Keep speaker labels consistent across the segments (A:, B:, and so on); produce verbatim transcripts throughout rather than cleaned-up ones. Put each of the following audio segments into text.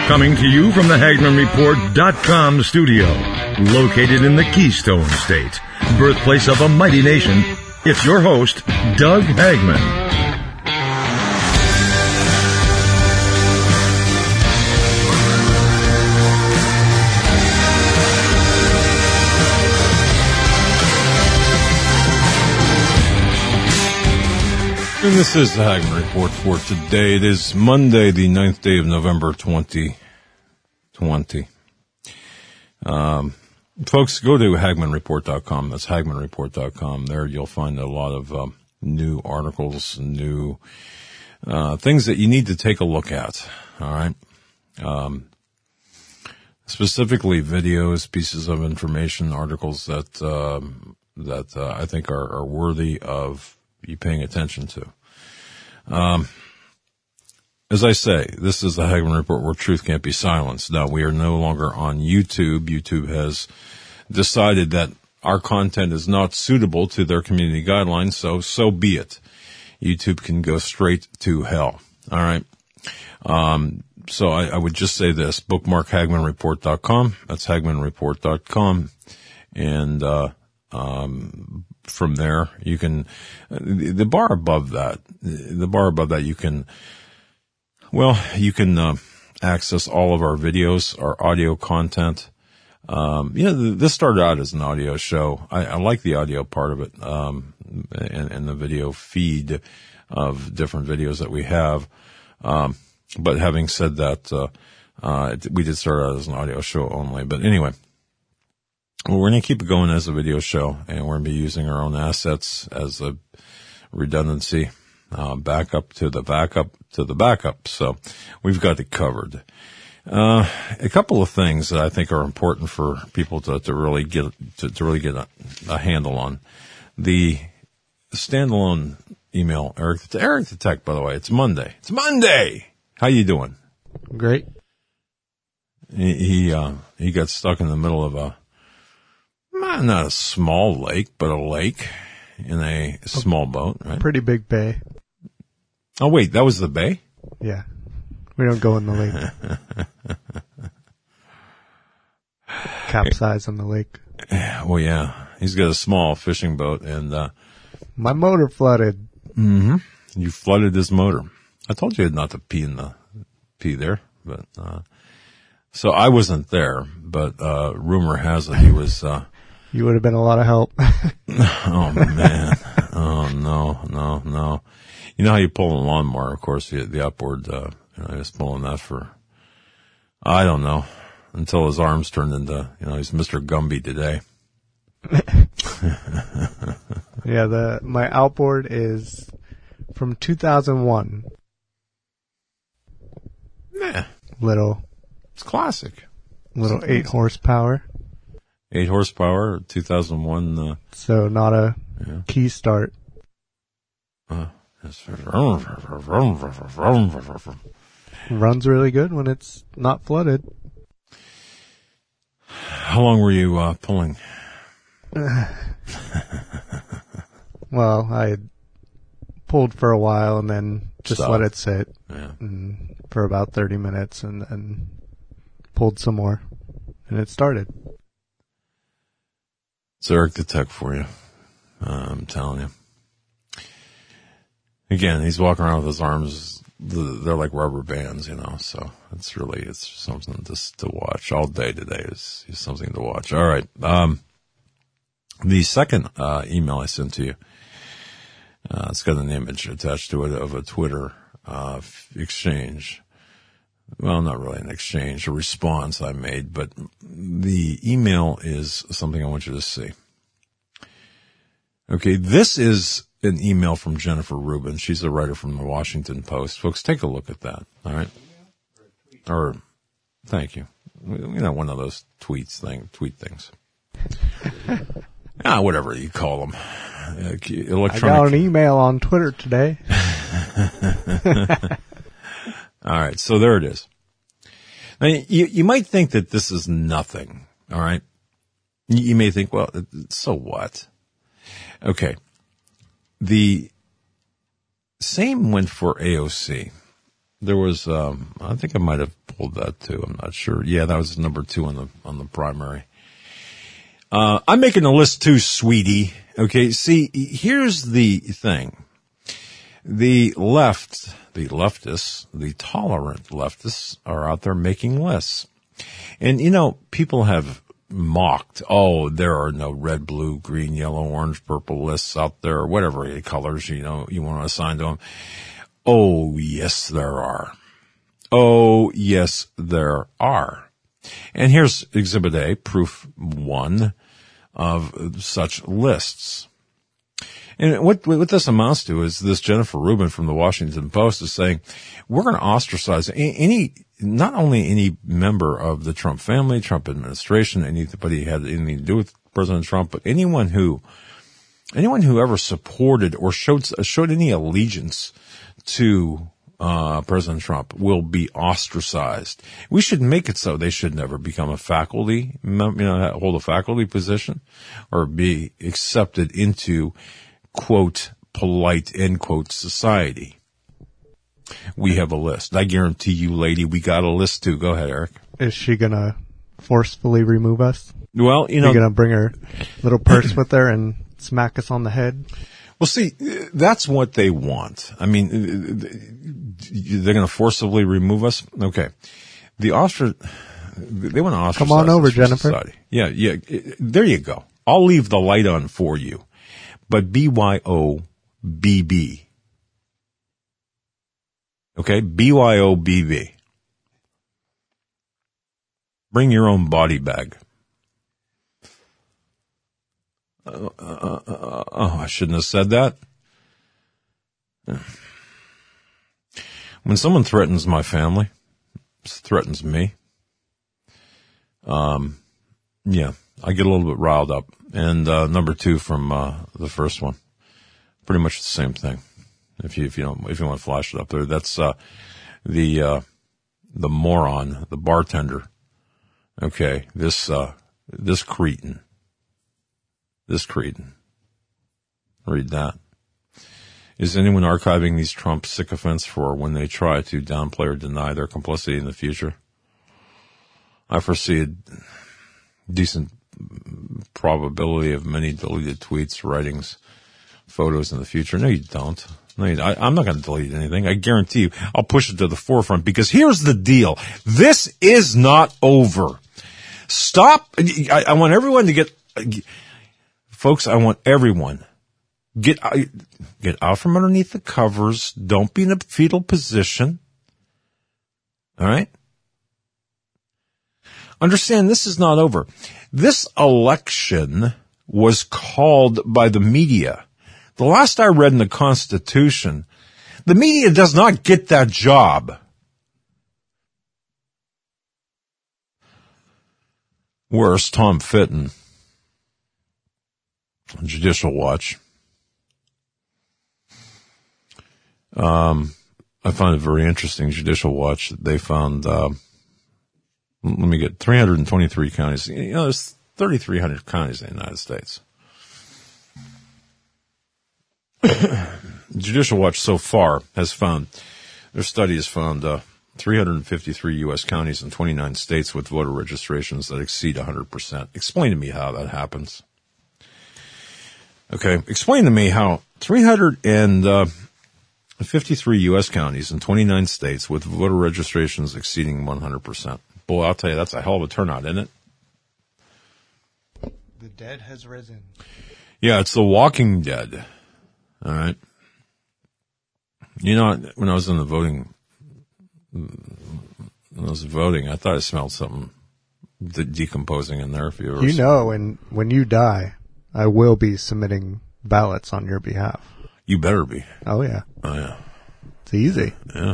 A: Coming to you from the Hagman Report dot com studio, located in the Keystone State, birthplace of a mighty nation, it's your host, Doug Hagman.
B: And this is the Hagman Report for today. It is Monday, the ninth day of November, twenty twenty. Um, folks, go to Hagman Report dot com. That's Hagman Report dot com. There you'll find a lot of um, new articles, new uh, things that you need to take a look at. All right. Um, specifically videos, pieces of information, articles that um, that uh, I think are, are worthy of you paying attention to. Um, as I say, this is the Hagman Report where truth can't be silenced. Now, we are no longer on YouTube. YouTube has decided that our content is not suitable to their community guidelines, so, so be it. YouTube can go straight to hell. All right. Um, so I, I would just say this, bookmark Hagman Report dot com. That's Hagman Report dot com. And, uh, um, from there, you can, the bar above that, the bar above that, you can, well, you can, uh, access all of our videos, our audio content. Um, you know, this started out as an audio show. I, I like the audio part of it, um, and, and the video feed of different videos that we have. Um, but having said that, uh, uh, we did start out as an audio show only. But anyway, well, we're going to keep it going as a video show, and we're going to be using our own assets as a redundancy, uh, backup to the backup to the backup. So we've got it covered. Uh, a couple of things that I think are important for people to, to really get, to, to really get a, a handle on. The standalone email, Eric, to Eric the Tech, by the way, it's Monday. It's Monday! How you doing?
C: Great.
B: He, he, uh, he got stuck in the middle of a, not a small lake, but a lake in a small boat, right?
C: Pretty big bay.
B: Oh, wait, that was the bay?
C: Yeah. We don't go in the lake. Capsize on the lake.
B: Well, yeah. He's got a small fishing boat, and uh
C: my motor flooded.
B: Mm-hmm. You flooded his motor. I told you not to pee in the pee there, but uh so I wasn't there, but uh rumor has it he was uh
C: You would have been a lot of help.
B: Oh, man. Oh, no, no, no. You know how you pull a lawnmower, of course, the, the upward, uh, you know, he was pulling that for, I don't know, until his arms turned into, you know, he's Mister Gumby today.
C: Yeah, the, my outboard is from two thousand one.
B: Yeah.
C: Little.
B: It's classic.
C: Little eight horsepower.
B: Eight horsepower, two thousand one. Uh,
C: so not a yeah. key start.
B: Uh,
C: Runs really good when it's not flooded.
B: How long were you uh, pulling?
C: Well, I had pulled for a while and then just Stop. let it sit
B: yeah.
C: and for about thirty minutes and then pulled some more. And it started.
B: It's Eric the Tech for you. Uh, I'm telling you. Again, he's walking around with his arms, they're like rubber bands, you know, so it's really, it's something just to watch all day today is, is something to watch. All right. Um, the second, uh, email I sent to you, uh, it's got an image attached to it of a Twitter, uh, exchange. Well, not really an exchange, a response I made, but the email is something I want you to see. Okay, this is an email from Jennifer Rubin. She's a writer from the Washington Post. Folks, take a look at that, all right? Or, thank you. You know, one of those tweets thing, tweet things. Ah, whatever you call them. Uh, electronic.
C: I got an email on Twitter today.
B: All right, so there it is. Now, you, you might think that this is nothing, all right? You, you may think, well, so what? Okay. The same went for A O C. there was, um, I think I might have pulled that too. I'm not sure. Yeah, that was number two on the, on the primary. Uh, I'm making a list too, sweetie. Okay. See, here's the thing. The left, the leftists, the tolerant leftists are out there making lists. And, you know, people have mocked, oh, there are no red, blue, green, yellow, orange, purple lists out there, or whatever colors, you know, you want to assign to them. Oh, yes, there are. Oh, yes, there are. And here's Exhibit A, proof one of such lists. And what, what this amounts to is this Jennifer Rubin from the Washington Post is saying, we're going to ostracize any, not only any member of the Trump family, Trump administration, anybody who had anything to do with President Trump, but anyone who, anyone who ever supported or showed, showed any allegiance to uh President Trump will be ostracized. We should make it so they should never become a faculty, you know, hold a faculty position or be accepted into, quote, polite, end quote, society. We have a list. I guarantee you, lady, we got a list too. Go ahead, Eric.
C: Is she gonna forcefully remove us?
B: Well, you know,
C: you gonna bring her little purse with her and smack us on the head?
B: Well, see, that's what they want. I mean, they're going to forcibly remove us. Okay, the Austria, they want to ostracize.
C: Come on over, Jennifer.
B: Society. Yeah, yeah. There you go. I'll leave the light on for you, but B Y O B B. Okay, B Y O B B. Bring your own body bag. Uh, uh, uh, oh, I shouldn't have said that. When someone threatens my family, threatens me, um, yeah, I get a little bit riled up. And uh, number two from uh, the first one, pretty much the same thing. If you if you don't if you want to flash it up there, that's uh, the uh, the moron, the bartender. Okay, this uh, this cretin. This cretin. Read that. Is anyone archiving these Trump sycophants for when they try to downplay or deny their complicity in the future? I foresee a decent probability of many deleted tweets, writings, photos in the future. No, you don't. No, you, I, I'm not going to delete anything. I guarantee you I'll push it to the forefront because here's the deal. This is not over. Stop. I, I want everyone to get... Folks, I want everyone, get, get out from underneath the covers. Don't be in a fetal position. All right? Understand, this is not over. This election was called by the media. The last I read in the Constitution, the media does not get that job. Where's Tom Fitton? Judicial Watch. Um, I find it very interesting, Judicial Watch, that they found, uh, let me get three hundred twenty-three counties. You know, there's thirty-three hundred counties in the United States. Judicial Watch so far has found, their study has found, uh, three hundred fifty-three U S counties and twenty-nine states with voter registrations that exceed one hundred percent. Explain to me how that happens. Okay, explain to me how three hundred fifty-three U S counties and twenty-nine states with voter registrations exceeding one hundred percent. Boy, I'll tell you, that's a hell of a turnout, isn't it?
C: The dead has risen.
B: Yeah, it's the Walking Dead. All right. You know, when I was in the voting, when I was voting, I thought I smelled something de- decomposing in there. If you ever
C: you know, when when you die, I will be submitting ballots on your behalf.
B: You better be.
C: Oh, yeah.
B: Oh, yeah.
C: It's easy.
B: Yeah.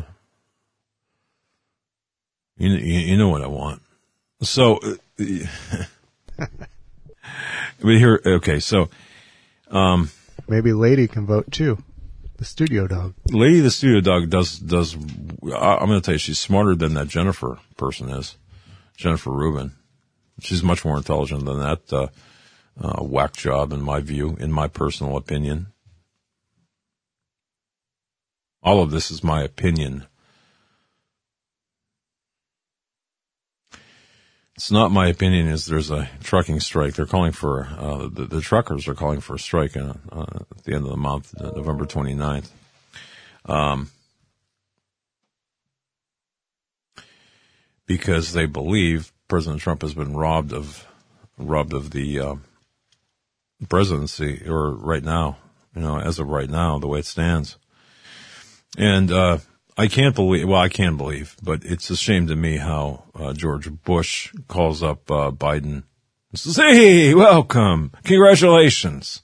B: You, you, you know what I want. So, but here, okay, so. um
C: Maybe Lady can vote, too. The studio dog.
B: Lady the studio dog does, does. I'm going to tell you, she's smarter than that Jennifer person is. Jennifer Rubin. She's much more intelligent than that uh, uh, whack job, in my view, in my personal opinion. All of this is my opinion. It's not my opinion is there's a trucking strike. They're calling for, uh, the, the truckers are calling for a strike uh, uh, at the end of the month, uh, November twenty-ninth. Um, because they believe President Trump has been robbed of, robbed of the, uh, presidency, or right now, you know, as of right now, the way it stands. And, uh, I can't believe, well, I can believe, but it's a shame to me how uh, George Bush calls up uh, Biden and says, hey, welcome, congratulations.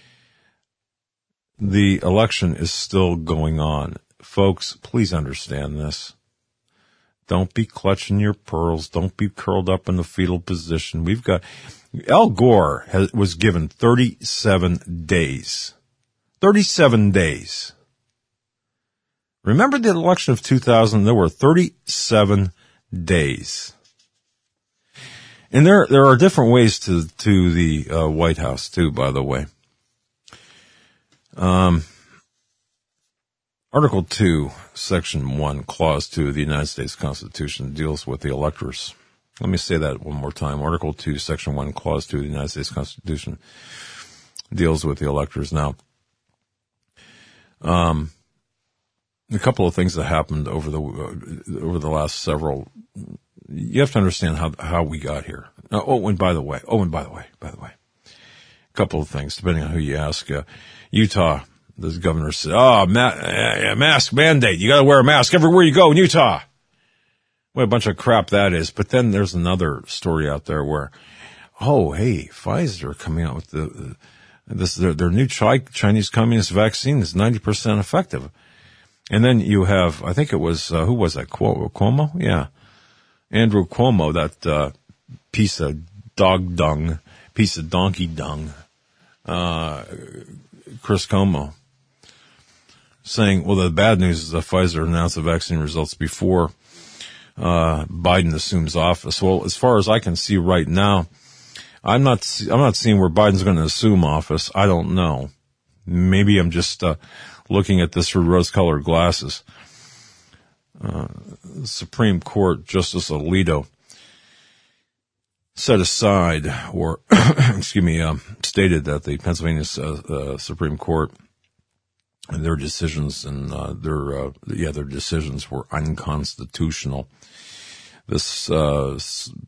B: The election is still going on. Folks, please understand this. Don't be clutching your pearls. Don't be curled up in the fetal position. We've got, Al Gore has, was given thirty-seven days. thirty-seven days. Remember the election of two thousand? There were thirty-seven days. And there there are different ways to, to the uh, White House, too, by the way. Um, Article two, Section one, Clause two of the United States Constitution deals with the electors. Let me say that one more time. Article two, Section one, Clause two of the United States Constitution deals with the electors. Now, um... a couple of things that happened over the uh, over the last several. You have to understand how how we got here. Uh, oh, and by the way, oh, and by the way, by the way, a couple of things depending on who you ask. Uh, Utah, the governor said, "Oh, ma- uh, mask mandate. You got to wear a mask everywhere you go in Utah." What a bunch of crap that is. But then there's another story out there where, oh, hey, Pfizer coming out with the uh, this their, their new chi- Chinese Communist vaccine is ninety percent effective. And then you have, I think it was, uh, who was that? Cuomo? Yeah. Andrew Cuomo, that, uh, piece of dog dung, piece of donkey dung, uh, Chris Cuomo, saying, well, the bad news is that Pfizer announced the vaccine results before, uh, Biden assumes office. Well, as far as I can see right now, I'm not, I'm not seeing where Biden's going to assume office. I don't know. Maybe I'm just, uh, looking at this through rose-colored glasses. Uh, Supreme Court Justice Alito set aside, or excuse me, um, stated that the Pennsylvania uh, uh, Supreme Court and their decisions and uh, their uh, yeah their decisions were unconstitutional. This uh,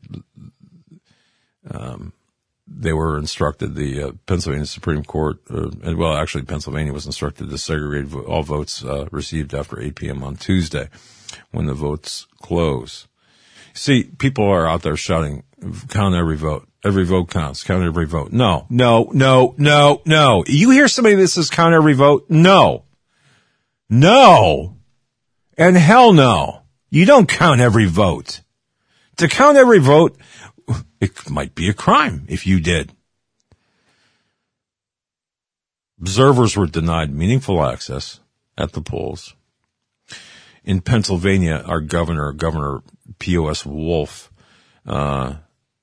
B: um, they were instructed, the uh, Pennsylvania Supreme Court, uh, and well, actually Pennsylvania was instructed to segregate vo- all votes uh, received after eight p.m. on Tuesday when the votes close. See, people are out there shouting, count every vote. Every vote counts. Count every vote. No, no, no, no, no. You hear somebody that says count every vote? No. No. And hell no. You don't count every vote. To count every vote, it might be a crime if you did. Observers were denied meaningful access at the polls. In Pennsylvania, our governor, Governor P O S. Wolf, uh,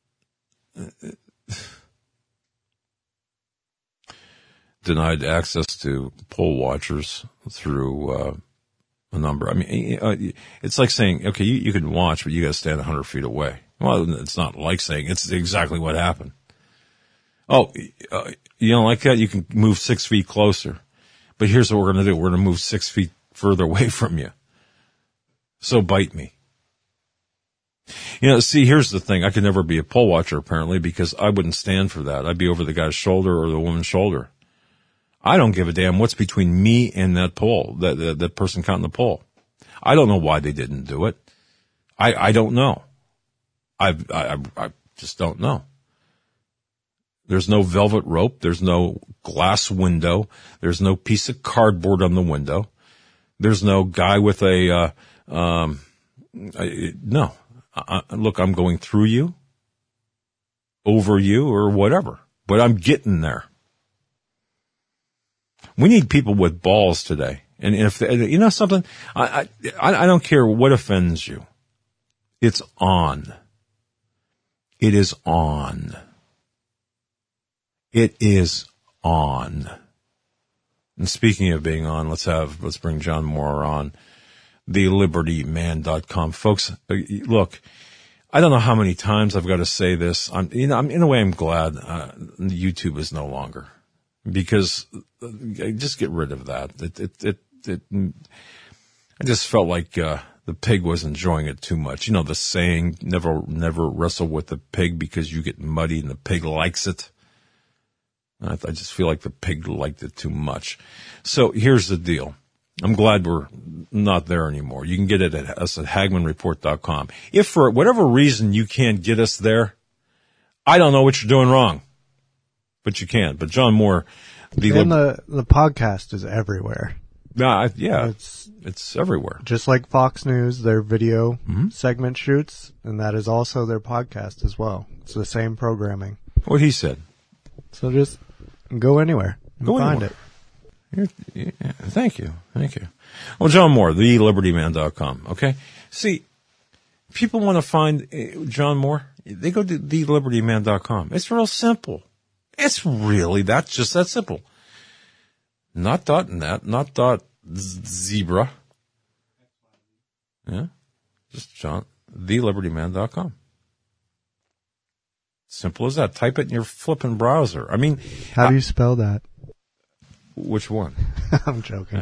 B: denied access to poll watchers through uh, a number. I mean, uh, it's like saying, okay, you, you can watch, but you got to stand one hundred feet away. Well, it's not like saying, it's exactly what happened. Oh, uh, you don't like that? You can move six feet closer. But here's what we're going to do. We're going to move six feet further away from you. So bite me. You know, see, here's the thing. I could never be a poll watcher, apparently, because I wouldn't stand for that. I'd be over the guy's shoulder or the woman's shoulder. I don't give a damn what's between me and that poll, that, that, that person counting the poll. I don't know why they didn't do it. I, I don't know. I, I, I just don't know. There's no velvet rope. There's no glass window. There's no piece of cardboard on the window. There's no guy with a, uh, um, I, no. I, look, I'm going through you, over you, or whatever, but I'm getting there. We need people with balls today. And if, you know something, I, I, I don't care what offends you. It's on. It is on. It is on. And speaking of being on, let's have, let's bring John Moore on, the liberty man dot com. Folks, look, I don't know how many times I've got to say this. I'm, you know, I'm, in a way, I'm glad uh, YouTube is no longer, because uh, just get rid of that. It, it, it, it I just felt like uh, the pig was enjoying it too much. You know the saying, "Never, never wrestle with the pig because you get muddy and the pig likes it." I, I just feel like the pig liked it too much. So here's the deal. I'm glad we're not there anymore. You can get it at us at Hagmann Report dot com. If for whatever reason you can't get us there, I don't know what you're doing wrong, but you can. But John Moore, the
C: and the the podcast is everywhere.
B: Uh, yeah,
C: it's
B: it's everywhere.
C: Just like Fox News, their video
B: mm-hmm.
C: segment shoots, and that is also their podcast as well. It's the same programming.
B: What he said.
C: So just go anywhere and
B: go
C: find
B: anywhere.
C: it.
B: Yeah, thank you. Thank you. Well, John Moore, the liberty man dot com. Okay. See, people want to find John Moore. They go to the liberty man dot com. It's real simple. It's really, that's just that simple. Not dot net, not dot zebra. Yeah. Just John, the liberty man dot com. Simple as that. Type it in your flipping browser. I mean.
C: How do you spell that?
B: Which one?
C: I'm joking.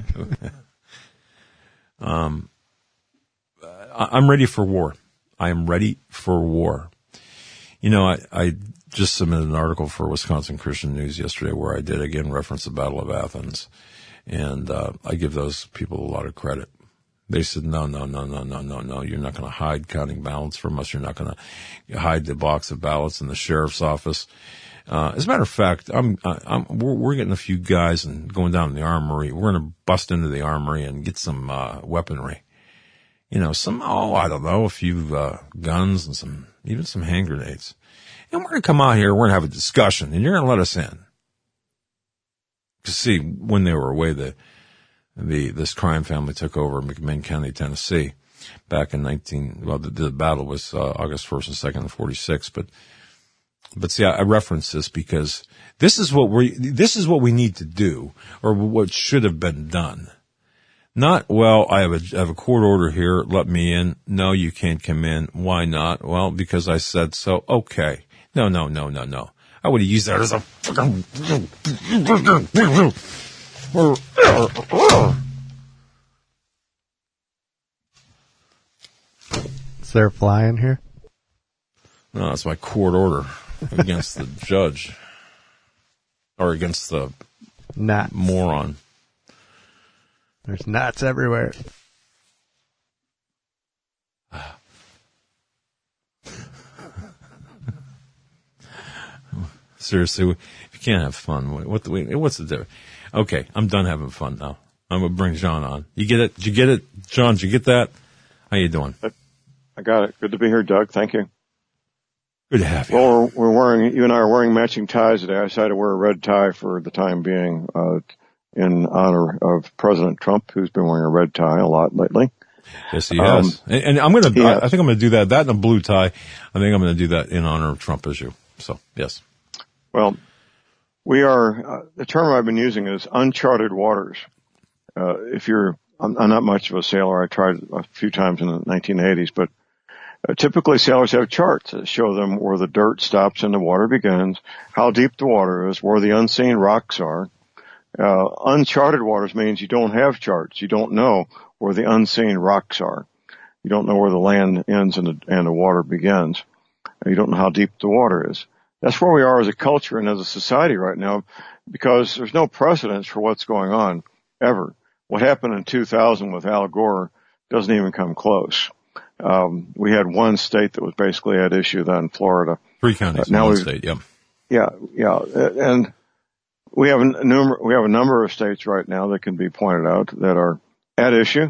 B: um, I'm ready for war. I am ready for war. You know, I, I just submitted an article for Wisconsin Christian News yesterday where I did again reference the Battle of Athens. And, uh, I give those people a lot of credit. They said, no, no, no, no, no, no, no. You're not going to hide counting ballots from us. You're not going to hide the box of ballots in the sheriff's office. Uh, as a matter of fact, I'm, I'm, we're, we're getting a few guys and going down to the armory. We're going to bust into the armory and get some, uh, weaponry. You know, some, oh, I don't know, a few, uh, guns and some, even some hand grenades. And we're going to come out here, we're going to have a discussion, and you're going to let us in. To see, when they were away, the, the, this crime family took over McMinn County, Tennessee, back in nineteen, well, the, the battle was, uh, August first and second of forty-six, but, But see, I, I reference this because this is what we this is what we need to do, or what should have been done. Not, well, I have a I have a court order here. Let me in. No, you can't come in. Why not? Well, because I said so. Okay. No, no, no, no, no. I would have used that as a fucking.
C: Is there a fly in here?
B: No, that's my court order. Against the judge, or against the
C: gnats.
B: Moron.
C: There's gnats everywhere.
B: Seriously, if you can't have fun, what, what the, what's the difference? Okay, I'm done having fun now. I'm gonna bring John on. You get it? Did you get it, John? Did you get that? How you doing?
D: I got it. Good to be here, Doug. Thank you.
B: Good to have you.
D: Well, we're, we're wearing, you and I are wearing matching ties today. I decided to wear a red tie for the time being, uh, in honor of President Trump, who's been wearing a red tie a lot lately.
B: Yes, he has. Um, and, and I'm going to, I, I think I'm going to do that, that and a blue tie. I think I'm going to do that in honor of Trump as you. So, yes.
D: Well, we are, uh, the term I've been using is uncharted waters. Uh, if you're, I'm, I'm not much of a sailor. I tried a few times in the nineteen eighties, but Uh, typically, sailors have charts that show them where the dirt stops and the water begins, how deep the water is, where the unseen rocks are. Uh, uncharted waters means you don't have charts. You don't know where the unseen rocks are. You don't know where the land ends and the, and the water begins. You don't know how deep the water is. That's where we are as a culture and as a society right now, because there's no precedence for what's going on, ever. What happened in two thousand with Al Gore doesn't even come close. Um, we had one state that was basically at issue then, Florida.
B: Three counties, uh, now one state, yeah.
D: Yeah, yeah. And we have a number, we have a number of states right now that can be pointed out that are at issue.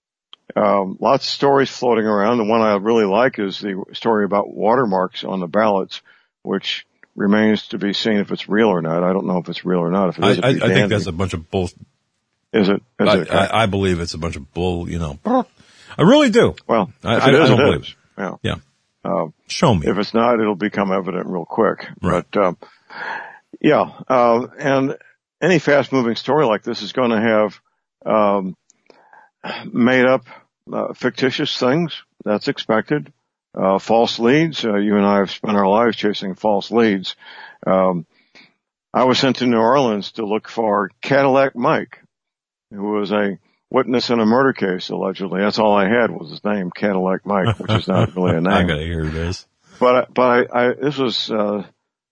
D: Um, lots of stories floating around. The one I really like is the story about watermarks on the ballots, which remains to be seen if it's real or not. I don't know if it's real or not. If it is,
B: I, I, I think that's a bunch of bull.
D: Is it? Is
B: I,
D: it
B: I, I believe it's a bunch of bull, you know. I really do.
D: Well,
B: I,
D: if
B: I,
D: it is,
B: I don't
D: it
B: believe
D: is.
B: it.
D: Yeah.
B: Yeah.
D: Uh,
B: Show me.
D: If it's not, it'll become evident real quick.
B: Right.
D: But, um, yeah, uh, and any fast moving story like this is going to have, um, made up, uh, fictitious things. That's expected. uh, false leads. Uh, you and I have spent our lives chasing false leads. Um, I was sent to New Orleans to look for Cadillac Mike, who was a witness in a murder case, allegedly. That's all I had was his name, Cadillac Mike, which is not really a name.
B: I gotta hear this.
D: But, but I, I this was, uh,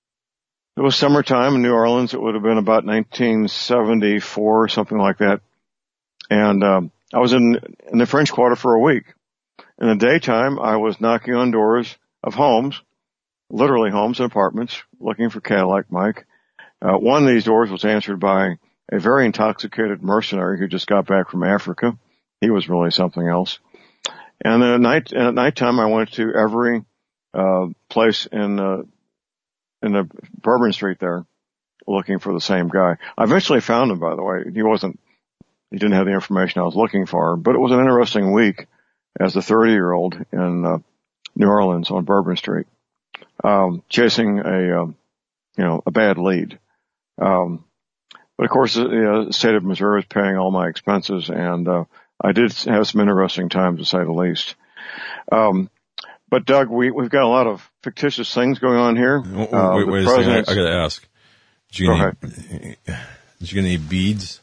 D: it was summertime in New Orleans. It would have been about nineteen seventy-four, something like that. And, um, I was in, in the French Quarter for a week. In the daytime, I was knocking on doors of homes, literally homes and apartments, looking for Cadillac Mike. Uh, one of these doors was answered by a very intoxicated mercenary who just got back from Africa. He was really something else. And then at night, and at nighttime, I went to every, uh, place in, uh, in the Bourbon Street there looking for the same guy. I eventually found him, by the way. He wasn't, he didn't have the information I was looking for, but it was an interesting week as a thirty year old in, uh, New Orleans on Bourbon Street, um, chasing a, um, you know, a bad lead. Um, but of course, you know, the state of Missouri is paying all my expenses, and, uh, I did have some interesting times, to say the least. Um, but Doug, we, we've got a lot of fictitious things going on here.
B: Wait,
D: uh,
B: wait, wait a second. I, I gotta ask. Did you, get any, did you get any beads?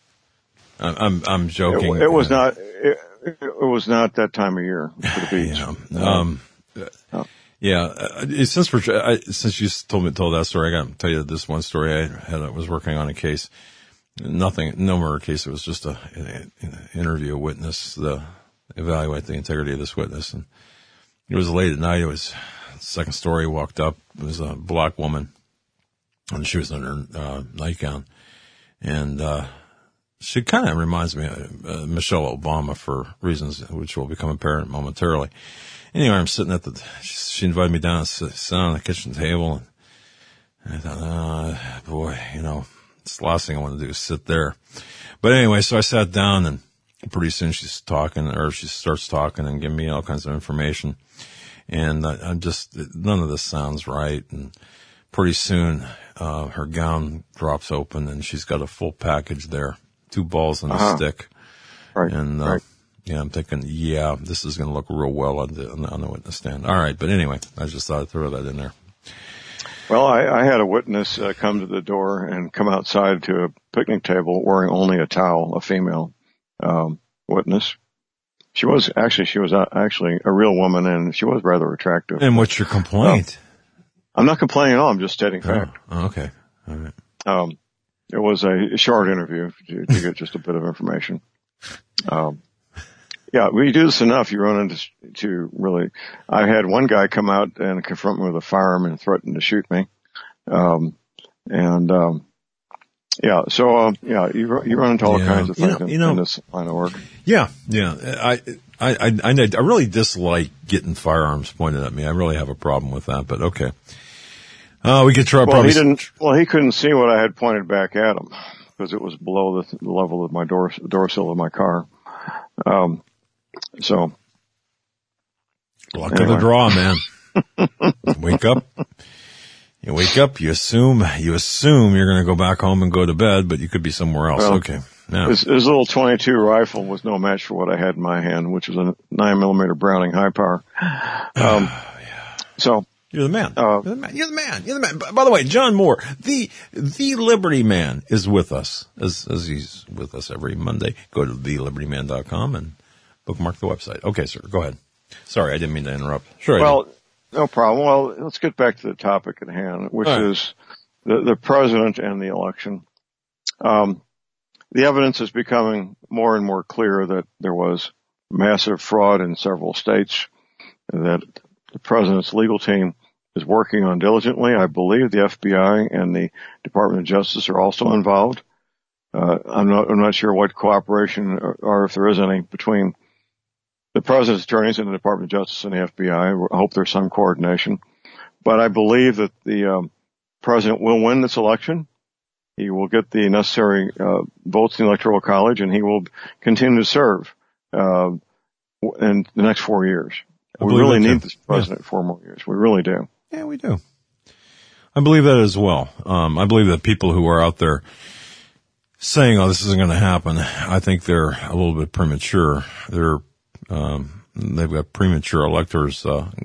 B: I'm, I'm, I'm joking.
D: It, it was not, it, it was not that time of year for the beads.
B: Yeah. Um, oh. Yeah, uh, since we're, I, since you told me, told that story, I gotta tell you this one story. I had, I was working on a case. Nothing, no murder case. It was just a, an interview a witness, the, evaluate the integrity of this witness. And it was late at night. It was second story, walked up. It was a black woman and she was in her, uh, nightgown. And, uh, she kind of reminds me of uh, Michelle Obama for reasons which will become apparent momentarily. Anyway, I'm sitting at the, she, she invited me down to sit, sit on the kitchen table. And I thought, oh, boy, you know, it's the last thing I want to do is sit there. But anyway, so I sat down and pretty soon she's talking, or she starts talking and giving me all kinds of information. And I, I'm just, none of this sounds right. And pretty soon, uh, her gown drops open and she's got a full package there, two balls and a uh-huh. stick.
D: Right.
B: And, uh,
D: right.
B: yeah, I'm thinking, yeah, this is going to look real well on the, on the, on the witness stand. All right. But anyway, I just thought I'd throw that in there.
D: Well, I, I had a witness uh, come to the door and come outside to a picnic table wearing only a towel, a female um, witness. She was actually, she was actually a real woman, and she was rather attractive.
B: And what's your complaint?
D: Uh, I'm not complaining at all. I'm just stating fact.
B: Oh, okay. All right.
D: Um, it was a short interview to, to get just a bit of information. Um, yeah, when you do this enough, you run into to really. I had one guy come out and confront me with a firearm and threaten to shoot me. Um, and um, yeah, so uh, yeah, you you run into all
B: yeah.
D: kinds of things
B: you know,
D: in,
B: you know,
D: in this line of work.
B: Yeah, yeah. I, I, I, I, I really dislike getting firearms pointed at me. I really have a problem with that. But okay, uh, we could try.
D: Well,
B: probably
D: he didn't. Well, he couldn't see what I had pointed back at him because it was below the level of my door door sill of my car. Um, so.
B: Luck
D: anyway.
B: of the draw, man. Wake up. You wake up, you assume, you assume you're going to go back home and go to bed, but you could be somewhere else.
D: Well,
B: okay. Yeah.
D: His, his little twenty-two rifle was no match for what I had in my hand, which was a nine millimeter Browning high power. Um,
B: yeah.
D: So.
B: You're the man.
D: Uh,
B: You're the man. You're the man. You're the man. By, by the way, John Moore, the, the Liberty Man is with us, as, as he's with us every Monday. Go to the liberty man dot com and bookmark the website. Okay, sir. Go ahead. Sorry, I didn't mean to interrupt. Sure.
D: Well, no problem. Well, let's get back to the topic at hand, which
B: right.
D: is the, the president and the election. Um, the evidence is becoming more and more clear that there was massive fraud in several states, that the president's legal team is working on diligently. I believe the F B I and the Department of Justice are also involved. Uh, I'm not, I'm not sure what cooperation or, or if there is any between the president's attorneys and the Department of Justice and the F B I. I hope there's some coordination. But I believe that the um, president will win this election. He will get the necessary uh, votes in the Electoral College, and he will continue to serve uh, in the next four years. We really need this president yeah. four more years. We really do.
B: Yeah, we do. I believe that as well. Um, I believe that people who are out there saying, oh, this isn't going to happen, I think they're a little bit premature. They're Um, they've got premature electors, uh,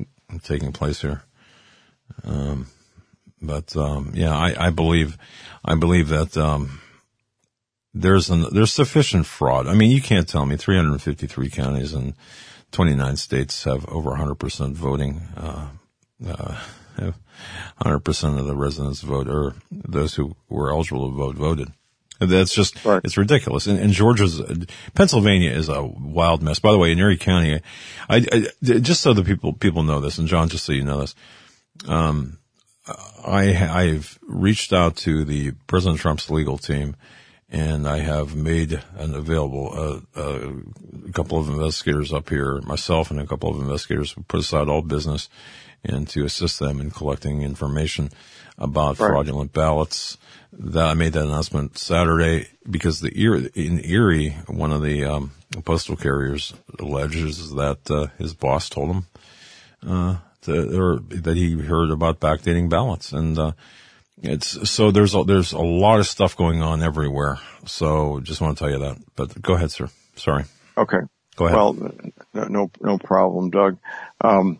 B: taking place here. Um, but, um, yeah, I, I believe, I believe that, um, there's an, there's sufficient fraud. I mean, you can't tell me three hundred fifty-three counties and twenty-nine states have over one hundred percent voting, uh, uh, one hundred percent of the residents vote, or those who were eligible to vote voted. That's just, right. It's ridiculous. And, and Georgia's, Pennsylvania is a wild mess. By the way, in Erie County, I, I, just so the people, people know this, and John, just so you know this, um, I, I've reached out to the President Trump's legal team, and I have made an available, uh, uh, a couple of investigators up here, myself and a couple of investigators who put aside all business and to assist them in collecting information about right. fraudulent ballots. That I made that announcement Saturday because the Erie, in Erie, one of the um, postal carriers alleges that uh, his boss told him uh, to, or that he heard about backdating ballots, and uh, it's so there's a, there's a lot of stuff going on everywhere. So just want to tell you that. But go ahead, sir. Sorry.
D: Okay.
B: Go ahead.
D: Well, no no problem, Doug. Um,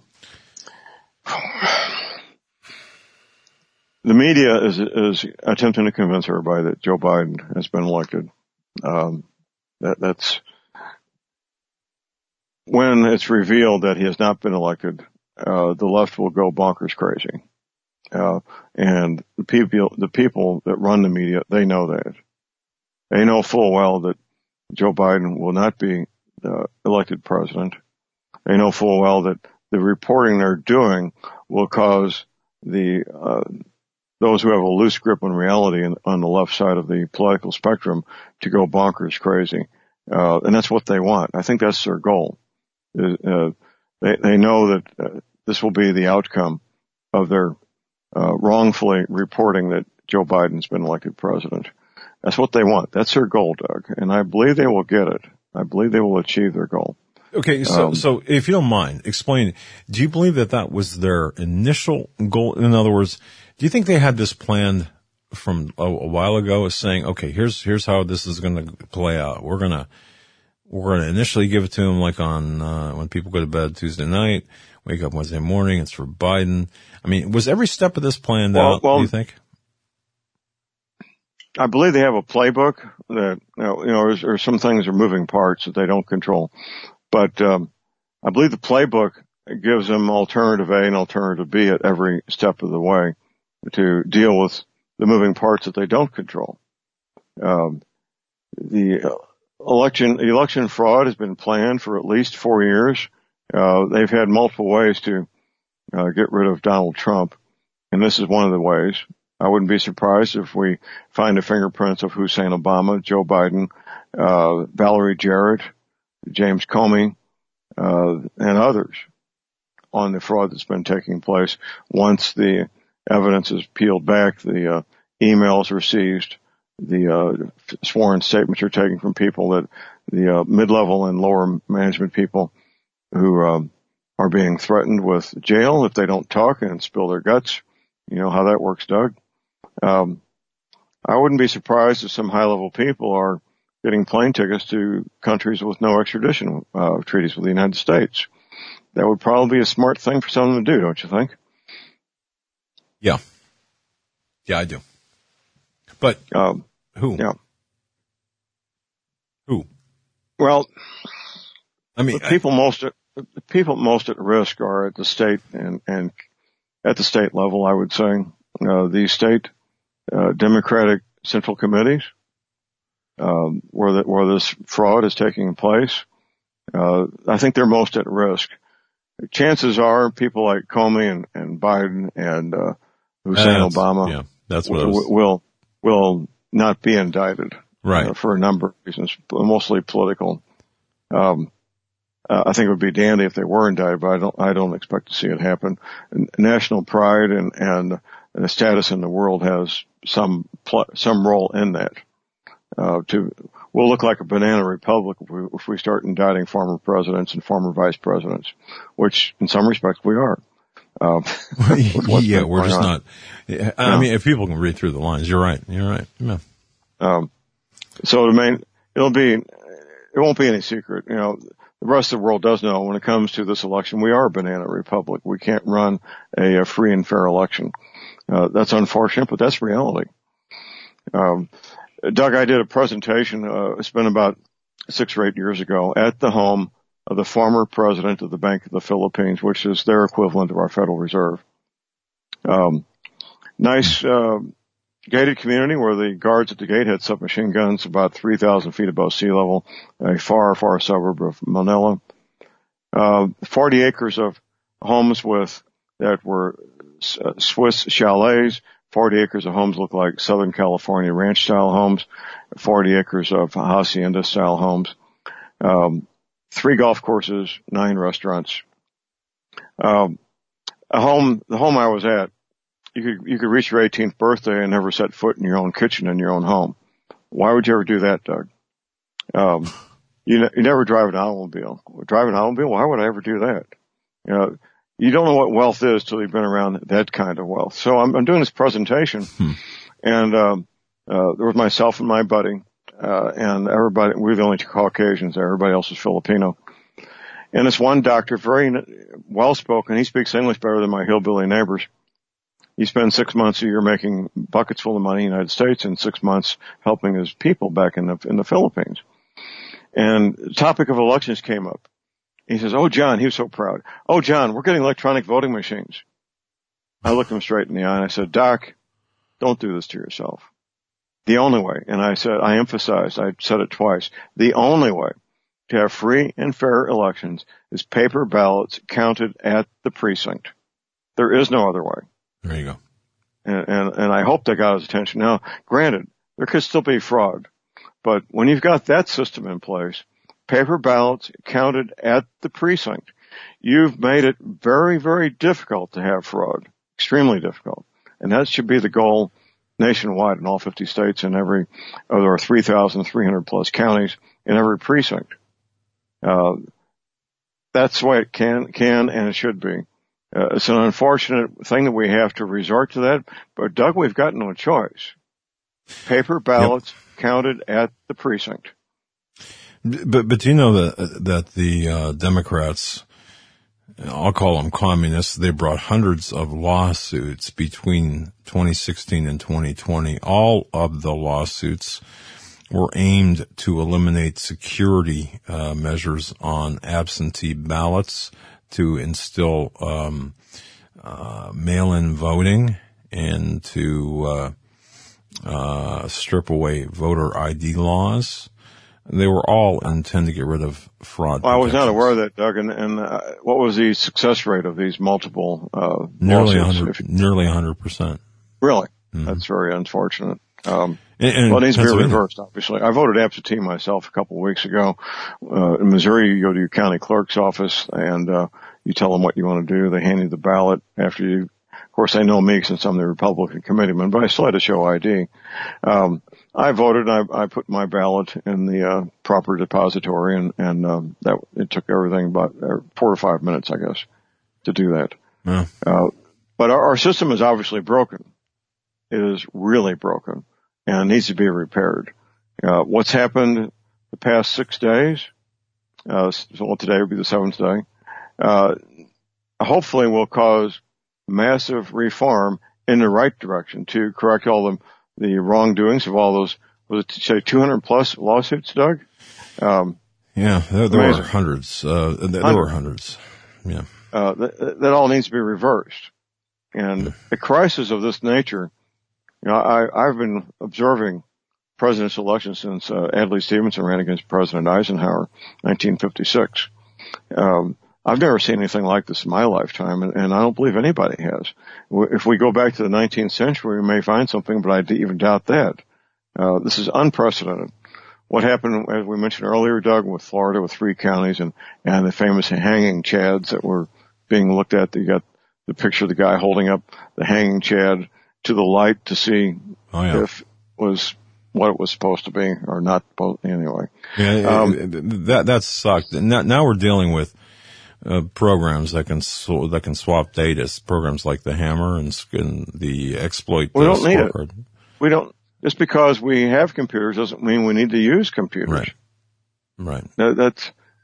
D: The media is, is attempting to convince everybody that Joe Biden has been elected. Um, that, that's when it's revealed that he has not been elected. Uh, the left will go bonkers crazy, uh, and the people, the people that run the media, they know that. They know full well that Joe Biden will not be the elected president. They know full well that the reporting they're doing will cause the uh, those who have a loose grip on reality and on the left side of the political spectrum to go bonkers crazy. Uh, and that's what they want. I think that's their goal. Uh, they, they know that uh, this will be the outcome of their uh, wrongfully reporting that Joe Biden's been elected president. That's what they want. That's their goal, Doug. And I believe they will get it. I believe they will achieve their goal.
B: Okay, so,
D: um,
B: so if you don't mind, explain, do you believe that that was their initial goal? In other words, do you think they had this planned from a, a while ago as saying, okay, here's, here's how this is going to play out. We're going to, we're going to initially give it to them like on, uh, when people go to bed Tuesday night, wake up Wednesday morning, it's for Biden. I mean, was every step of this planned
D: well,
B: out,
D: well,
B: do you think?
D: I believe they have a playbook that, you know, you know or, or some things are moving parts that they don't control. But, um, I believe the playbook gives them alternative A and alternative B at every step of the way to deal with the moving parts that they don't control. Um, the election, election fraud has been planned for at least four years. Uh, they've had multiple ways to, uh, get rid of Donald Trump. And this is one of the ways. I wouldn't be surprised if we find the fingerprints of Hussein Obama, Joe Biden, uh, Valerie Jarrett, James Comey, uh, and others on the fraud that's been taking place. Once the evidence is peeled back, the uh, emails are seized, the uh, sworn statements are taken from people that the uh, mid-level and lower management people who um, are being threatened with jail if they don't talk and spill their guts. You know how that works, Doug. Um, I wouldn't be surprised if some high-level people are getting plane tickets to countries with no extradition uh, treaties with the United States. That would probably be a smart thing for someone to do, don't you think?
B: Yeah. Yeah, I do. But
D: um,
B: who?
D: Yeah.
B: Who?
D: Well,
B: I mean,
D: the people I, most at, the people most at risk are at the state and and at the state level. I would say uh, the state uh, Democratic Central Committees, um, where the, where this fraud is taking place. Uh, I think they're most at risk. Chances are people like Comey and, and Biden and uh, Hussein
B: that's,
D: Obama
B: yeah, that's what
D: will, will will not be indicted,
B: right?
D: Uh, for a number of reasons, mostly political. Um, uh, I think it would be dandy if they were indicted, but I don't. I don't expect to see it happen. And national pride and and the status in the world has some pl- some role in that. Uh, to we'll look like a banana republic if we, if we start indicting former presidents and former vice presidents, which in some respects we are. Um,
B: yeah, we're just
D: on.
B: not. I
D: no.
B: mean, if people can read through the lines, you're right. You're right. Yeah.
D: Um, so the main, it'll be, it won't be any secret. You know, the rest of the world does know, when it comes to this election, we are a banana republic. We can't run a, a free and fair election. Uh, that's unfortunate, but that's reality. Um, Doug, I did a presentation, uh, it's been about six or eight years ago, at the home of the former president of the Bank of the Philippines, which is their equivalent of our Federal Reserve. Um, nice, uh, gated community where the guards at the gate had submachine guns about three thousand feet above sea level, a far, far suburb of Manila. Uh, forty acres of homes with, that were uh, Swiss chalets. forty acres of homes look like Southern California ranch style homes. forty acres of hacienda style homes. Um, three golf courses, nine restaurants. Um, a home, the home I was at, you could, you could reach your eighteenth birthday and never set foot in your own kitchen in your own home. Why would you ever do that, Doug? Um, you, ne- you never drive an automobile. Drive an automobile? Why would I ever do that? You know, you don't know what wealth is till you've been around that kind of wealth. So I'm, I'm doing this presentation, hmm. and um, uh, there was myself and my buddy, uh, and everybody. We're the only two Caucasians there. Everybody else is Filipino. And this one doctor, very well spoken. He speaks English better than my hillbilly neighbors. He spends six months a year making buckets full of money in the United States, and six months helping his people back in the in the Philippines. And the topic of elections came up. He says, "Oh, John," he was so proud. "Oh, John, we're getting electronic voting machines." I looked him straight in the eye and I said, "Doc, don't do this to yourself. The only way," and I said, I emphasized, I said it twice, the only way to have free and fair elections is paper ballots counted at the precinct. There is no other way.
B: There you go.
D: And, and, and I hope that got his attention. Now, granted, there could still be fraud, but when you've got that system in place, paper ballots counted at the precinct, you've made it very, very difficult to have fraud. Extremely difficult. And that should be the goal nationwide in all fifty states and every, oh, there are three thousand three hundred plus counties in every precinct. Uh, that's the way it can, can and it should be. Uh, it's an unfortunate thing that we have to resort to that, but Doug, we've got no choice. Paper ballots yep. counted at the precinct.
B: But, but do you know that, that the, uh, Democrats, I'll call them communists, they brought hundreds of lawsuits between twenty sixteen and twenty twenty. All of the lawsuits were aimed to eliminate security, uh, measures on absentee ballots, to instill, um, uh, mail-in voting, and to, uh, uh, strip away voter I D laws. They were all intended to get rid of fraud.
D: Well, I was not aware of that, Doug. And, and uh, what was the success rate of these multiple uh,
B: nearly
D: lawsuits?
B: one hundred, nearly one hundred percent.
D: Really?
B: Mm-hmm.
D: That's very unfortunate. Um,
B: and, and
D: well, it needs to be reversed, obviously. I voted absentee myself a couple of weeks ago. Uh, in Missouri, you go to your county clerk's office and uh, you tell them what you want to do. They hand you the ballot after you. Of course, they know me since I'm the Republican committeeman, but I still had to show I D. Um, I voted. I, I put my ballot in the uh, proper depository, and, and um, that it took everything about uh, four or five minutes, I guess, to do that.
B: Yeah.
D: Uh, but our, our system is obviously broken. It is really broken, and needs to be repaired. Uh, what's happened the past six days? Uh, so today would be the seventh day. Uh, hopefully, will cause massive reform in the right direction to correct all the the wrongdoings of all those, was it to say two hundred plus lawsuits, Doug? Um,
B: yeah, there, there were hundreds. Uh, there, there were hundreds. Yeah.
D: Uh, that, that all needs to be reversed. And a crisis of this nature, you know, I, I've been observing presidential elections since uh, Adlai Stevenson ran against President Eisenhower, nineteen fifty-six. Um, I've never seen anything like this in my lifetime, and, and I don't believe anybody has. If we go back to the nineteenth century, we may find something, but I even doubt that. Uh, this is unprecedented. What happened, as we mentioned earlier, Doug, with Florida, with three counties, and, and the famous hanging chads that were being looked at. You got the picture of the guy holding up the hanging chad to the light to see
B: oh, yeah.
D: if it was what it was supposed to be or not. Anyway.
B: Yeah, um, that, that sucked. Now, now we're dealing with Uh, programs that can sw- that can swap data, programs like the Hammer and, and the exploit.
D: We don't
B: uh,
D: need it. We don't. Just because we have computers doesn't mean we need to use computers.
B: Right. Right.
D: That, that's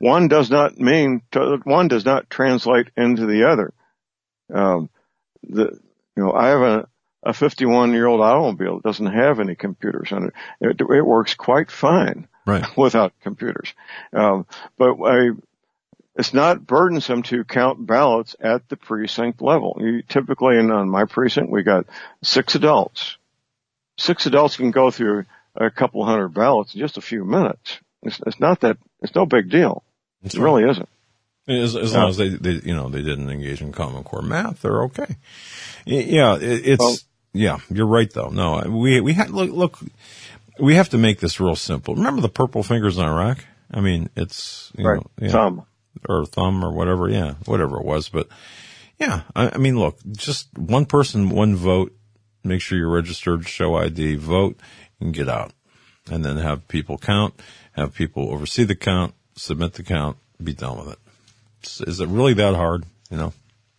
D: one does not mean, to, one does not translate into the other. Um, the, you know, I have a, a fifty-one year old automobile that doesn't have any computers on it. It, it works quite fine
B: right.
D: without computers. Um, but I, it's not burdensome to count ballots at the precinct level. You typically, in on my precinct, we got six adults. Six adults can go through a couple hundred ballots in just a few minutes. It's, it's not that, it's no big deal. That's it right. Really isn't.
B: As, as long uh, as they, they, you know, they didn't engage in Common Core math, they're okay. Yeah, it, it's, well, yeah, you're right though. No, we, we had, look, look, we have to make this real simple. Remember the purple fingers in Iraq? I mean, it's, you
D: right.
B: know, yeah,
D: thumb.
B: Or thumb or whatever. Yeah, whatever it was. But yeah, I, I mean, look, just one person, one vote. Make sure you're registered, show I D, vote, and get out. And then have people count, have people oversee the count, submit the count, be done with it. Is, is it really that hard? You know,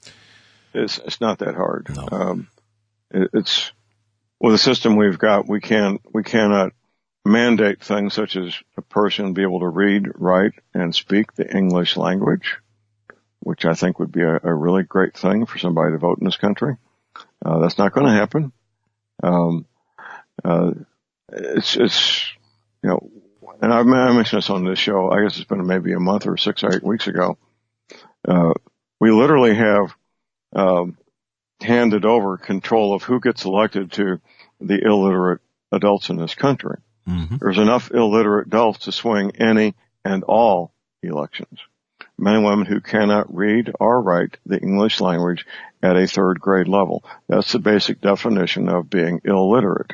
D: it's it's not that hard.
B: No.
D: Um, it, it's with the system we've got, we can we cannot mandate things such as a person be able to read, write, and speak the English language, which I think would be a, a really great thing for somebody to vote in this country. Uh, that's not going to happen. Um, uh, it's, it's, you know, and I've, I mentioned this on this show, I guess it's been maybe a month or six or eight weeks ago. Uh, we literally have, um, handed over control of who gets elected to the illiterate adults in this country.
B: Mm-hmm.
D: There's enough illiterate adults to swing any and all elections. Men and women who cannot read or write the English language at a third grade level. That's the basic definition of being illiterate.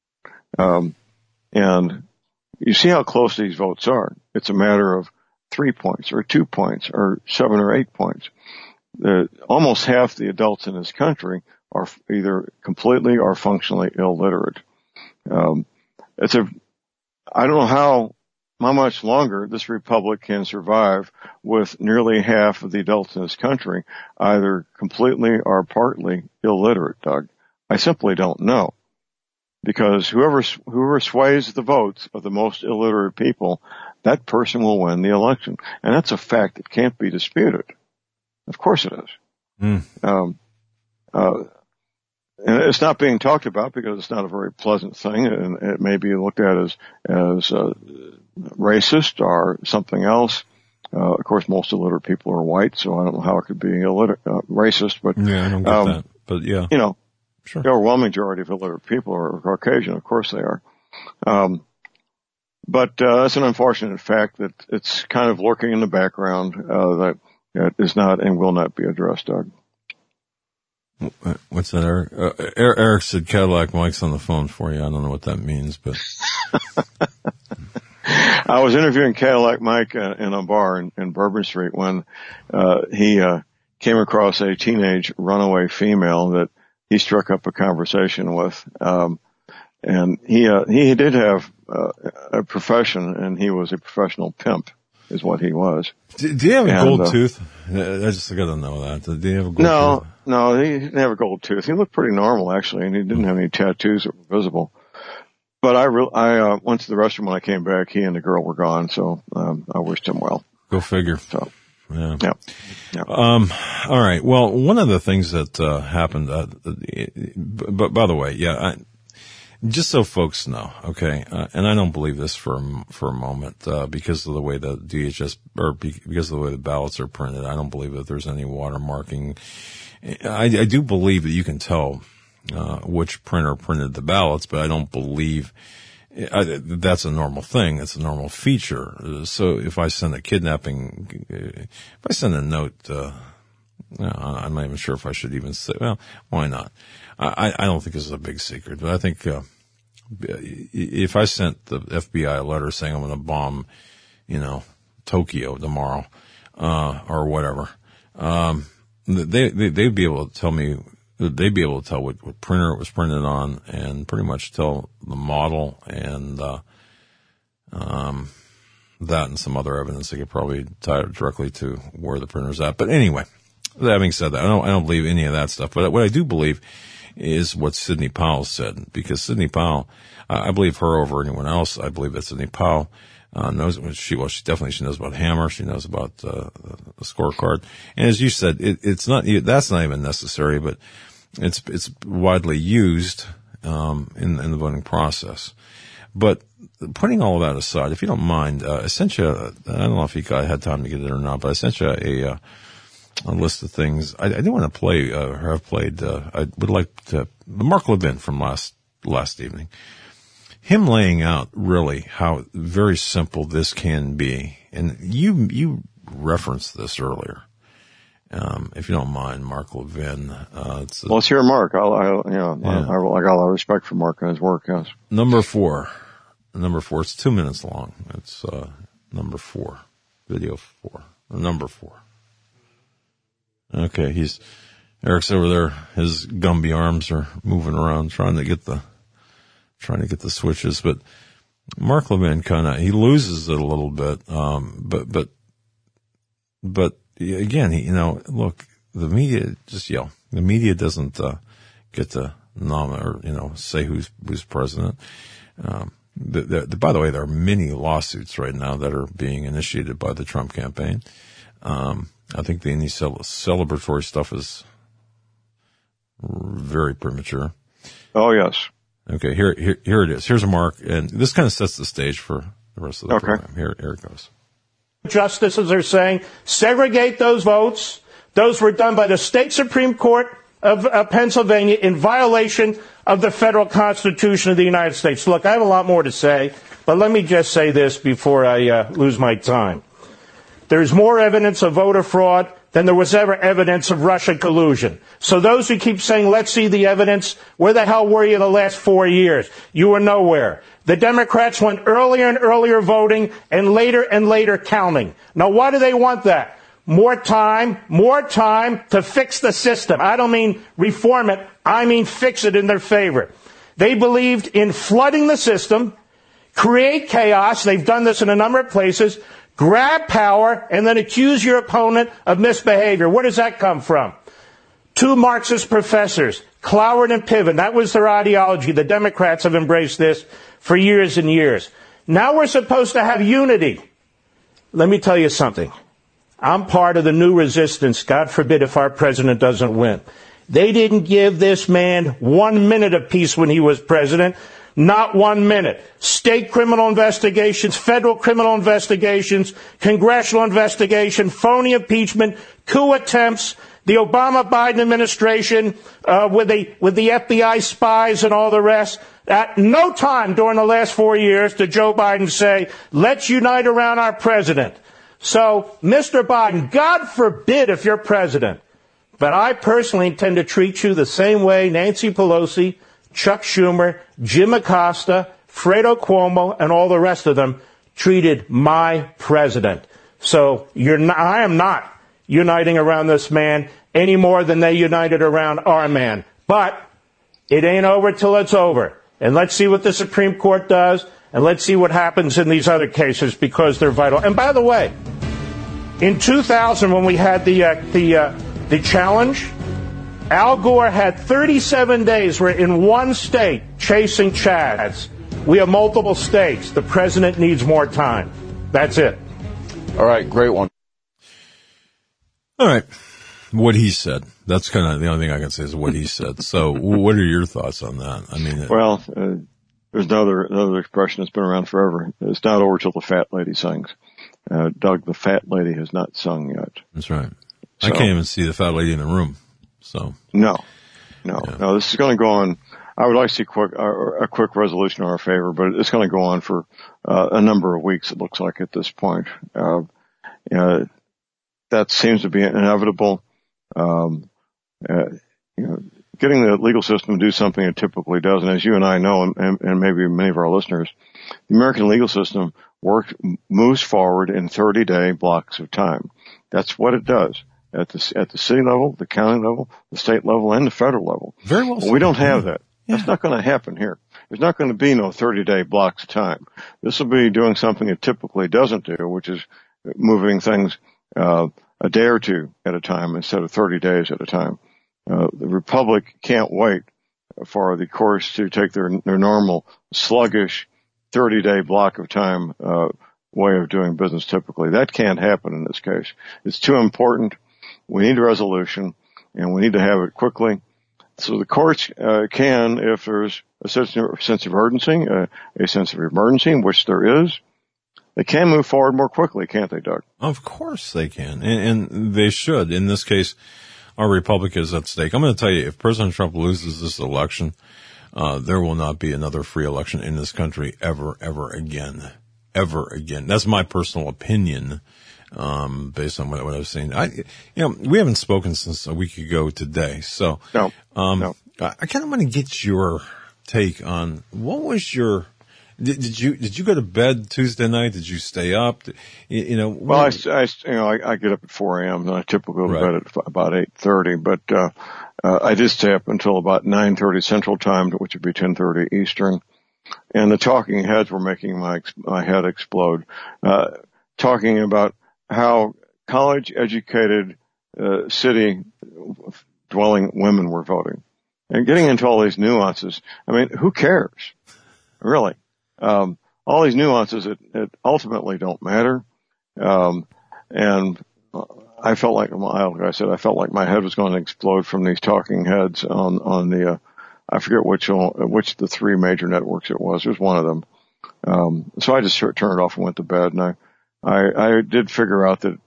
D: Um, and you see how close these votes are. It's a matter of three points or two points or seven or eight points. The, almost half the adults in this country are either completely or functionally illiterate. Um, it's a, I don't know how, how much longer this republic can survive with nearly half of the adults in this country either completely or partly illiterate, Doug. I simply don't know. Because whoever, whoever sways the votes of the most illiterate people, that person will win the election. And that's a fact that can't be disputed. Of course it is.
B: Mm.
D: Um, uh, and it's not being talked about because it's not a very pleasant thing, and it may be looked at as as uh, racist or something else. Uh, of course, most illiterate people are white, so I don't know how it could be illiterate, uh, racist. But
B: yeah, I don't get
D: um,
B: that. But yeah,
D: you know,
B: sure.
D: The overwhelming majority of illiterate people are Caucasian. Of course, they are. Um, but uh, it's an unfortunate fact that it's kind of lurking in the background uh, that, that is not and will not be addressed, Doug.
B: What's that, Eric? Uh, Eric said Cadillac Mike's on the phone for you. I don't know what that means, but.
D: I was interviewing Cadillac Mike uh, in a bar in, in Bourbon Street when uh, he uh, came across a teenage runaway female that he struck up a conversation with. Um, and he uh, he did have uh, a profession, and he was a professional pimp, is what he was.
B: Do, do you have a
D: and,
B: gold
D: uh,
B: tooth? I just got to know that. Do you have a gold
D: no,
B: tooth?
D: No, no, he didn't have a gold tooth. He looked pretty normal, actually, and he didn't have any tattoos that were visible. But I re- I uh, went to the restroom when I came back. He and the girl were gone, so um, I wished him well.
B: Go figure.
D: So,
B: yeah.
D: yeah. yeah.
B: Um. All right. Well, one of the things that uh, happened. Uh, but by the way, yeah. I, just so folks know, okay, uh, and I don't believe this for a, for a moment uh, because of the way the D H S or because of the way the ballots are printed. I don't believe that there's any watermarking. I, I do believe that you can tell uh, which printer printed the ballots, but I don't believe I, that's a normal thing. It's a normal feature. So if I send a kidnapping, if I send a note, uh, I'm not even sure if I should even say, well, why not? I, I don't think this is a big secret, but I think, uh, if I sent the F B I a letter saying I'm going to bomb, you know, Tokyo tomorrow, uh, or whatever, um, they, they, they'd be able to tell me, they'd be able to tell what, what printer it was printed on and pretty much tell the model and, uh, um, that and some other evidence. They could probably tie it directly to where the printer's at. But anyway, that being said, that I don't, I don't believe any of that stuff. But what I do believe is what Sidney Powell said, because Sidney Powell, I believe her over anyone else. I believe that Sidney Powell uh, knows what she, well, she definitely, she knows about Hammer. She knows about, uh, the scorecard. And as you said, it, it's not, that's not even necessary, but it's, it's widely used, um, in, in the voting process. But putting all of that aside, if you don't mind, uh, I sent you, I don't know if you guys had time to get it or not, but I sent you a, uh, a list of things. I, I do want to play, uh, or have played, uh, I would like to, Mark Levin from last, last evening. Him laying out really how very simple this can be. And you, you referenced this earlier. Um, if you don't mind, Mark Levin, uh, it's a,
D: well, let's hear Mark. I'll, I, you know,
B: yeah.
D: I, I, I got a lot of respect for Mark and his work, yes.
B: Number four. Number four. It's two minutes long. It's, uh, number four. Video four. Number four. Okay. He's, Eric's over there. His Gumby arms are moving around trying to get the, trying to get the switches, but Mark Levin kind of, he loses it a little bit. Um, but, but, but again, he, you know, look, the media just yell. The media doesn't, uh, get to nominate or, you know, say who's, who's president. Um, the, the, the, by the way, there are many lawsuits right now that are being initiated by the Trump campaign. Um, I think the any cel- celebratory stuff is very premature.
D: Oh, yes.
B: Okay, here, here, here it is. Here's a mark, and this kind of sets the stage for the rest of the
D: okay.
B: program. Here, here it goes.
E: Justices are saying, segregate those votes. Those were done by the state Supreme Court of uh, Pennsylvania in violation of the federal Constitution of the United States. Look, I have a lot more to say, but let me just say this before I uh, lose my time. There's more evidence of voter fraud than there was ever evidence of Russian collusion. So those who keep saying, let's see the evidence, where the hell were you the last four years? You were nowhere. The Democrats went earlier and earlier voting and later and later counting. Now, why do they want that? More time, more time to fix the system. I don't mean reform it. I mean fix it in their favor. They believed in flooding the system, create chaos. They've done this in a number of places. Grab power and then accuse your opponent of misbehavior. Where does that come from? Two Marxist professors, Cloward and Piven. That was their ideology. The Democrats have embraced this for years and years. Now we're supposed to have unity. Let me tell you something. I'm part of the new resistance, God forbid if our president doesn't win. They didn't give this man one minute of peace when he was president. Not one minute. State criminal investigations, federal criminal investigations, congressional investigation, phony impeachment, coup attempts, the Obama-Biden administration uh, with the with the F B I spies and all the rest. At no time during the last four years did Joe Biden say, let's unite around our president. So, Mister Biden, God forbid if you're president, but I personally intend to treat you the same way Nancy Pelosi, Chuck Schumer, Jim Acosta, Fredo Cuomo, and all the rest of them treated my president. So you're not, I am not uniting around this man any more than they united around our man. But it ain't over till it's over. And let's see what the Supreme Court does, and let's see what happens in these other cases because they're vital. And by the way, in two thousand when we had the uh, the uh, the challenge, Al Gore had thirty-seven days. We're in one state chasing Chads. We have multiple states. The president needs more time. That's it.
F: All right, great one.
B: All right. What he said. That's kind of the only thing I can say is what he said. So what are your thoughts on that? I mean,
D: well, uh, there's another, another expression that's been around forever. It's not over till the fat lady sings. Uh, Doug, the fat lady has not sung yet.
B: That's right.
D: So,
B: I can't even see the fat lady in the room. So
D: no, no,
B: yeah.
D: no. This is going to go on. I would like to see quick, uh, a quick resolution in our favor, but it's going to go on for uh, a number of weeks. It looks like at this point. Uh, uh, that seems to be inevitable. Um, uh, you know, getting the legal system to do something it typically doesn't, as you and I know, and, and maybe many of our listeners, the American legal system works, moves forward in thirty-day blocks of time. That's what it does. At the, at the city level, the county level, the state level, and the federal level.
B: Very well.
D: well we don't have that.
B: Yeah.
D: That's not going to happen here. There's not going to be no thirty-day blocks of time. This will be doing something it typically doesn't do, which is moving things uh a day or two at a time instead of thirty days at a time. Uh, the Republic can't wait for the courts to take their, their normal sluggish thirty-day block of time uh way of doing business typically. That can't happen in this case. It's too important. We need a resolution, and we need to have it quickly. So the courts uh, can, if there's a sense of, sense of urgency, uh, a sense of emergency, which there is, they can move forward more quickly, can't they, Doug?
B: Of course they can, and, and they should. In this case, our republic is at stake. I'm going to tell you, if President Trump loses this election, uh, there will not be another free election in this country ever, ever again. Ever again. That's my personal opinion, um, based on what, what I've seen. I, you know, we haven't spoken since a week ago today, so,
D: no,
B: um,
D: no.
B: I, I kind of want to get your take on what was your, did, did you, did you go to bed Tuesday night? Did you stay up? You, you know,
D: well, I, I, you know, I, I get up at four a.m. and I typically go to
B: Right.
D: bed at about eight thirty, but, uh, uh, I did stay up until about nine thirty Central Time, which would be ten thirty Eastern. And the talking heads were making my, my head explode, uh, talking about how college educated, uh, city dwelling women were voting and getting into all these nuances. I mean, who cares? Really? Um, all these nuances that, that ultimately don't matter. Um, and I felt like, like I said, I felt like my head was going to explode from these talking heads on, on the, uh, I forget which, which the three major networks it was. It was one of them. Um, so I just turned it off and went to bed. And I, I, I did figure out that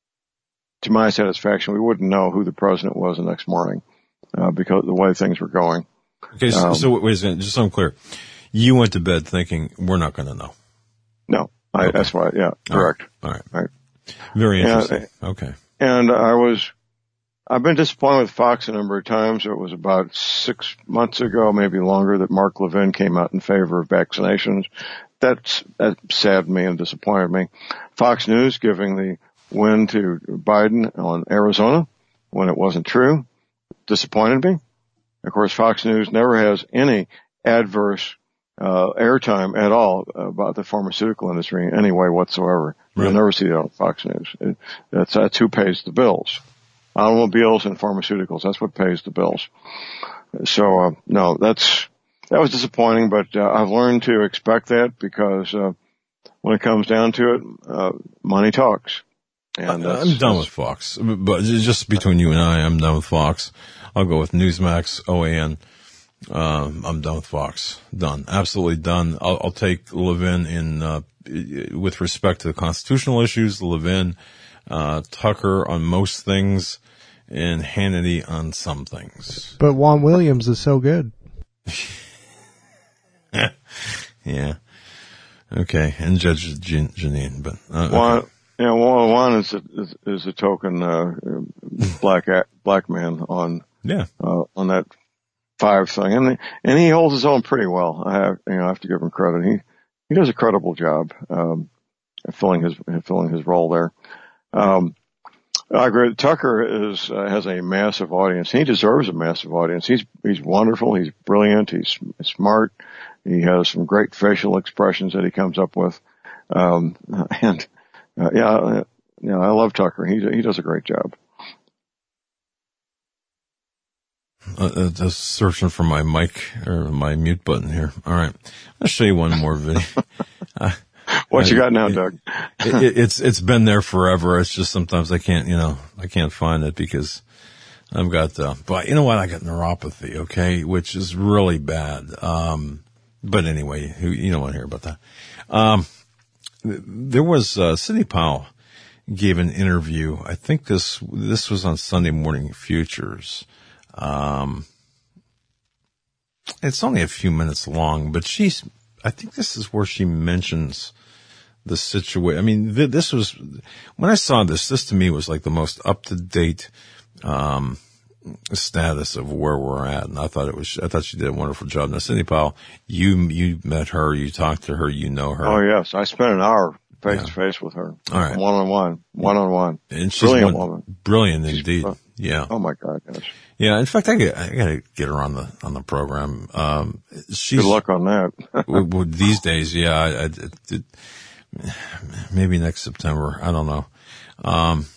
D: to my satisfaction, we wouldn't know who the president was the next morning, uh, because of the way things were going.
B: Okay. So,
D: Um,
B: so wait a second, just so I'm clear. You went to bed thinking we're not going to know.
D: No, I,
B: Okay.
D: that's why, yeah, correct.
B: All right.
D: Right.
B: Very
D: And-
B: interesting. Okay.
D: And I was, I've been disappointed with Fox a number of times. It was about six months ago, maybe longer, that Mark Levin came out in favor of vaccinations. That's, that saddened me and disappointed me. Fox News giving the win to Biden on Arizona when it wasn't true disappointed me. Of course, Fox News never has any adverse uh airtime at all about the pharmaceutical industry in any way whatsoever.
B: Right.
D: You'll never see that on Fox News. It, that's, that's who pays the bills. Automobiles and pharmaceuticals, that's what pays the bills. So, uh, no, that's, that was disappointing, but uh, I've learned to expect that because, uh, when it comes down to it, uh, money talks. And that's,
B: I'm done with Fox, but just between you and I, I'm done with Fox. I'll go with Newsmax, O A N. Um, I'm done with Fox. Done. Absolutely done. I'll, I'll take Levin in, uh, with respect to the constitutional issues, Levin, uh, Tucker on most things, and Hannity on some things.
C: But Juan Williams is so good.
B: Yeah. Okay. And Judge Jan- Janine, but, uh,
D: Juan,
B: okay.
D: you know, Juan, Juan is a, is, is a token, uh, black, black man on,
B: Yeah.
D: uh, on that five thing. And, and he holds his own pretty well. I have, you know, I have to give him credit. He, he does a credible job, um, filling his, filling his role there. Um, I agree. Tucker is, uh, has a massive audience. He deserves a massive audience. He's, he's wonderful. He's brilliant. He's smart. He has some great facial expressions that he comes up with. Um, and, uh, yeah, yeah, I love Tucker. He, he does a great job.
B: Uh, just searching for my mic or my mute button here. All right. I'll show you one more video. uh,
D: What you got now,
B: it,
D: Doug?
B: it, it, it's, it's been there forever. It's just sometimes I can't, you know, I can't find it because I've got, uh, but you know what? I got neuropathy. Okay. Which is really bad. Um, but anyway, who, you don't want to hear about that. Um, there was, uh, Sidney Powell gave an interview. I think this, this was on Sunday Morning Futures. Um, it's only a few minutes long, but she's, I think this is where she mentions the situation. I mean, th- this was, when I saw this, this to me was like the most up-to-date, um, status of where we're at. And I thought it was, I thought she did a wonderful job. Now, Sidney Powell, you, you met her, you talked to her, you know her.
D: Oh, yes. I spent an hour face to face with her.
B: All right.
D: One on one. One on one.
B: And she's
D: Brilliant
B: one,
D: woman.
B: brilliant
D: She's,
B: indeed.
D: uh,
B: Yeah.
D: Oh my God, yes.
B: Yeah. In fact, I get, I gotta get her on the, on the program. Um, she's,
D: Good luck on that.
B: w- w- these days, yeah, I, I, it, maybe next September. I don't know. Um,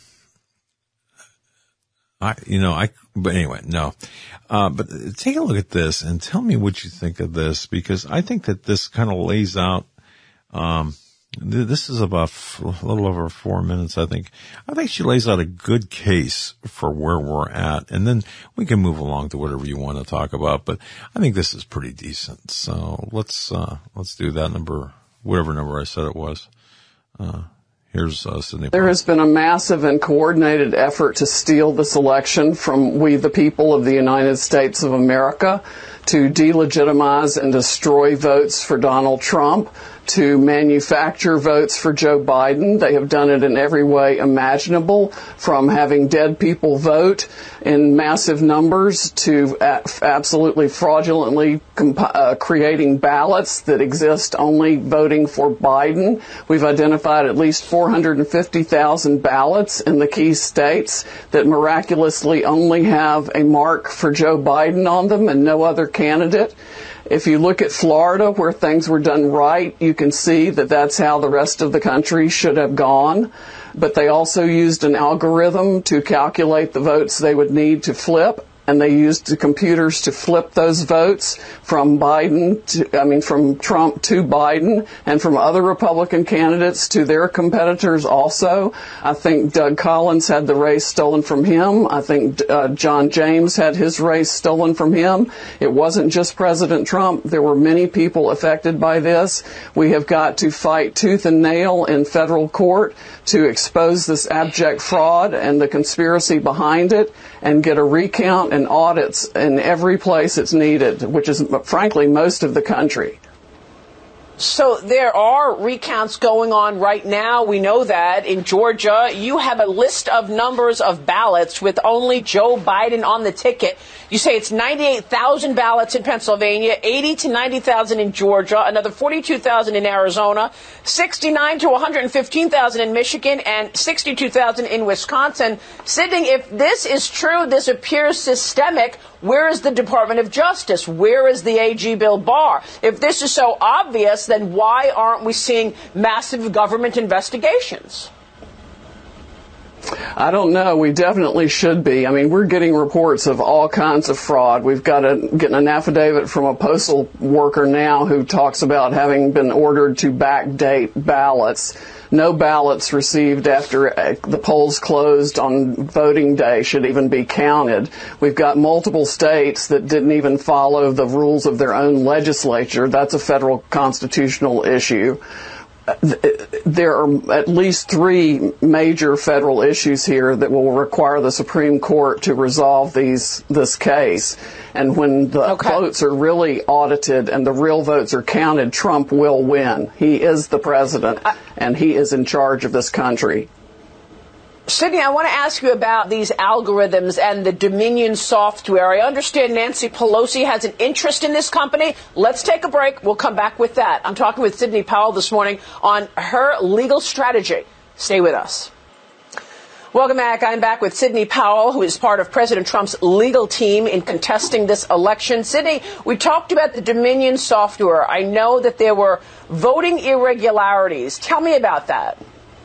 B: I, you know, I, but anyway, no. Uh, but take a look at this and tell me what you think of this, because I think that this kind of lays out, um, This is about a little over four minutes, I think. I think she lays out a good case for where we're at, and then we can move along to whatever you want to talk about. But I think this is pretty decent. So let's uh, let's do that number, whatever number I said it was. Uh, here's uh, Sidney.
G: There has been a massive and coordinated effort to steal this election from we, the people of the United States of America, to delegitimize and destroy votes for Donald Trump, to manufacture votes for Joe Biden. They have done it in every way imaginable, from having dead people vote in massive numbers to absolutely fraudulently comp- uh, creating ballots that exist only voting for Biden. We've identified at least four hundred fifty thousand ballots in the key states that miraculously only have a mark for Joe Biden on them and no other candidate. If you look at Florida, where things were done right, you can see that that's how the rest of the country should have gone. But they also used an algorithm to calculate the votes they would need to flip, and they used the computers to flip those votes from Biden to, I mean, from Trump to Biden, and from other Republican candidates to their competitors also. I think Doug Collins had the race stolen from him. I think uh, John James had his race stolen from him. It wasn't just President Trump. There were many people affected by this. We have got to fight tooth and nail in federal court to expose this abject fraud and the conspiracy behind it, and get a recount and audits in every place it's needed, which is, frankly, most of the country.
H: So there are recounts going on right now. We know that in Georgia. You have a list of numbers of ballots with only Joe Biden on the ticket. You say it's ninety-eight thousand ballots in Pennsylvania, eighty to ninety thousand in Georgia, another forty-two thousand in Arizona, sixty-nine to one hundred fifteen thousand in Michigan, and sixty-two thousand in Wisconsin. Sidney, if this is true, this appears systemic. Where is the Department of Justice? Where is the A G Bill Barr? If this is so obvious, then why aren't we seeing massive government investigations?
G: I don't know. We definitely should be. I mean, we're getting reports of all kinds of fraud. We've got a, getting an affidavit from a postal worker now who talks about having been ordered to backdate ballots. No ballots received after the polls closed on voting day should even be counted. We've got multiple states that didn't even follow the rules of their own legislature. That's a federal constitutional issue. There are at least three major federal issues here that will require the Supreme Court to resolve these this case. And when the okay. votes are really audited and the real votes are counted, Trump will win. He is the president, and he is in charge of this country.
H: Sidney, I want to ask you about these algorithms and the Dominion software. I understand Nancy Pelosi has an interest in this company. Let's take a break. We'll come back with that. I'm talking with Sidney Powell this morning on her legal strategy. Stay with us. Welcome back. I'm back with Sidney Powell, who is part of President Trump's legal team in contesting this election. Sidney, we talked about the Dominion software. I know that there were voting irregularities. Tell me about that.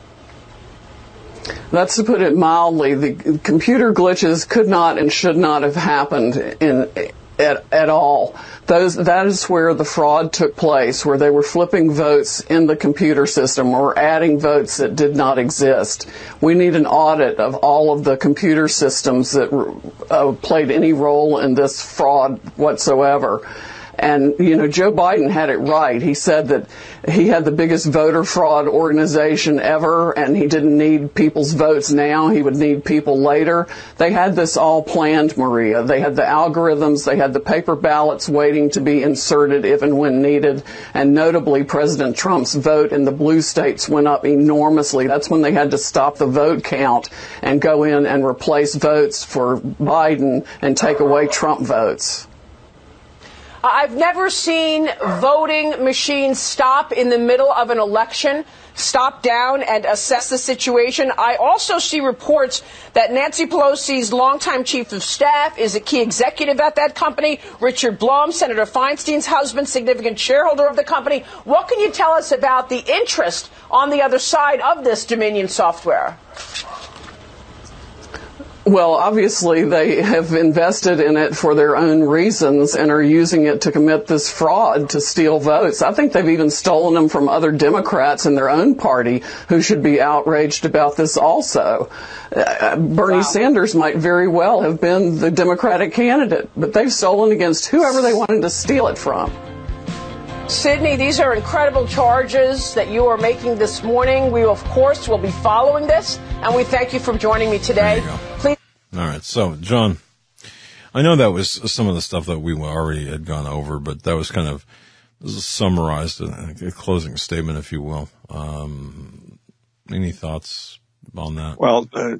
G: That's to put it mildly. The computer glitches could not and should not have happened in at, at all. Those that is where the fraud took place, where they were flipping votes in the computer system or adding votes that did not exist. We need an audit of all of the computer systems that uh, played any role in this fraud whatsoever. And, you know, Joe Biden had it right. He said that he had the biggest voter fraud organization ever, and he didn't need people's votes now. He would need people later. They had this all planned, Maria. They had the algorithms. They had the paper ballots waiting to be inserted if and when needed. And notably, President Trump's vote in the blue states went up enormously. That's when they had to stop the vote count and go in and replace votes for Biden and take away Trump votes.
H: I've never seen voting machines stop in the middle of an election, stop down and assess the situation. I also see reports that Nancy Pelosi's longtime chief of staff is a key executive at that company. Richard Blum, Senator Feinstein's husband, significant shareholder of the company. What can you tell us about the interest on the other side of this Dominion software?
G: Well, obviously they have invested in it for their own reasons and are using it to commit this fraud to steal votes. I think they've even stolen them from other Democrats in their own party who should be outraged about this also. Uh, Bernie wow. Sanders might very well have been the Democratic candidate, but they've stolen against whoever they wanted to steal it from.
H: Sidney, these are incredible charges that you are making this morning. We, of course, will be following this, and we thank you for joining me today.
B: There you go.
H: Please.
B: All right. So, John, I know that was some of the stuff that we already had gone over, but that was kind of summarized, a, a closing statement, if you will. Um, any thoughts on that?
D: Well, uh,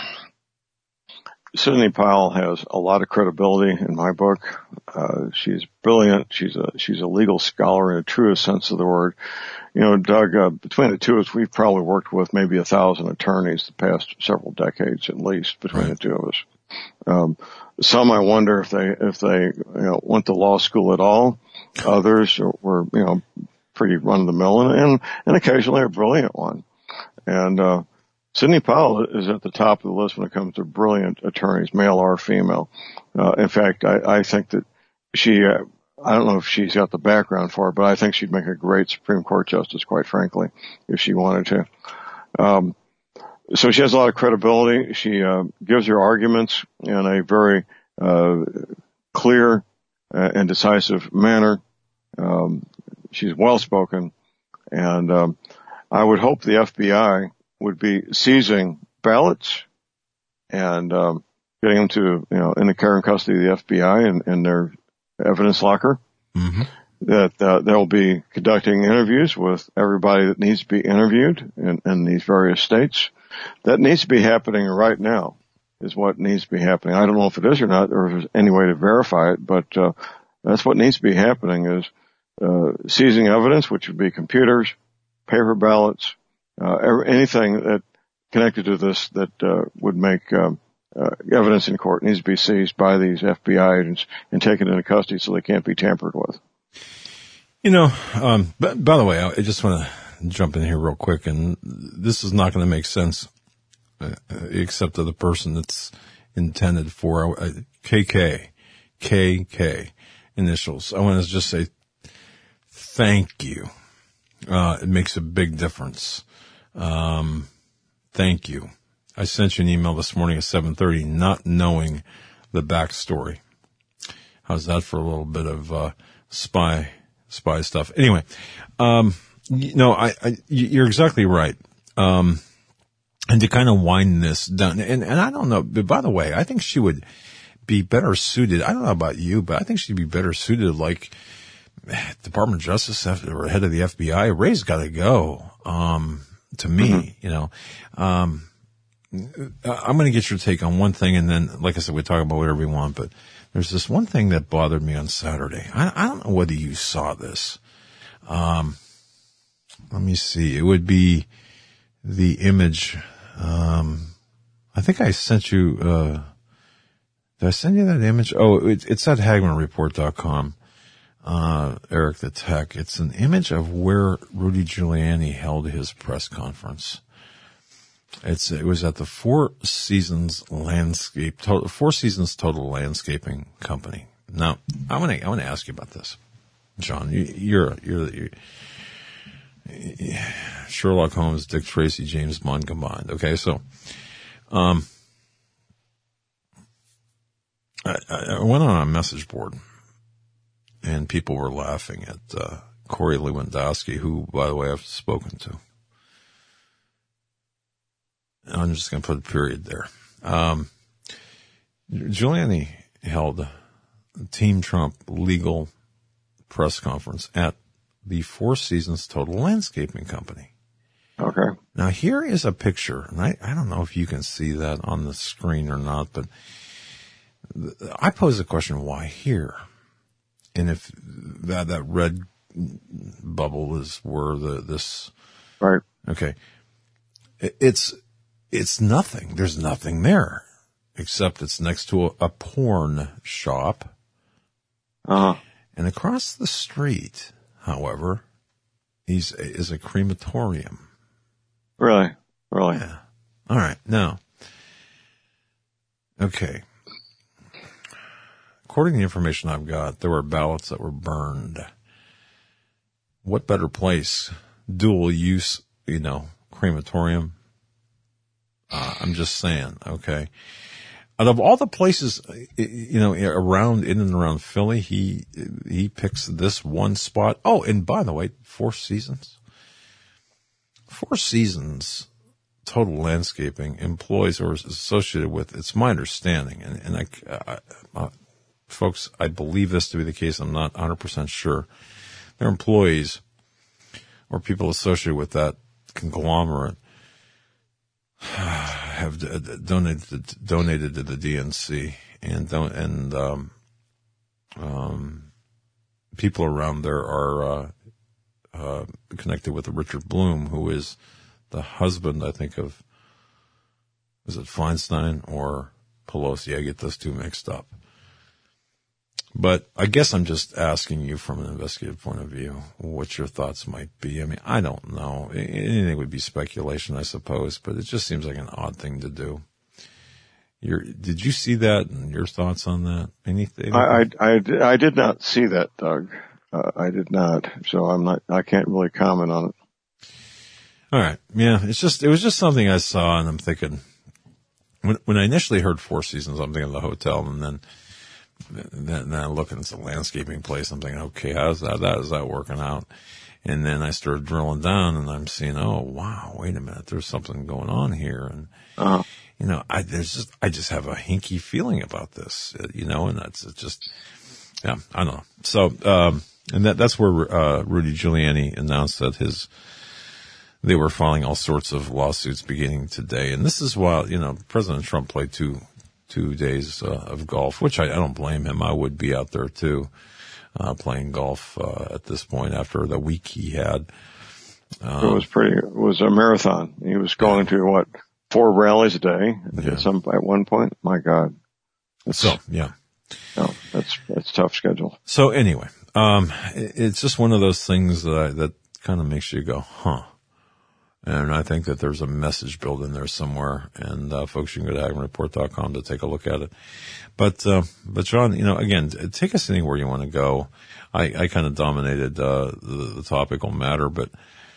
D: Sidney Powell has a lot of credibility in my book. Uh, she's brilliant. She's a, she's a legal scholar in the truest sense of the word. You know, Doug, uh, between the two of us, we've probably worked with maybe a thousand attorneys the past several decades at least between right. the two of us. Um, some I wonder if they, if they, you know, went to law school at all. Others were, you know, pretty run of the mill and, and, and occasionally a brilliant one. And, uh, Sidney Powell is at the top of the list when it comes to brilliant attorneys, male or female. Uh, in fact, I, I think that she, uh, I don't know if she's got the background for it, but I think she'd make a great Supreme Court justice, quite frankly, if she wanted to. Um, so she has a lot of credibility. She, uh, gives her arguments in a very, uh, clear uh, and decisive manner. Um, she's well spoken, and, um, I would hope the F B I would be seizing ballots and um, getting them to, you know, in the care and custody of the F B I and, and their evidence locker. Mm-hmm. That uh, they'll be conducting interviews with everybody that needs to be interviewed in, in these various states. That needs to be happening right now, is what needs to be happening. I don't know if it is or not, or if there's any way to verify it, but uh, that's what needs to be happening, is uh, seizing evidence, which would be computers, paper ballots, Uh, anything that connected to this that uh, would make um, uh, evidence in court needs to be seized by these F B I agents and taken into custody so they can't be tampered with.
B: You know, um, by, by the way, I just want to jump in here real quick, and this is not going to make sense uh, except to the person that's intended for. uh, K K, K K initials. I want to just say thank you. Uh, it makes a big difference. Um, thank you. I sent you an email this morning at seven thirty, not knowing the backstory. How's that for a little bit of, uh, spy, spy stuff? Anyway, um, you know, I, I, you're exactly right. Um, and to kind of wind this down, and, and I don't know, but by the way, I think she would be better suited. I don't know about you, but I think she'd be better suited like Department of Justice or head of the F B I. Ray's got to go. Um, to me, mm-hmm. you know, um, I'm going to get your take on one thing, and then, like I said, we talk about whatever we want, but there's this one thing that bothered me on Saturday. I, I don't know whether you saw this. Um, let me see. It would be the image. Um, I think I sent you, uh, did I send you that image? Oh, it, it's at Hagmann Report dot com. Uh, Eric the Tech. It's an image of where Rudy Giuliani held his press conference. It's, it was at the Four Seasons Landscape, total, Four Seasons Total Landscaping Company. Now, I want to, I want to ask you about this. John, you, you're, you're, you're, Sherlock Holmes, Dick Tracy, James Bond combined. Okay. So, um, I, I went on a message board, and people were laughing at uh, Corey Lewandowski, who, by the way, I've spoken to. I'm just going to put a period there. Um, Giuliani held a Team Trump legal press conference at the Four Seasons Total Landscaping Company.
D: Okay.
B: Now, here is a picture, and I, I don't know if you can see that on the screen or not, but I pose the question, why here? And if that, that red bubble is where the, this,
D: right.
B: Okay. It's, it's nothing. There's nothing there except it's next to a, a porn shop.
D: Uh-huh.
B: And across the street, however, is, is a crematorium.
D: Really? Really?
B: Yeah. All right. Now, Okay. According to the information I've got, there were ballots that were burned. What better place? Dual use, you know, crematorium. Uh, I'm just saying, okay. Out of all the places, you know, around, in and around Philly, he, he picks this one spot. Oh, and by the way, Four Seasons. Four Seasons Total Landscaping employs or is associated with, it's my understanding, and, and I, I, I, folks, I believe this to be the case. I'm not one hundred percent sure. Their employees or people associated with that conglomerate have donated donated to the D N C, and don't and um, um, people around there are uh, uh, connected with Richard Bloom, who is the husband, I think, of, is it Feinstein or Pelosi? I get those two mixed up. But I guess I'm just asking you from an investigative point of view what your thoughts might be. I mean, I don't know. Anything would be speculation, I suppose, but it just seems like an odd thing to do. You're, did you see that and your thoughts on that? Anything?
D: I, I, I, I did not see that, Doug. Uh, I did not. So I'm not, I can't really comment on it.
B: All right. Yeah. It's just, it was just something I saw, and I'm thinking, when, when I initially heard Four Seasons, I'm thinking of the hotel, and then, then, then I look and it's a landscaping place. I'm thinking, okay, how's that, that, is that working out? And then I started drilling down, and I'm seeing, oh, wow, wait a minute, there's something going on here. And, uh-huh. you know, I, there's just, I just have a hinky feeling about this, you know, and that's it's just, yeah, I don't know. So, um, and that, that's where, uh, Rudy Giuliani announced that his, they were filing all sorts of lawsuits beginning today. And this is while, you know, President Trump played two, two days uh, of golf, which I, I don't blame him. I would be out there too, uh, playing golf, uh, at this point after the week he had. Um,
D: it was pretty, it was a marathon. He was going to what, four rallies a day
B: yeah.
D: at some, at one point. My God.
B: That's, so, yeah.
D: No, that's, that's a tough schedule.
B: So anyway, um, it, it's just one of those things that I, that kind of makes you go, huh. And I think that there's a message built in there somewhere. And, uh, folks, you can go to Hagman Report dot com to take a look at it. But, uh, but John, you know, again, take us anywhere you want to go. I, I kind of dominated, uh, the, the topical matter, but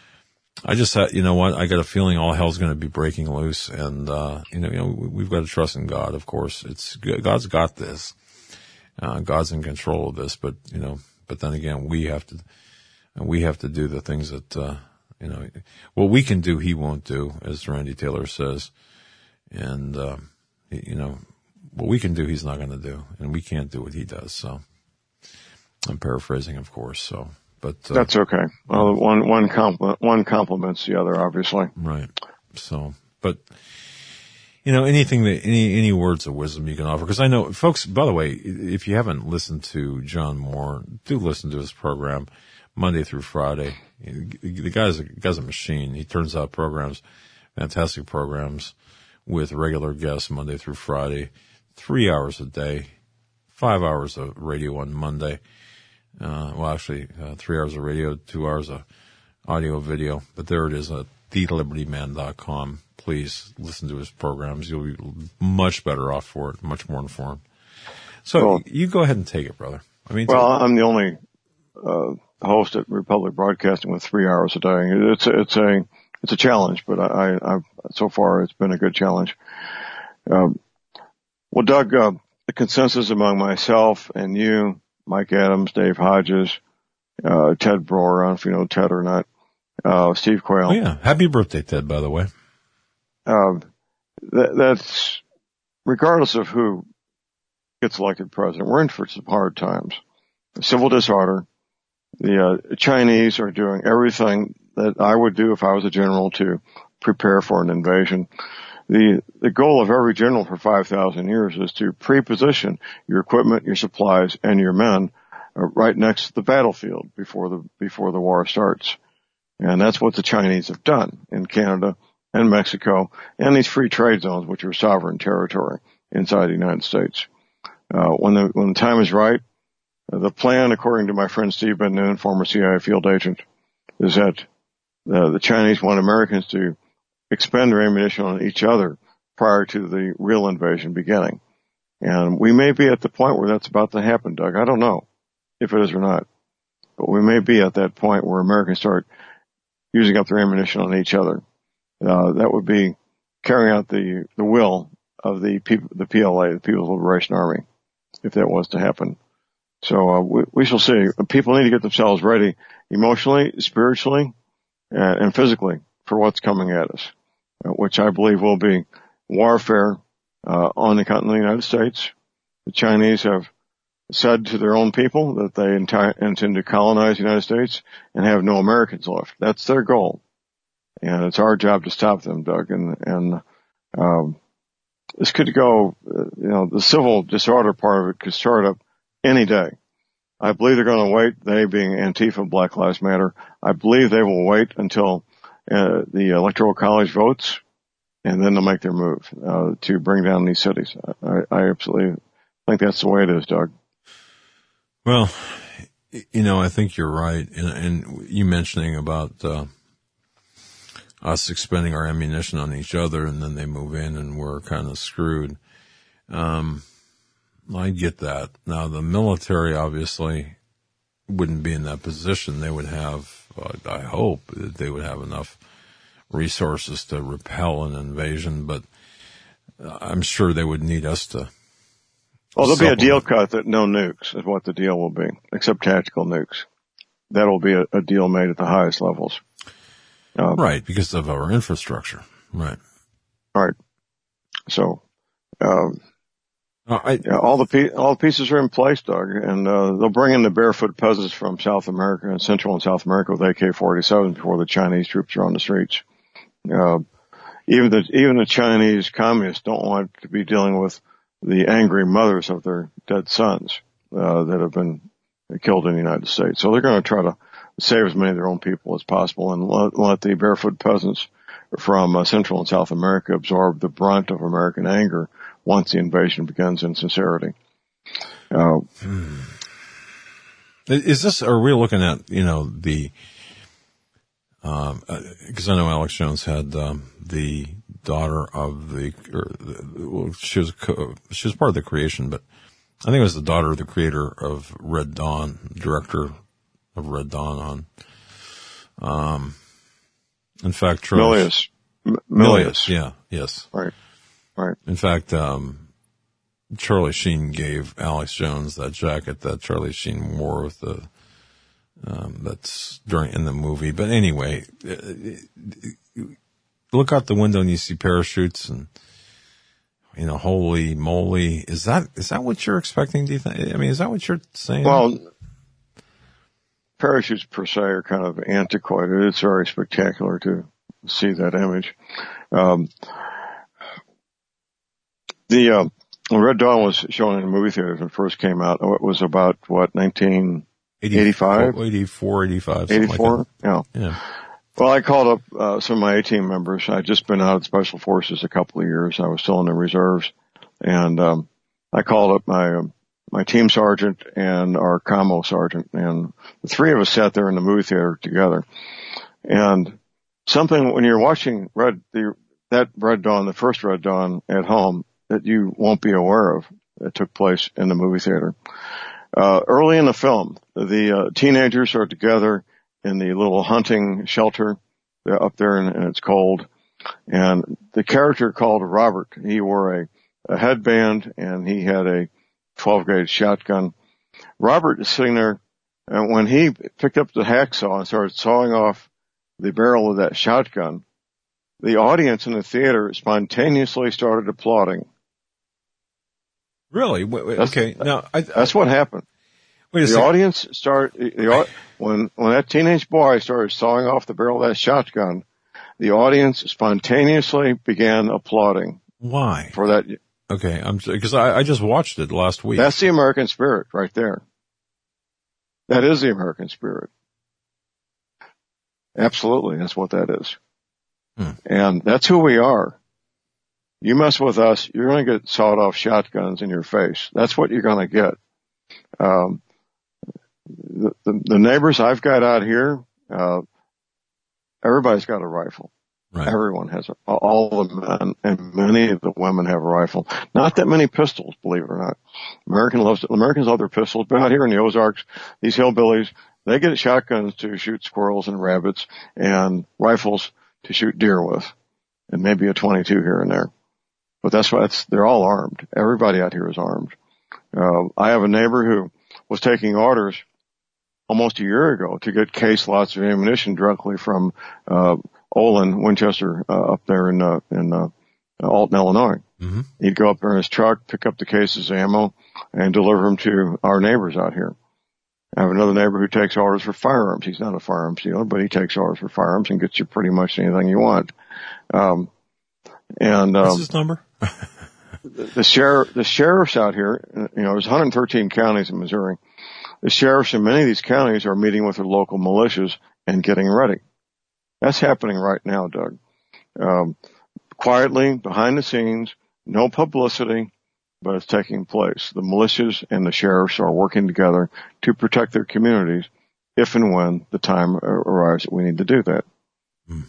B: I just had, you know what, I got a feeling all hell's going to be breaking loose. And, uh, you know, you know, we've got to trust in God, of course. It's, God's got this. Uh, God's in control of this, but, you know, but then again, we have to, we have to do the things that, uh, you know, what we can do, he won't do, as Randy Taylor says. And, um, you know, what we can do, he's not going to do. And we can't do what he does. So I'm paraphrasing, of course. So, but. Uh,
D: That's okay. Well, one, one compliment, one compliments the other, obviously.
B: Right. So, but, you know, anything that, any, any words of wisdom you can offer. Cause I know, folks, by the way, if you haven't listened to John Moore, do listen to his program Monday through Friday. The guy's a, guy's a machine. He turns out programs, fantastic programs with regular guests Monday through Friday, three hours a day, five hours of radio on Monday. Uh, well, actually, uh, three hours of radio, two hours of audio, video. But there it is at the liberty man dot com. Please listen to his programs. You'll be much better off for it, much more informed. So well, you go ahead and take it, brother. I mean,
D: well, I'm the only, uh, host at Republic Broadcasting with three hours a day. It's a, it's a, it's a challenge, but I, I, I've, so far it's been a good challenge. Um, well, Doug, uh, the consensus among myself and you, Mike Adams, Dave Hodges, uh, Ted Broer, I don't know if you know Ted or not, uh, Steve Quayle.
B: Oh yeah. Happy birthday, Ted, by the way.
D: Um, that, that's regardless of who gets elected president, we're in for some hard times. Civil disorder. The uh, Chinese are doing everything that I would do if I was a general to prepare for an invasion. The the goal of every general for five thousand years is to pre-position your equipment, your supplies, and your men uh, right next to the battlefield before the before the war starts. And that's what the Chinese have done in Canada and Mexico and these free trade zones, which are sovereign territory inside the United States. Uh, when the when the time is right, the plan, according to my friend Steve Ben Noon, former C I A field agent, is that uh, the Chinese want Americans to expend their ammunition on each other prior to the real invasion beginning. And we may be at the point where that's about to happen, Doug. I don't know if it is or not. But we may be at that point where Americans start using up their ammunition on each other. Uh, that would be carrying out the, the will of the people, the P L A, the People's Liberation Army, if that was to happen. So, uh, we, we shall see. People need to get themselves ready emotionally, spiritually, uh, and physically for what's coming at us, uh, which I believe will be warfare, uh, on the continent of the United States. The Chinese have said to their own people that they enti- intend to colonize the United States and have no Americans left. That's their goal. And it's our job to stop them, Doug. And, and, um, this could go, uh, you know, the civil disorder part of it could start up any day. I believe they're going to wait, they being Antifa, Black Lives Matter. I believe they will wait until, uh, the Electoral College votes, and then they'll make their move, uh, to bring down these cities. I, I absolutely think that's the way it is, Doug.
B: Well, you know, I think you're right. And, and you mentioning about, uh, us expending our ammunition on each other, and then they move in and we're kind of screwed. Um, I get that. Now, the military obviously wouldn't be in that position. They would have, uh, I hope, that they would have enough resources to repel an invasion, but I'm sure they would need us to.
D: Well, there'll be a deal cut that no nukes is what the deal will be, except tactical nukes. That'll be a, a deal made at the highest levels. Um,
B: right, because of our infrastructure. Right.
D: Right. So, um,
B: uh, I,
D: yeah, all the pe- all the pieces are in place, Doug, and uh, they'll bring in the barefoot peasants from South America and Central and South America with A K forty-sevens before the Chinese troops are on the streets. Uh, even the even the Chinese communists don't want to be dealing with the angry mothers of their dead sons uh, that have been killed in the United States. So they're going to try to save as many of their own people as possible and let, let the barefoot peasants from uh, Central and South America absorb the brunt of American anger once the invasion begins in sincerity. Uh,
B: hmm. Is this, are we looking at, you know, the, um, uh, cause I know Alex Jones had, um, the daughter of the, or the, well, she was, co- she was part of the creation, but I think it was the daughter of the creator of Red Dawn, director of Red Dawn on, um, in fact, Charlie.
D: Milius. M- Milius.
B: Yeah, yes.
D: Right. Right.
B: In fact, um, Charlie Sheen gave Alex Jones that jacket that Charlie Sheen wore with the, um, that's during, in the movie. But anyway, look out the window and you see parachutes and, you know, holy moly. Is that, is that what you're expecting? Do you think? I mean, is that what you're saying?
D: Well, parachutes per se are kind of antiquated. It's very spectacular to see that image. Um, the, uh, when Red Dawn was shown in the movie theaters when it first came out, it was about, what, nineteen eighty-five?
B: eighty-four, eighty-five.
D: eighty-four?
B: Like
D: yeah.
B: Yeah.
D: Well, I called up, uh, some of my A-team members. I'd just been out of Special Forces a couple of years. I was still in the reserves. And, um, I called up my, um, my team sergeant and our commo sergeant, and the three of us sat there in the movie theater together. And something, when you're watching Red, the, that Red Dawn, the first Red Dawn at home, that you won't be aware of that took place in the movie theater. Uh, early in the film, the uh, teenagers are together in the little hunting shelter. They're up there and, and it's cold. And the character called Robert, he wore a, a headband and he had a twelve gauge shotgun. Robert is sitting there, and when he picked up the hacksaw and started sawing off the barrel of that shotgun, the audience in the theater spontaneously started applauding.
B: Really? Wait, wait,
D: That's,
B: okay. Now, I,
D: that's what happened.
B: Wait a
D: the
B: second.
D: audience start the when when that teenage boy started sawing off the barrel of that shotgun, the audience spontaneously began applauding.
B: Why?
D: For that.
B: Okay, I'm because I, I just watched it last week.
D: That's the American spirit right there. That is the American spirit. Absolutely, that's what that is. Hmm. And that's who we are. You mess with us, you're going to get sawed off shotguns in your face. That's what you're going to get. Um, the, the, the neighbors I've got out here, uh, everybody's got a rifle.
B: Right.
D: Everyone has a, all the men and many of the women have a rifle. Not that many pistols, believe it or not. American loves, Americans love their pistols, but out here in the Ozarks, these hillbillies, they get shotguns to shoot squirrels and rabbits and rifles to shoot deer with, and maybe a twenty-two here and there. But that's why it's, they're all armed. Everybody out here is armed. Uh, I have a neighbor who was taking orders almost a year ago to get case lots of ammunition directly from, uh, Olin Winchester, uh, up there in, uh, in, uh, Alton, Illinois.
B: Mm-hmm.
D: He'd go up there in his truck, pick up the cases of ammo, and deliver them to our neighbors out here. I have another neighbor who takes orders for firearms. He's not a firearms dealer, but he takes orders for firearms and gets you pretty much anything you want. Um, and, um,
B: what's his number?
D: the, the sheriff, the sheriffs out here, you know, there's one hundred thirteen counties in Missouri. The sheriffs in many of these counties are meeting with their local militias and getting ready. That's happening right now, Doug. Um, quietly, behind the scenes, no publicity, but it's taking place. The militias and the sheriffs are working together to protect their communities if and when the time arrives that we need to do that.
B: Hmm.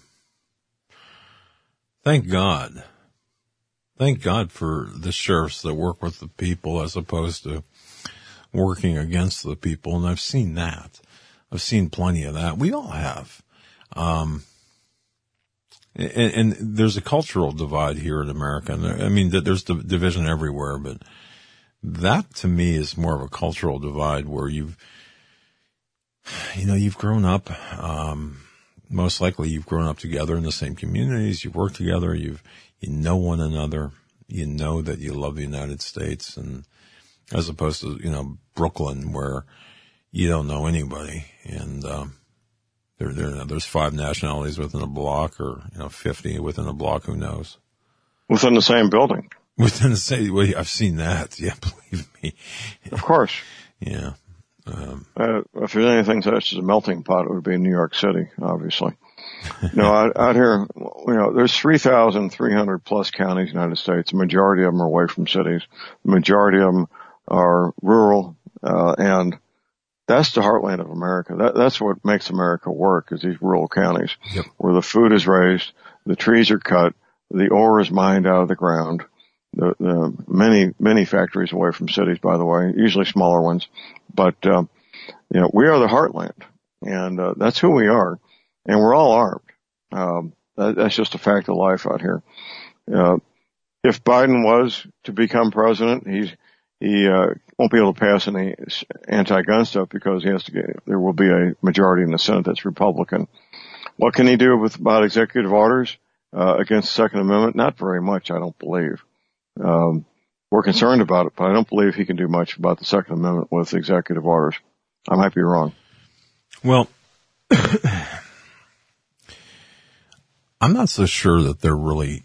B: Thank God. Thank God for the sheriffs that work with the people as opposed to working against the people. And I've seen that. I've seen plenty of that. We all have. Um, and, and there's a cultural divide here in America. And there, I mean, there's the division everywhere, but that to me is more of a cultural divide where you've, you know, you've grown up, um, most likely you've grown up together in the same communities. You've worked together. You've, you know one another. You know that you love the United States, and as opposed to, you know, Brooklyn where you don't know anybody. And, um, There, there, there's five nationalities within a block, or, you know, fifty within a block. Who knows?
D: Within the same building.
B: Within the same, well, I've seen that. Yeah, believe me.
D: Of course.
B: Yeah. Um,
D: uh, if there's anything such as a melting pot, it would be New York City, obviously. No, out, out here, you know, there's three thousand three hundred plus counties in the United States. The majority of them are away from cities. The majority of them are rural, uh, and that's the heartland of America. That, that's what makes America work, is these rural counties.
B: Yep.
D: Where the food is raised, the trees are cut, the ore is mined out of the ground. The, the many, many factories away from cities, by the way, usually smaller ones. But, um, you know, we are the heartland, and uh, that's who we are, and we're all armed. Um, that, that's just a fact of life out here. Uh, if Biden was to become president, he's He, uh, won't be able to pass any anti-gun stuff because he has to get, there will be a majority in the Senate that's Republican. What can he do with about executive orders, uh, against the Second Amendment? Not very much, I don't believe. Um, we're concerned about it, but I don't believe he can do much about the Second Amendment with executive orders. I might be wrong.
B: Well, I'm not so sure that they're really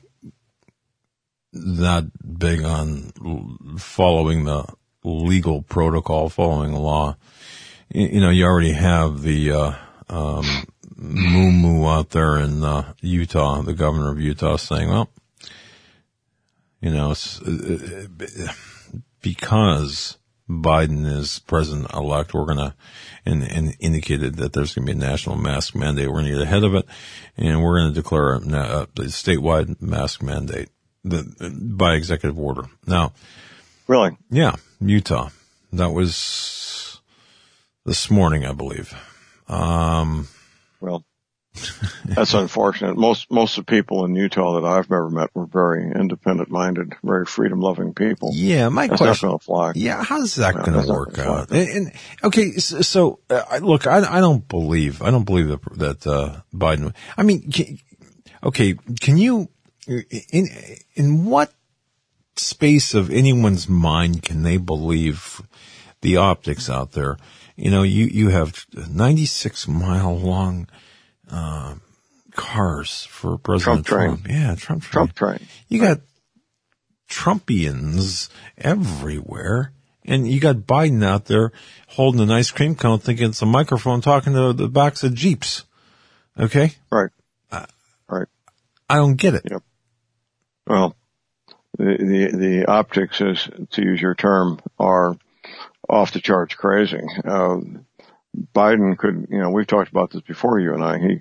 B: that big on following the legal protocol, following the law. You know, you already have the, uh, um, Moo Moo out there in, uh, Utah, the governor of Utah saying, well, you know, it's, uh, because Biden is president-elect, we're going to, and, and indicated that there's going to be a national mask mandate. We're going to get ahead of it, and we're going to declare a, a statewide mask mandate. The, by executive order. Now,
D: really?
B: Yeah, Utah. That was this morning, I believe. Um,
D: well, that's unfortunate. Most, most of the people in Utah that I've ever met were very independent minded, very freedom loving people.
B: Yeah, my
D: that's
B: question.
D: Not gonna fly.
B: Yeah, how's that
D: no,
B: going to work out? And, and okay, so, so uh, look, I, I don't believe, I don't believe that, that, uh, Biden, I mean, can, okay, can you, In, in what space of anyone's mind can they believe the optics out there? You know, you, you have ninety-six mile long, uh, cars for President
D: Trump.
B: Trump.
D: Train.
B: Yeah, Trump train.
D: Trump train.
B: You got Trumpians everywhere. And you got Biden out there holding an ice cream cone thinking it's a microphone talking to the backs of Jeeps. Okay?
D: Right.
B: Uh,
D: right.
B: I don't get it.
D: Yep. Well, the, the, the optics, is, to use your term, are off the charts crazy. Uh, Biden could, you know, we've talked about this before, you and I. He,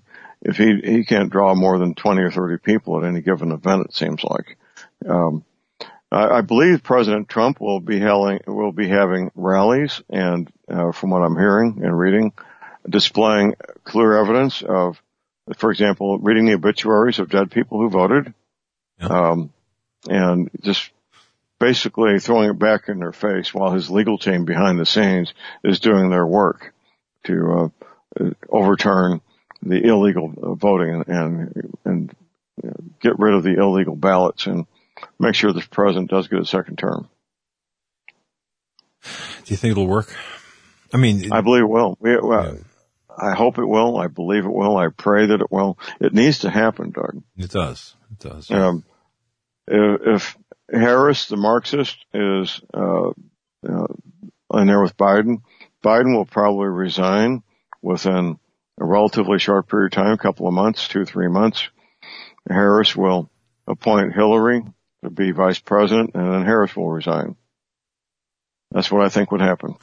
D: if he he can't draw more than twenty or thirty people at any given event, it seems like. Um, I, I believe President Trump will be having will be having rallies, and uh, from what I'm hearing and reading, displaying clear evidence of, for example, reading the obituaries of dead people who voted, yeah. um, and just basically throwing it back in their face while his legal team behind the scenes is doing their work to uh, overturn the illegal voting and and, and you know, get rid of the illegal ballots and make sure this president does get a second term.
B: Do you think it'll work? I mean,
D: I believe it will. We, uh, yeah. I hope it will. I believe it will. I pray that it will. It needs to happen, Doug.
B: It does. It does.
D: Um, if, if Harris, the Marxist, is uh, uh, in there with Biden, Biden will probably resign within a relatively short period of time, a couple of months, two, three months. Harris will appoint Hillary to be vice president, and then Harris will resign. That's what I think would happen.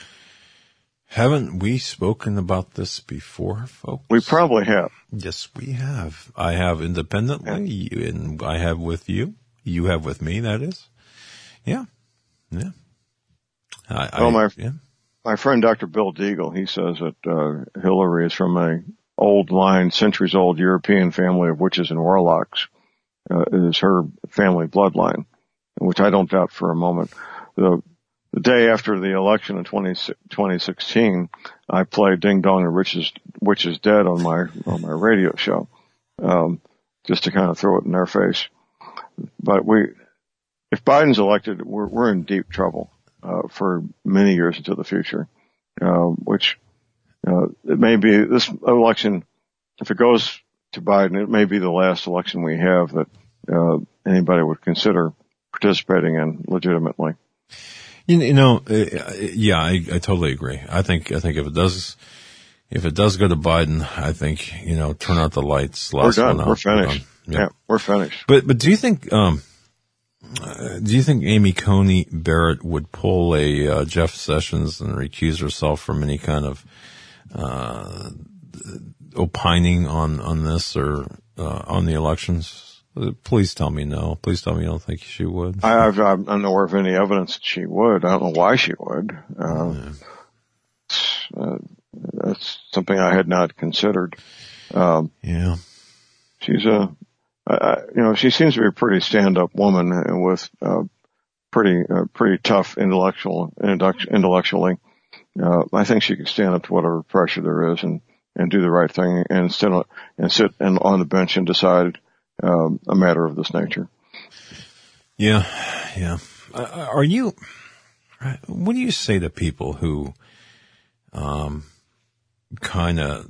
B: Haven't we spoken about this before, folks?
D: We probably have.
B: Yes, we have. I have independently, yeah. and I have with you. You have with me, that is. Yeah. Yeah. I,
D: well, my,
B: I, yeah.
D: my friend Doctor Bill Deagle, he says that uh, Hillary is from a old line, centuries old European family of witches and warlocks. Uh, it is her family bloodline, which I don't doubt for a moment. The The day after the election in twenty sixteen, I played Ding Dong, the Witch Witch is Dead on my, on my radio show, um, just to kind of throw it in their face. But we, if Biden's elected, we're, we're in deep trouble, uh, for many years into the future, uh, which, uh, it may be this election, if it goes to Biden, it may be the last election we have that, uh, anybody would consider participating in legitimately.
B: You know, uh, yeah, I, I totally agree. I think, I think if it does, if it does go to Biden, I think, you know, turn out the lights.
D: We're done. We're finished. We're yeah. yeah, we're finished.
B: But, but do you think, um, uh, do you think Amy Coney Barrett would pull a, uh, Jeff Sessions and recuse herself from any kind of, uh, opining on, on this or, uh, on the elections? Please tell me no. Please tell me you don't think she would.
D: I, I've, I'm not aware of any evidence that she would. I don't know why she would. Uh, yeah. uh, that's something I had not considered. Um,
B: yeah.
D: She's a, uh, you know, she seems to be a pretty stand-up woman with, uh, pretty, uh, pretty tough intellectual, intellectually. Uh, I think she could stand up to whatever pressure there is and, and do the right thing and sit on, and sit and on the bench and decide Um, a matter of this nature.
B: Yeah, yeah. Uh, are you, what do you say to people who, um, kind of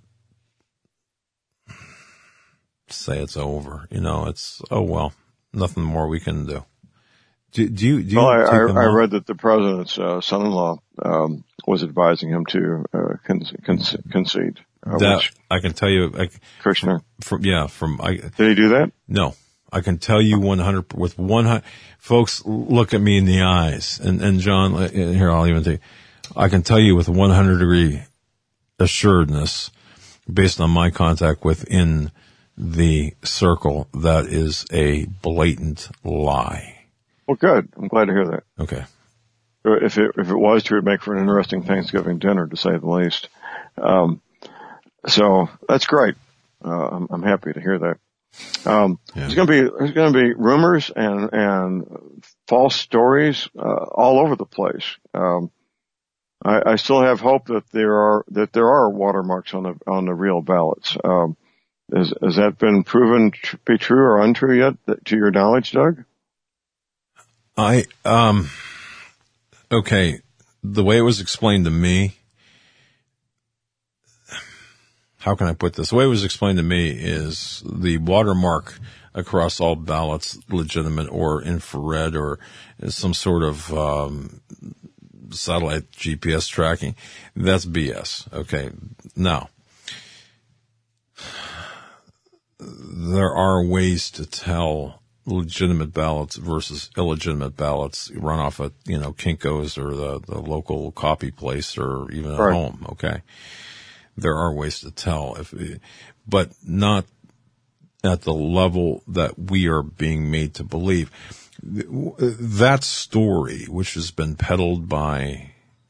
B: say it's over? You know, it's, oh well, nothing more we can do. Do, do you, do you
D: well, I, I, I read that the president's uh, son-in-law, um, was advising him to, uh, con- con- concede. Uh,
B: that, which, I can tell you, I,
D: Kushner.
B: From, yeah, from, I,
D: did he do that?
B: No, I can tell you one hundred, with one hundred, folks, look at me in the eyes, and, and John, here, I'll even tell you, I can tell you with one hundred degree assuredness, based on my contact within the circle, that is a blatant lie.
D: Well, good. I'm glad to hear that.
B: Okay.
D: If it, if it was true, it'd make for an interesting Thanksgiving dinner, to say the least. Um, So that's great. Uh, I'm, I'm happy to hear that. Um, yeah. there's going to be, there's going to be rumors and, and false stories, uh, all over the place. Um, I, I still have hope that there are, that there are watermarks on the, on the real ballots. Um, has, has that been proven to be true or untrue yet, to your knowledge, Doug?
B: I, um, okay. The way it was explained to me, how can I put this? The way it was explained to me is the watermark across all ballots, legitimate or infrared or some sort of um, satellite G P S tracking. That's B S. Okay. Now, there are ways to tell legitimate ballots versus illegitimate ballots run off at, you know, Kinko's or the, the local copy place or even at
D: right.
B: home. Okay. There are ways to tell, if, but not at the level that we are being made to believe. That story, which has been peddled by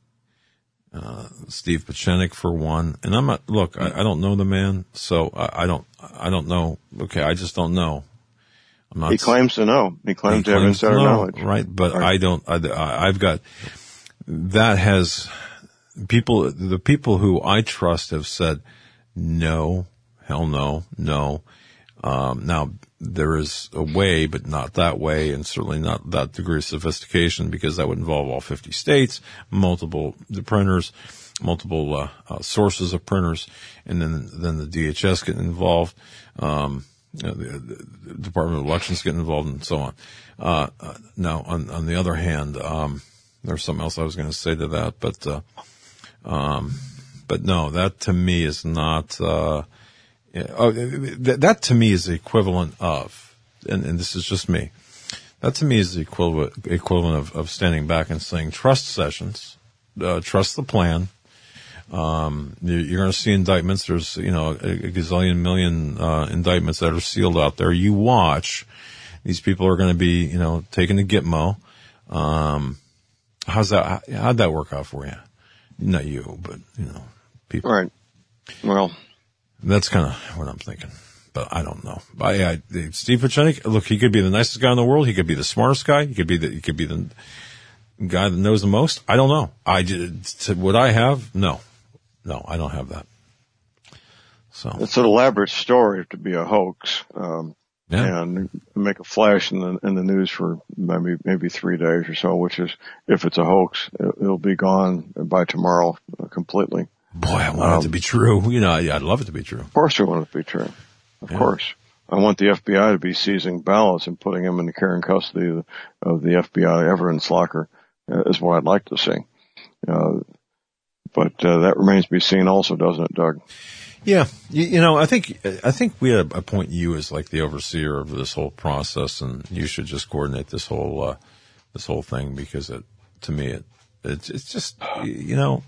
B: uh, Steve Pieczenik for one, and I'm not, look, I, I don't know the man, so I, I don't, I don't know. Okay, I just don't know. I'm not.
D: He claims to know. He claims
B: he
D: to have
B: claims to
D: insider
B: know,
D: knowledge.
B: right? But
D: Right.
B: I don't. I, I've got that has people. The people who I trust have said no, hell no, no. Um, now there is a way, but not that way, and certainly not that degree of sophistication, because that would involve all fifty states, multiple the printers, multiple uh, uh, sources of printers, and then then the D H S getting involved, um, you know, the, the Department of Elections getting involved, and so on. Uh, uh, now, on on the other hand, um, there's something else I was going to say to that, but uh, um, but no, that to me is not. Uh, Yeah, oh, that, that to me is the equivalent of, and, and this is just me, that to me is the equivalent, equivalent of, of standing back and saying, trust Sessions, uh, trust the plan. Um, you're, you're going to see indictments. There's, you know, a, a gazillion million, uh, indictments that are sealed out there. You watch. These people are going to be, you know, taken to Gitmo. Um, how's that, how'd that work out for you? Not you, but, you know, people.
D: Right. Well,
B: that's kind of what I'm thinking, but I don't know. I, I, Steve Pieczenik, look, he could be the nicest guy in the world. He could be the smartest guy. He could be the, he could be the guy that knows the most. I don't know. I did, would I have? No, no, I don't have that. So
D: it's an elaborate story to be a hoax, um,
B: yeah.
D: and make a flash in the, in the news for maybe, maybe three days or so, which is, if it's a hoax, it'll be gone by tomorrow completely.
B: Boy, I want um, it to be true. You know, I'd love it to be true.
D: Of course I want it to be true. Of
B: yeah.
D: course. I want the F B I to be seizing ballots and putting them in the care and custody of the, of the F B I evidence locker, uh, is what I'd like to see. Uh, but, uh, that remains to be seen also, doesn't it, Doug?
B: Yeah. You, you know, I think, I think we had appoint you as like the overseer of this whole process, and you should just coordinate this whole, uh, this whole thing, because it, to me, it, it's, it's just, you know,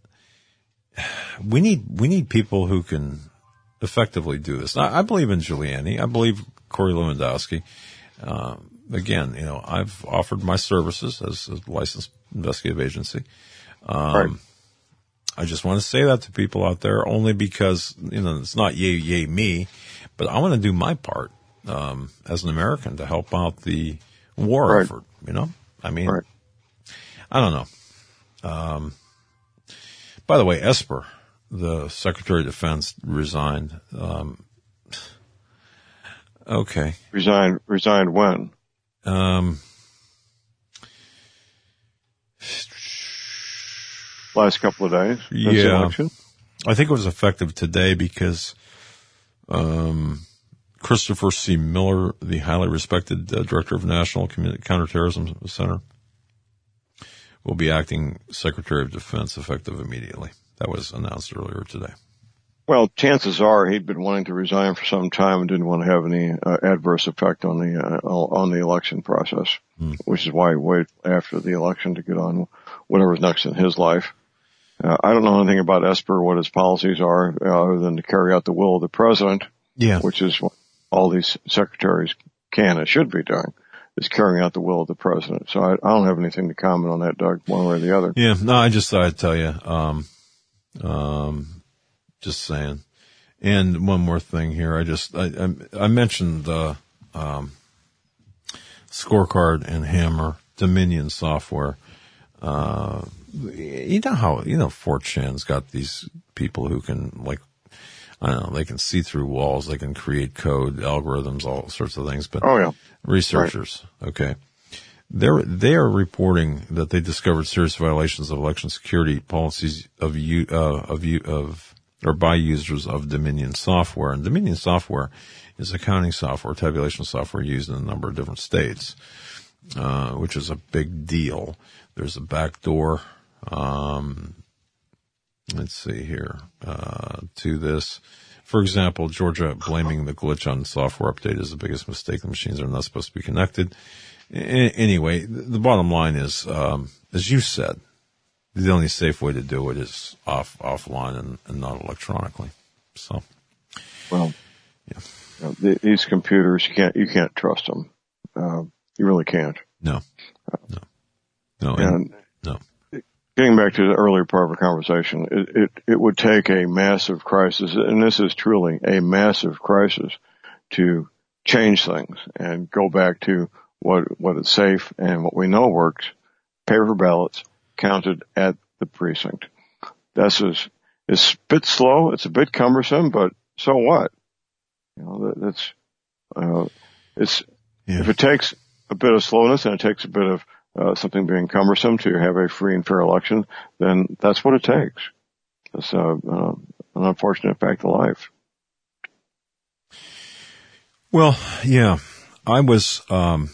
B: We need we need people who can effectively do this. I, I believe in Giuliani. I believe Corey Lewandowski. Uh, again, you know, I've offered my services as a licensed investigative agency. Um,
D: right.
B: I just want to say that to people out there, only because, you know, it's not yay yay me, but I want to do my part um, as an American to help out the war
D: right.
B: effort. You know, I mean,
D: right.
B: I don't know. Um, By the way, Esper, the Secretary of Defense, resigned. Um, okay.
D: Resigned, resigned when?
B: Um,
D: Last couple of days?
B: Yeah. I think it was effective today because, um, Christopher C. Miller, the highly respected uh, Director of National Counterterrorism Center, will be acting Secretary of Defense effective immediately. That was announced earlier today.
D: Well, chances are he'd been wanting to resign for some time and didn't want to have any uh, adverse effect on the uh, on the election process, hmm. which is why he waited after the election to get on whatever's next in his life. Uh, I don't know anything about Esper, what his policies are, uh, other than to carry out the will of the president,
B: yeah.
D: which is what all these secretaries can and should be doing. Is carrying out the will of the president. So I, I don't have anything to comment on that, Doug, one way or the other.
B: Yeah, no, I just thought I'd tell you. Um, um, just saying. And one more thing here. I just, I, I, I mentioned the, um, Scorecard and Hammer, Dominion software. Uh, you know how, you know, four chan's got these people who can, like, I don't know, they can see through walls, they can create code, algorithms, all sorts of things, but
D: oh, yeah.
B: researchers, right. Okay. They're, they are reporting that they discovered serious violations of election security policies of you, uh, of you, of, or by users of Dominion software. And Dominion software is accounting software, tabulation software used in a number of different states, uh, which is a big deal. There's a backdoor, um, let's see here, uh, to this. For example, Georgia blaming the glitch on software update is the biggest mistake. The machines are not supposed to be connected. A- anyway, the bottom line is, um, as you said, the only safe way to do it is off, offline and, and not electronically. So,
D: well,
B: yeah.
D: You know, the, these computers, you can't, you can't trust them. Uh, you really can't.
B: No. No. No.
D: And,
B: and no.
D: Getting back to the earlier part of our conversation, it, it, it would take a massive crisis, and this is truly a massive crisis, to change things and go back to what, what is safe and what we know works. Paper ballots counted at the precinct. This is, it's a bit slow, it's a bit cumbersome, but so what? You know, that's, uh, it's, yeah. If it takes a bit of slowness and it takes a bit of uh, something being cumbersome to have a free and fair election, then that's what it takes. It's uh, uh, an unfortunate fact of life.
B: Well, yeah, I was, um,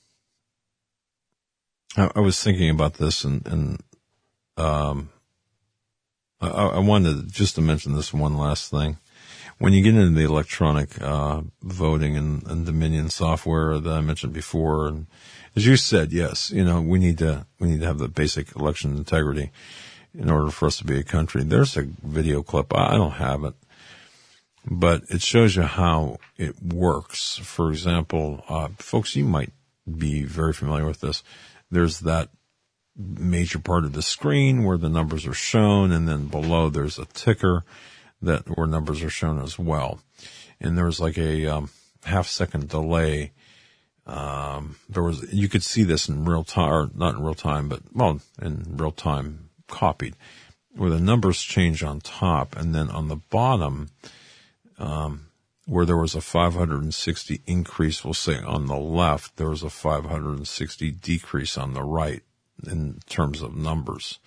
B: I, I was thinking about this, and, and um, I, I wanted just to mention this one last thing. When you get into the electronic uh voting and, and Dominion software that I mentioned before, and as you said, yes, you know, we need to we need to have the basic election integrity in order for us to be a country. There's a video clip. I don't have it, but it shows you how it works. For example, uh folks, you might be very familiar with this. There's that major part of the screen where the numbers are shown, and then below there's a ticker that where numbers are shown as well. And there was like a um, half second delay. Um, there was, you could see this in real time, or not in real time, but well, in real time copied, where the numbers change on top, and then on the bottom, um, where there was a five hundred sixty increase, we'll say on the left, there was a five hundred sixty decrease on the right in terms of numbers,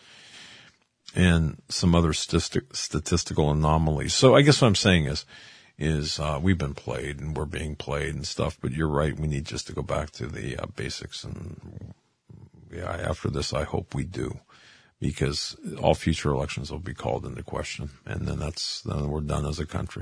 B: and some other statistic, statistical anomalies. So I guess what I'm saying is, is, uh, we've been played and we're being played and stuff, but you're right. We need just to go back to the uh, basics. And yeah, after this, I hope we do, because all future elections will be called into question. And then that's, then we're done as a country.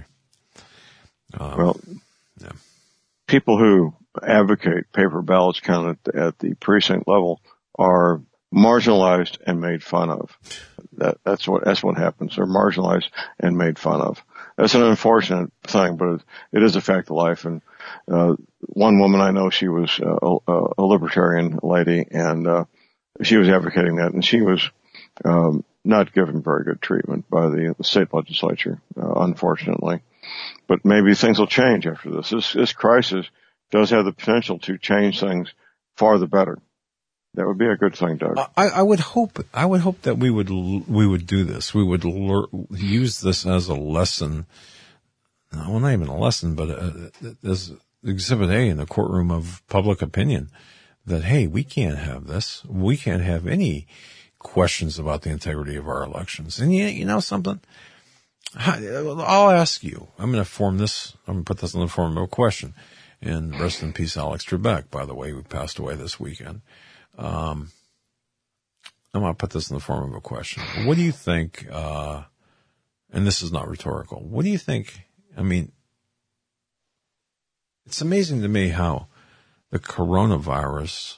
B: Um,
D: well,
B: yeah.
D: People who advocate paper ballots counted at the precinct level are marginalized and made fun of. That, that's what, that's what happens. They're marginalized and made fun of. That's an unfortunate thing, but it, it is a fact of life. And, uh, one woman I know, she was uh, a, a libertarian lady, and, uh, she was advocating that, and she was, um, not given very good treatment by the, the state legislature, uh, unfortunately. But maybe things will change after this. This, this crisis does have the potential to change things for the better. That would be a good thing, Doug.
B: I, I would hope. I would hope that we would we would do this. We would lear, use this as a lesson. Well, not even a lesson, but a, as Exhibit A in the courtroom of public opinion. That hey, we can't have this. We can't have any questions about the integrity of our elections. And you, you know something? I'll ask you. I'm going to form this. I'm going to put this in the form of a question. And rest in peace, Alex Trebek. By the way, who passed away this weekend. Um, I'm going to put this in the form of a question. What do you think, uh, and this is not rhetorical, what do you think, I mean, it's amazing to me how the coronavirus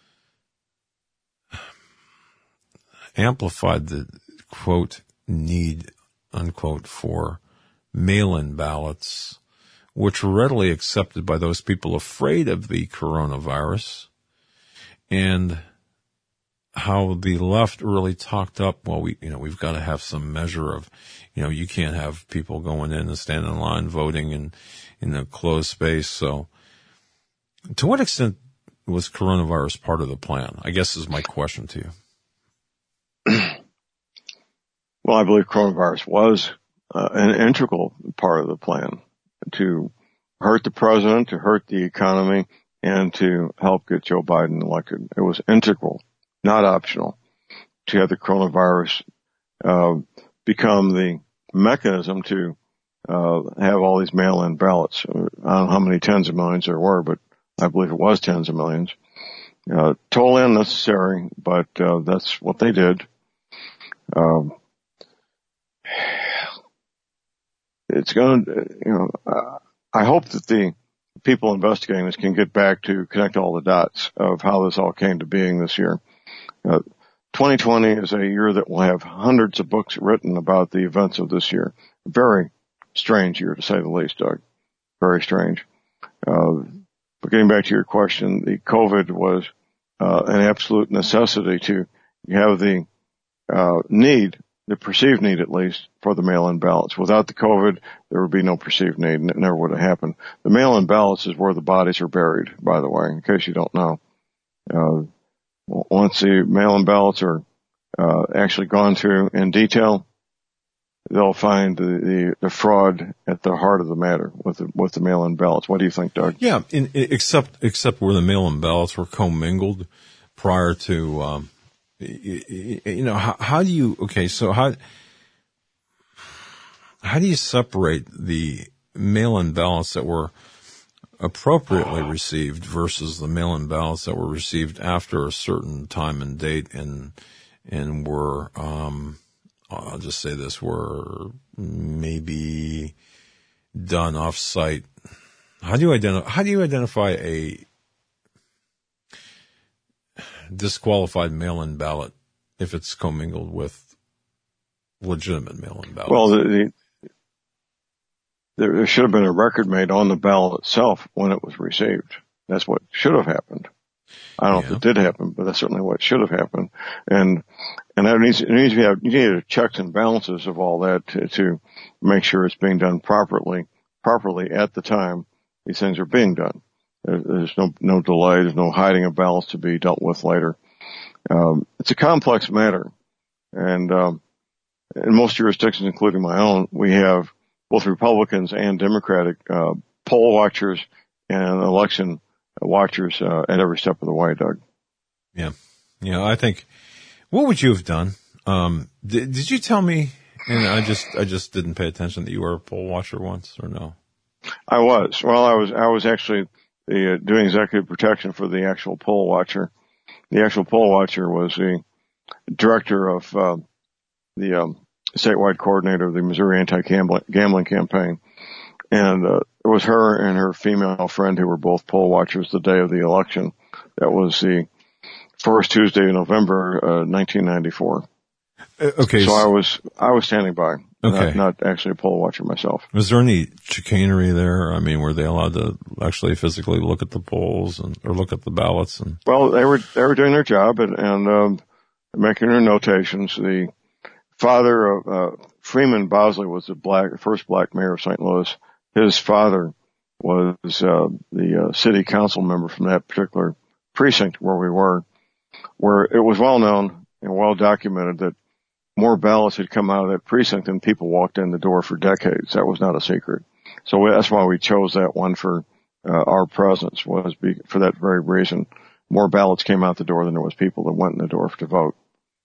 B: amplified the, quote, need, unquote, for mail-in ballots, which were readily accepted by those people afraid of the coronavirus, and how the left really talked up, well, we, you know, we've got to have some measure of, you know, you can't have people going in and standing in line voting in, in a closed space. So to what extent was coronavirus part of the plan? I guess is my question to you.
D: Well, I believe coronavirus was uh, an integral part of the plan to hurt the president, to hurt the economy, and to help get Joe Biden elected. It was integral, not optional, to have the coronavirus uh, become the mechanism to uh, have all these mail-in ballots. I don't know how many tens of millions there were, but I believe it was tens of millions. Uh, totally unnecessary, but uh, that's what they did. Um, it's going to, you know, uh, I hope that the people investigating this can get back to connect all the dots of how this all came to being this year. Uh, twenty twenty is a year that will have hundreds of books written about the events of this year. Very strange year, to say the least, Doug. very strange. Uh, but getting back to your question, the COVID was uh, an absolute necessity to have the uh, need, the perceived need at least, for the mail-in ballots. Without the COVID, there would be no perceived need, and it never would have happened. The mail-in ballots is where the bodies are buried, by the way, in case you don't know. Uh, once the mail-in ballots are uh, actually gone through in detail, they'll find the, the, the fraud at the heart of the matter with the, with the mail-in ballots. What do you think, Doug?
B: Yeah, in, except except where the mail-in ballots were commingled prior to, um, you, you know, how, how do you? Okay, so how how do you separate the mail-in ballots that were appropriately received versus the mail-in ballots that were received after a certain time and date and and were um, I'll just say this, were maybe done off-site? How do you identify, how do you identify a disqualified mail-in ballot if it's commingled with legitimate mail-in ballots?
D: Well, the, the, there, there should have been a record made on the ballot itself when it was received. That's what should have happened. I don't yeah. know if it did happen, but that's certainly what should have happened. And, and that needs, it needs to have, you need checks and balances of all that to, to make sure it's being done properly, properly at the time these things are being done. There, there's no, no delay. There's no hiding of ballots to be dealt with later. Um, it's a complex matter. And, um, in most jurisdictions, including my own, we have both Republicans and Democratic, uh, poll watchers and election watchers uh, at every step of the way, Doug.
B: Yeah. Yeah, I think, what would you have done? Um, did, did you tell me, and I just, I just didn't pay attention, that you were a poll watcher once, or no?
D: I was. Well, I was, I was actually the, uh, doing executive protection for the actual poll watcher. The actual poll watcher was the director of, uh, the, um, statewide coordinator of the Missouri anti-gambling campaign. And, uh, it was her and her female friend who were both poll watchers the day of the election. That was the first Tuesday in November, uh, nineteen ninety-four.
B: Uh, okay.
D: So I was, I was standing by.
B: Okay.
D: Not, not actually a poll watcher myself.
B: Was there any chicanery there? I mean, were they allowed to actually physically look at the polls and, or look at the ballots? And
D: well, they were, they were doing their job and, and, um, making their notations. The father of, uh, Freeman Bosley was the black, first black mayor of Saint Louis. His father was, uh, the, uh, city council member from that particular precinct where we were, where it was well known and well documented that more ballots had come out of that precinct than people walked in the door for decades. That was not a secret. So that's why we chose that one for, uh, our presence, was be, for that very reason. More ballots came out the door than there was people that went in the door to vote.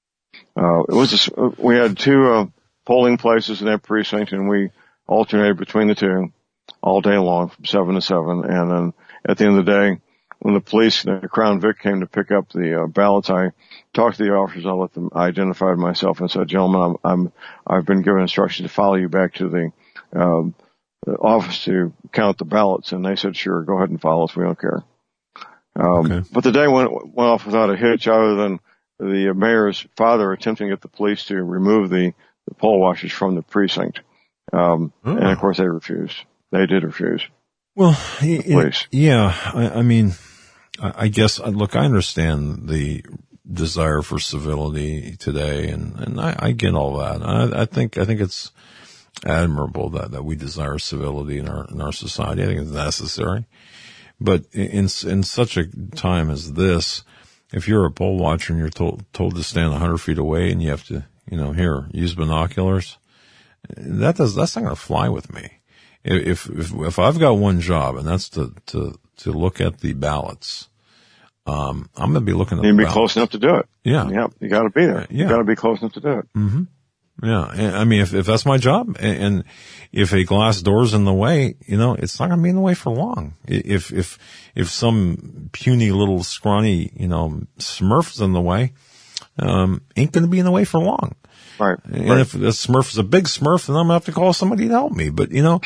D: Uh, it was, a, we had two, uh, polling places in that precinct, and we alternated between the two all day long from seven to seven. And then at the end of the day, when the police, the Crown Vic, came to pick up the uh, ballots, I talked to the officers. I let them, I identified myself and said, "Gentlemen, I'm, I'm I've been given instructions to follow you back to the, um, the office to count the ballots." And they said, "Sure, go ahead and follow us. We don't care." Um, okay. But the day went went off without a hitch, other than the mayor's father attempting to get the police to remove the, the poll watchers from the precinct. Um, oh. And of course they refused. They did refuse.
B: Well, it, yeah, I, I mean, I guess, look, I understand the desire for civility today, and, and I, I get all that. I, I think, I think it's admirable that, that we desire civility in our, in our society. I think it's necessary. But in, in such a time as this, if you're a poll watcher and you're told, told to stand a hundred feet away and you have to, you know, here, use binoculars, that does, that's not going to fly with me. If, if, if I've got one job, and that's to, to, to look at the ballots, um, I'm going to be looking at
D: you
B: the
D: be
B: ballots.
D: Close enough to do it.
B: Yeah.
D: Yeah. You got to be there.
B: Yeah.
D: You got to be close enough to do it.
B: Mm-hmm. Yeah. And, I mean, if, if that's my job, and, and if a glass door's in the way, you know, it's not going to be in the way for long. If, if, if some puny little scrawny, you know, Smurf's in the way, um, ain't going to be in the way for long.
D: Right.
B: And
D: right.
B: if the Smurf is a big Smurf, then I'm going to have to call somebody to help me. But, you know,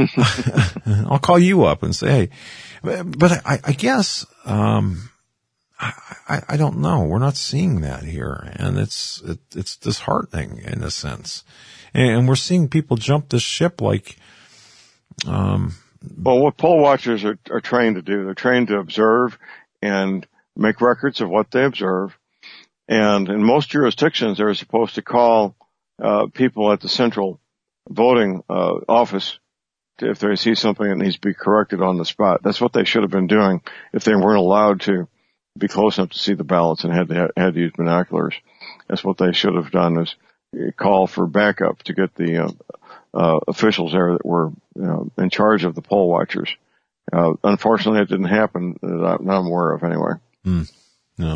B: I'll call you up and say, hey, but I, I guess, um, I, I, I don't know. We're not seeing that here. And it's, it, it's disheartening in a sense. And, and we're seeing people jump this ship like, um,
D: Well, what poll watchers are, are trained to do, they're trained to observe and make records of what they observe. And in most jurisdictions, they're supposed to call uh, people at the central voting uh, office to, if they see something that needs to be corrected on the spot. That's what they should have been doing if they weren't allowed to be close enough to see the ballots and had to, had to use binoculars. That's what they should have done, is call for backup to get the uh, uh, officials there that were you know, in charge of the poll watchers. Uh, unfortunately, it didn't happen that I'm aware of anyway.
B: Mm, no.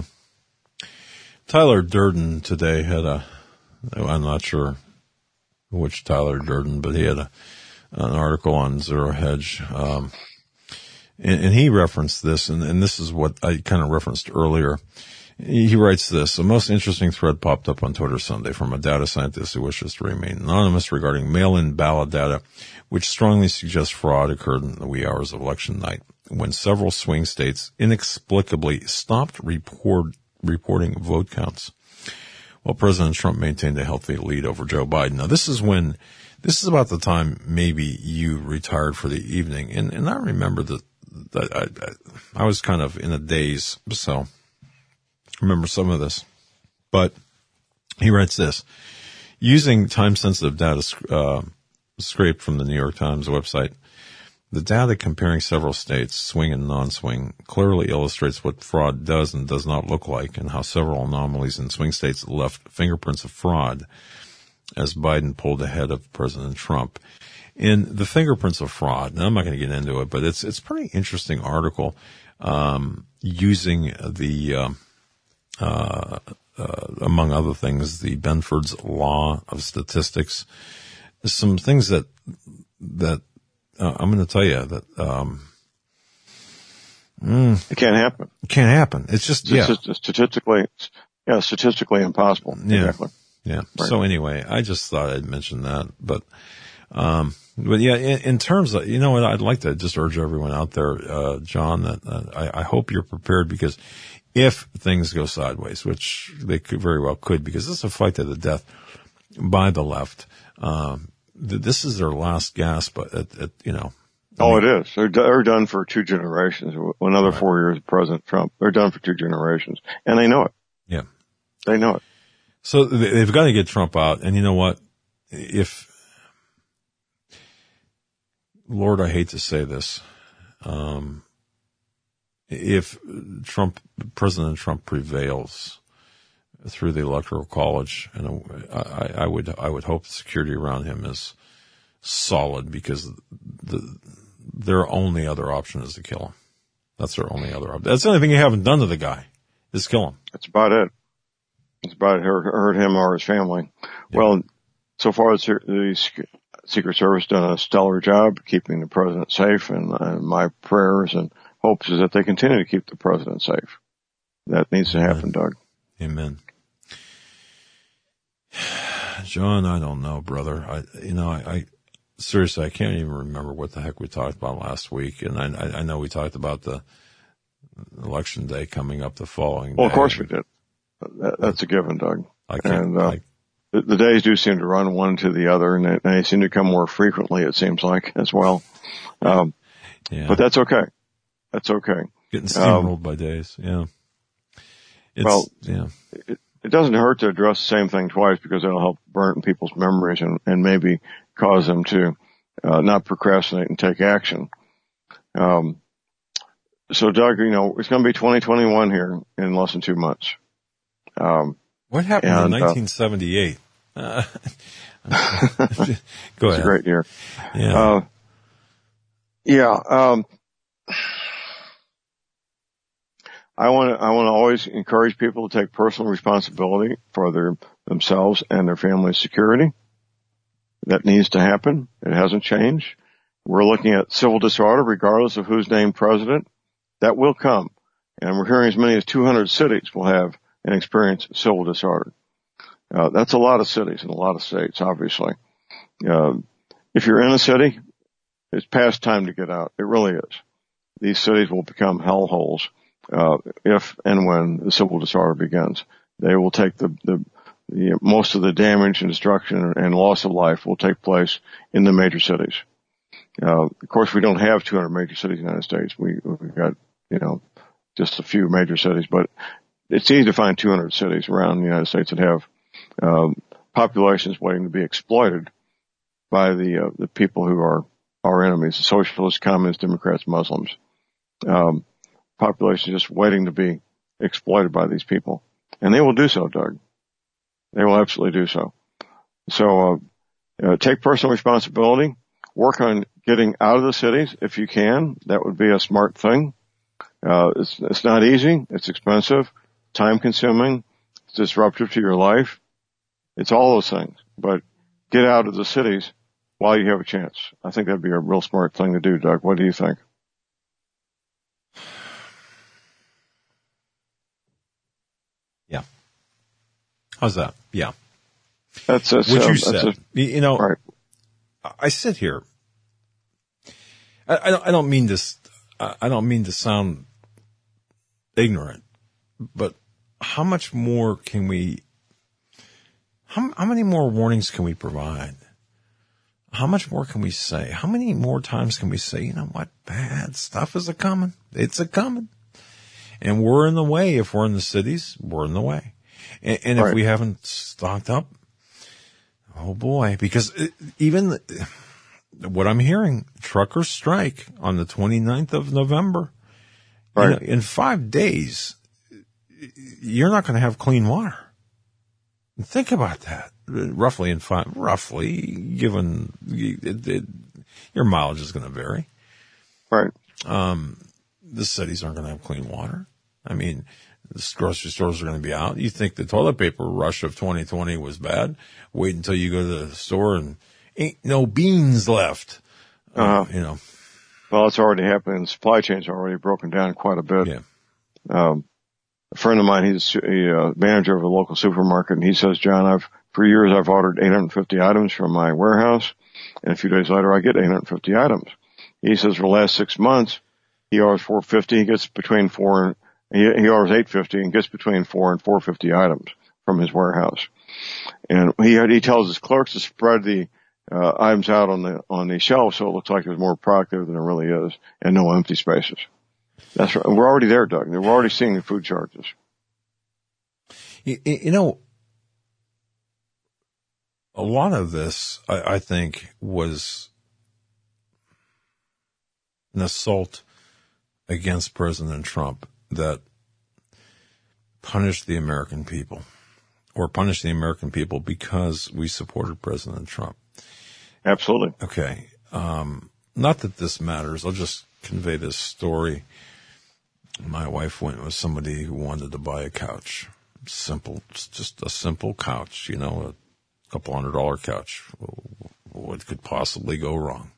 B: Tyler Durden today had a, I'm not sure which Tyler Durden, but he had a, an article on Zero Hedge. Um, and, and he referenced this, and, and this is what I kind of referenced earlier. He writes this: a most interesting thread popped up on Twitter Sunday from a data scientist who wishes to remain anonymous regarding mail-in ballot data, which strongly suggests fraud occurred in the wee hours of election night, when several swing states inexplicably stopped report, reporting vote counts, while President Trump maintained a healthy lead over Joe Biden. Now, this is when, this is about the time maybe you retired for the evening, and, and I remember that, that I, I was kind of in a daze, so remember some of this. But he writes this: using time-sensitive data uh, scraped from the New York Times website, the data comparing several states, swing and non-swing, clearly illustrates what fraud does and does not look like, and how several anomalies in swing states left fingerprints of fraud as Biden pulled ahead of President Trump. In the fingerprints of fraud, now I'm not going to get into it, but it's it's a pretty interesting article um, using the uh, Uh, uh, among other things, the Benford's Law of Statistics. There's some things that, that, uh, I'm going to tell you that, um, mm,
D: it can't happen.
B: It can't happen. It's just, yeah.
D: It's just statistically, yeah, statistically impossible.
B: Yeah.
D: Exactly.
B: Yeah.
D: Right.
B: So anyway, I just thought I'd mention that, but, um, but yeah, in, in terms of, you know what, I'd like to just urge everyone out there, uh, John, that uh, I, I hope you're prepared, because if things go sideways, which they could very well could, because this is a fight to the death by the left. Um, th- this is their last gasp at, at, at you know. I
D: oh,
B: mean,
D: it is. They're, they're done for two generations. Another
B: right.
D: four years of President Trump. They're done for two generations. And they know it.
B: Yeah.
D: They know it.
B: So they, they've got to get Trump out. And you know what? If, Lord, I hate to say this, um, if Trump, President Trump prevails through the Electoral College, and I, I would, I would hope the security around him is solid, because the, their only other option is to kill him. That's their only other option. That's the only thing you haven't done to the guy, is kill him.
D: That's about it. It's about hurt, hurt him or his family. Yeah. Well, so far as the Secret Service done a stellar job keeping the president safe, and uh, my prayers and hopes is that they continue to keep the president safe. That needs to happen,
B: Amen.
D: Doug.
B: Amen. John, I don't know, brother. I, you know, I, I seriously, I can't even remember what the heck we talked about last week. And I, I know we talked about the election day coming up the following day.
D: Well, of course we did. That, that's a given, Doug.
B: I can't,
D: and, uh,
B: I,
D: the, the days do seem to run one to the other, and they, they seem to come more frequently, it seems like, as well. Um,
B: yeah.
D: But that's okay. That's okay.
B: Getting steamrolled
D: um,
B: by days, yeah. It's,
D: well,
B: yeah.
D: It, it doesn't hurt to address the same thing twice, because it'll help burn people's memories and, and maybe cause them to uh, not procrastinate and take action. Um, so, Doug, you know, it's going to be twenty twenty-one here in less than two months. Um,
B: what happened
D: and,
B: in nineteen seventy-eight? Uh, go ahead.
D: It's a great year.
B: Yeah.
D: Uh, yeah. Um, I want to, I want to always encourage people to take personal responsibility for their, themselves and their family's security. That needs to happen. It hasn't changed. We're looking at civil disorder regardless of who's named president. That will come. And we're hearing as many as two hundred cities will have and experience civil disorder. Uh, that's a lot of cities and a lot of states, obviously. Uh, if you're in a city, it's past time to get out. It really is. These cities will become hellholes. Uh, if and when the civil disorder begins, they will take the, the, the, most of the damage and destruction and loss of life will take place in the major cities. Uh, of course, we don't have two hundred major cities in the United States. We, we've got, you know, just a few major cities, but it's easy to find two hundred cities around the United States that have um, populations waiting to be exploited by the uh, the people who are our enemies, the socialists, communists, Democrats, Muslims. Um, population just waiting to be exploited by these people. And they will do so, Doug. They will absolutely do so. So uh, uh, take personal responsibility. Work on getting out of the cities if you can. That would be a smart thing. Uh, it's, it's not easy. It's expensive, time-consuming, it's disruptive to your life. It's all those things. But get out of the cities while you have a chance. I think that'd be a real smart thing to do, Doug. What do you think?
B: Yeah. How's that? Yeah.
D: That's, that's
B: what
D: uh,
B: you said.
D: A,
B: you know,
D: right.
B: I sit here. I, I don't. I don't mean this. I don't mean to sound ignorant, but how much more can we? How, how many more warnings can we provide? How much more can we say? How many more times can we say, you know what, bad stuff is a coming. It's a coming. And we're in the way. If we're in the cities, we're in the way. And, and
D: right.
B: if we haven't stocked up, oh boy, because it, even the, what I'm hearing, truckers strike on the twenty-ninth of November.
D: Right.
B: You know, in five days, you're not going to have clean water. Think about that. Roughly in five, roughly, given it, it, your mileage is going to vary.
D: Right.
B: Um, the cities aren't going to have clean water. I mean, the grocery stores are going to be out. You think the toilet paper rush of twenty twenty was bad? Wait until you go to the store and ain't no beans left.
D: Uh-huh.
B: Uh, you know.
D: Well, it's already happening. The supply chain's already broken down quite a bit.
B: Yeah.
D: Um, a friend of mine, he's a uh, manager of a local supermarket, and he says, John, I've, for years, I've ordered eight hundred fifty items from my warehouse, and a few days later, I get eight hundred fifty items. He says for the last six months, he orders four hundred fifty, he gets between four and, he, he orders eight hundred fifty and gets between four and four hundred fifty items from his warehouse. And he, he tells his clerks to spread the, uh, items out on the, on the shelf so it looks like there's more product there than there really is, and no empty spaces. That's right. We're already there, Doug. We're already seeing the food shortages.
B: You, you know, a lot of this, I, I think, was an assault against President Trump that punished the American people, or punished the American people because we supported President Trump.
D: Absolutely.
B: Okay. Um, not that this matters. I'll just convey this story. My wife went with somebody who wanted to buy a couch. Simple, just a simple couch, you know, a couple hundred dollar couch. What could possibly go wrong?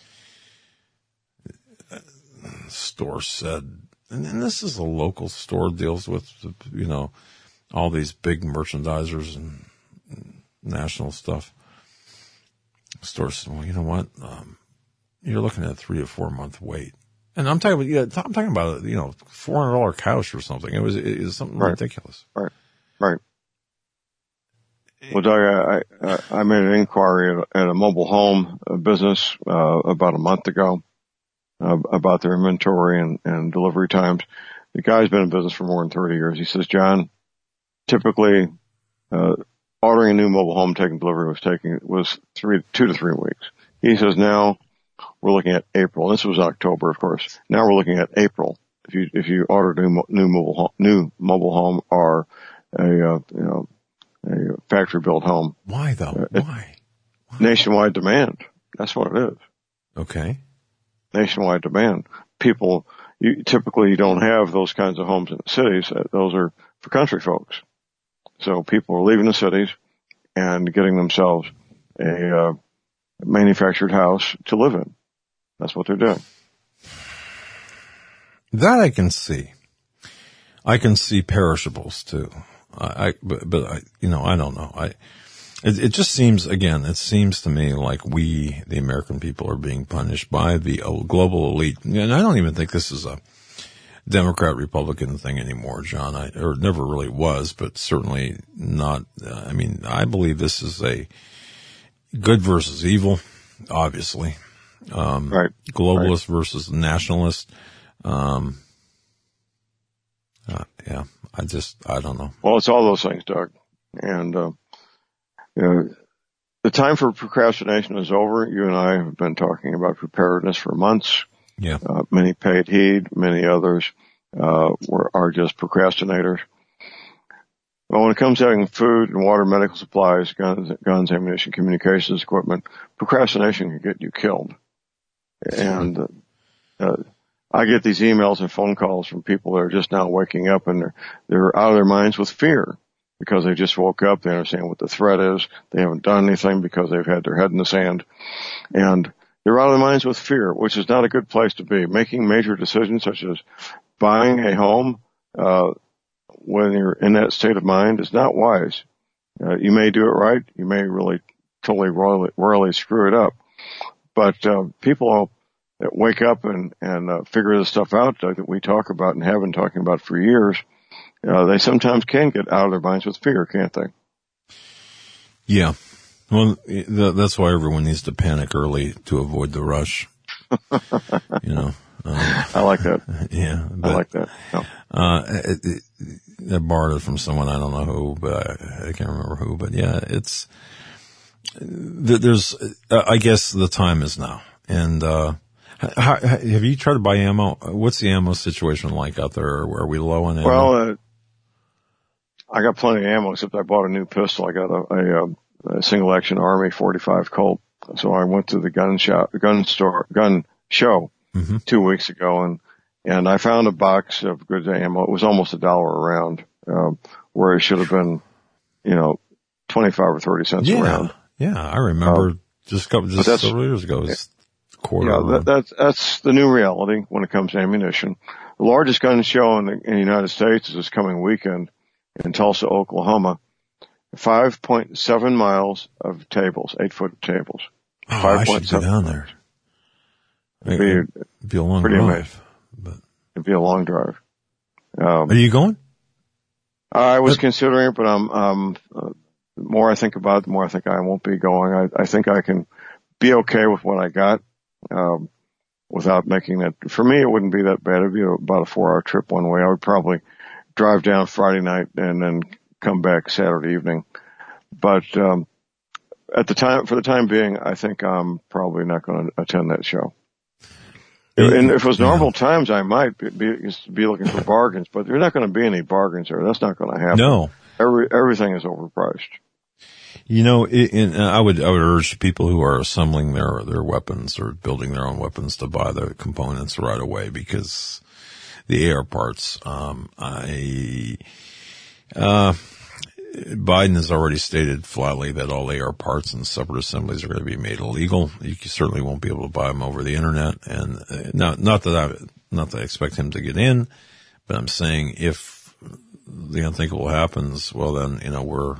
B: The store said, and this is a local store, deals with, you know, all these big merchandisers and national stuff. The store said, well, you know what? Um, you're looking at a three or four month wait. And I'm talking about, yeah, I'm talking about, you know, four hundred dollar couch or something. It was, it was something
D: right.
B: ridiculous.
D: Right. Right. Well, Doug, I, I, I made an inquiry at, at a mobile home business, uh, about a month ago, uh, about their inventory and, and delivery times. The guy's been in business for more than thirty years. He says, John, typically, uh, ordering a new mobile home, taking delivery was taking, was three, two to three weeks. He says now we're looking at April. This was October, of course. Now we're looking at April. If you, if you order a new, new mobile home, new mobile home or a, uh, you know, a factory built home.
B: Why though?
D: Uh,
B: Why? Why?
D: Nationwide demand. That's what it is.
B: Okay.
D: Nationwide demand. People, you, typically you don't have those kinds of homes in the cities. Those are for country folks. So people are leaving the cities and getting themselves a, uh, manufactured house to live in. That's what they're doing.
B: That I can see. I can see perishables too. I, I but, but I, you know, I don't know. I, it, it just seems, again, it seems to me like we, the American people, are being punished by the global elite. And I don't even think this is a Democrat Republican thing anymore, John. I, or it never really was, but certainly not. Uh, I mean, I believe this is a good versus evil, obviously. Um,
D: right.
B: Globalist
D: right.
B: versus nationalist. Um, uh, yeah, I just, I don't know.
D: Well, it's all those things, Doug. And, uh, you know, the time for procrastination is over. You and I have been talking about preparedness for months.
B: Yeah.
D: Uh, many paid heed, many others, uh, were, are just procrastinators. Well, when it comes to having food and water, medical supplies, guns, guns, ammunition, communications equipment, procrastination can get you killed. And, uh, uh, I get these emails and phone calls from people that are just now waking up, and they're, they're out of their minds with fear because they just woke up. They understand what the threat is. They haven't done anything because they've had their head in the sand, and they're out of their minds with fear, which is not a good place to be. Making major decisions such as buying a home, uh, when you're in that state of mind is not wise. Uh, you may do it right. You may really totally royally, royally screw it up. But, uh, people that wake up and, and, uh, figure this stuff out, Doug, that we talk about and have been talking about for years, uh, they sometimes can get out of their minds with fear, can't they?
B: Yeah. Well, that's why everyone needs to panic early to avoid the rush. You know, um,
D: I like that.
B: Yeah, but,
D: I like that. No.
B: Uh, it, it, I borrowed it from someone, I don't know who, but I, I can't remember who. But yeah, it's there's. Uh, I guess the time is now. And uh, how, have you tried to buy ammo? What's the ammo situation like out there? Are we low on ammo?
D: Well, uh, I got plenty of ammo, except I bought a new pistol. I got a, a, a single action Army forty-five Colt. So I went to the gun shop, gun store, gun show mm-hmm. two weeks ago, and and I found a box of good ammo. It was almost a dollar a round, um, where it should have been, you know, twenty-five or thirty cents
B: yeah,
D: a round.
B: Yeah, I remember um, just a couple, just several years ago. It's quarter.
D: Yeah, that, that's that's the new reality when it comes to ammunition. The largest gun show in the, in the United States is this coming weekend in Tulsa, Oklahoma. five point seven miles of tables, eight foot tables.
B: Oh, I should go down there.
D: It'd be,
B: it'd be a long
D: pretty
B: drive.
D: Amazing.
B: But
D: it'd be a long drive. Um,
B: Are you going?
D: I was considering it, but I'm, um, uh, the more I think about it, the more I think I won't be going. I, I think I can be okay with what I got, um, without making that. For me, it wouldn't be that bad. It'd be about a four hour trip one way. I would probably drive down Friday night and then come back Saturday evening. But, um, at the time, for the time being, I think I'm probably not going to attend that show. And if it was normal yeah. times, I might be, be, be looking for bargains, but there's not going to be any bargains there. That's not going to happen.
B: No.
D: Every, everything is overpriced.
B: You know, it, and I would, I would urge people who are assembling their, their weapons or building their own weapons to buy the components right away, because the A R parts, um, I, uh, Biden has already stated flatly that all A R parts and separate assemblies are going to be made illegal. You certainly won't be able to buy them over the internet. And uh, not, not that I, not that I expect him to get in, but I'm saying if the unthinkable happens, well then, you know, we're,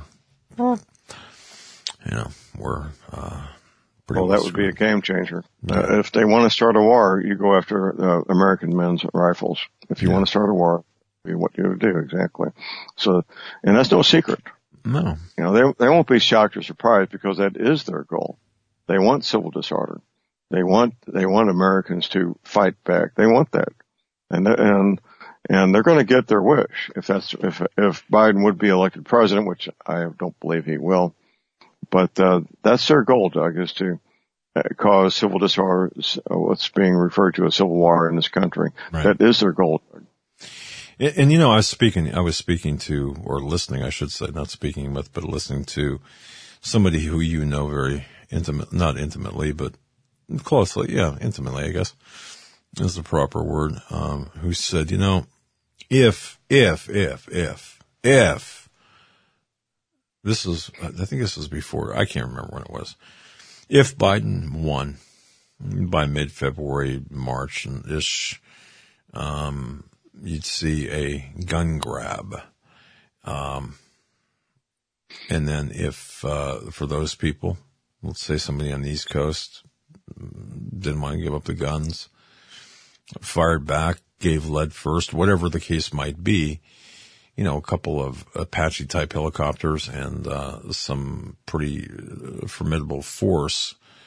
B: you know, we're, uh, pretty
D: well, that would be a game changer. Yeah. Uh, if they want to start a war, you go after uh, American men's rifles. If you yeah. want to start a war, what you would do exactly. So, and that's no secret.
B: No.
D: You know, they, they won't be shocked or surprised because that is their goal. They want civil disorder. They want, they want Americans to fight back. They want that. And, and, and they're going to get their wish if that's, if, if Biden would be elected president, which I don't believe he will. But, uh, that's their goal, Doug, is to cause civil disorder, what's being referred to as civil war in this country. Right. That is their goal.
B: And, and, you know, I was speaking, I was speaking to, or listening, I should say, not speaking with, but listening to somebody who you know very intimate, not intimately, but closely. Yeah, intimately, I guess is the proper word. Um, who said, you know, if, if, if, if, if this is, I think this was before, I can't remember when it was. If Biden won by mid-February, March and ish, um, you'd see a gun grab. Um, and then if, uh, for those people, let's say somebody on the East Coast didn't want to give up the guns, fired back, gave lead first, whatever the case might be, you know, a couple of Apache type helicopters and, uh, some pretty formidable force,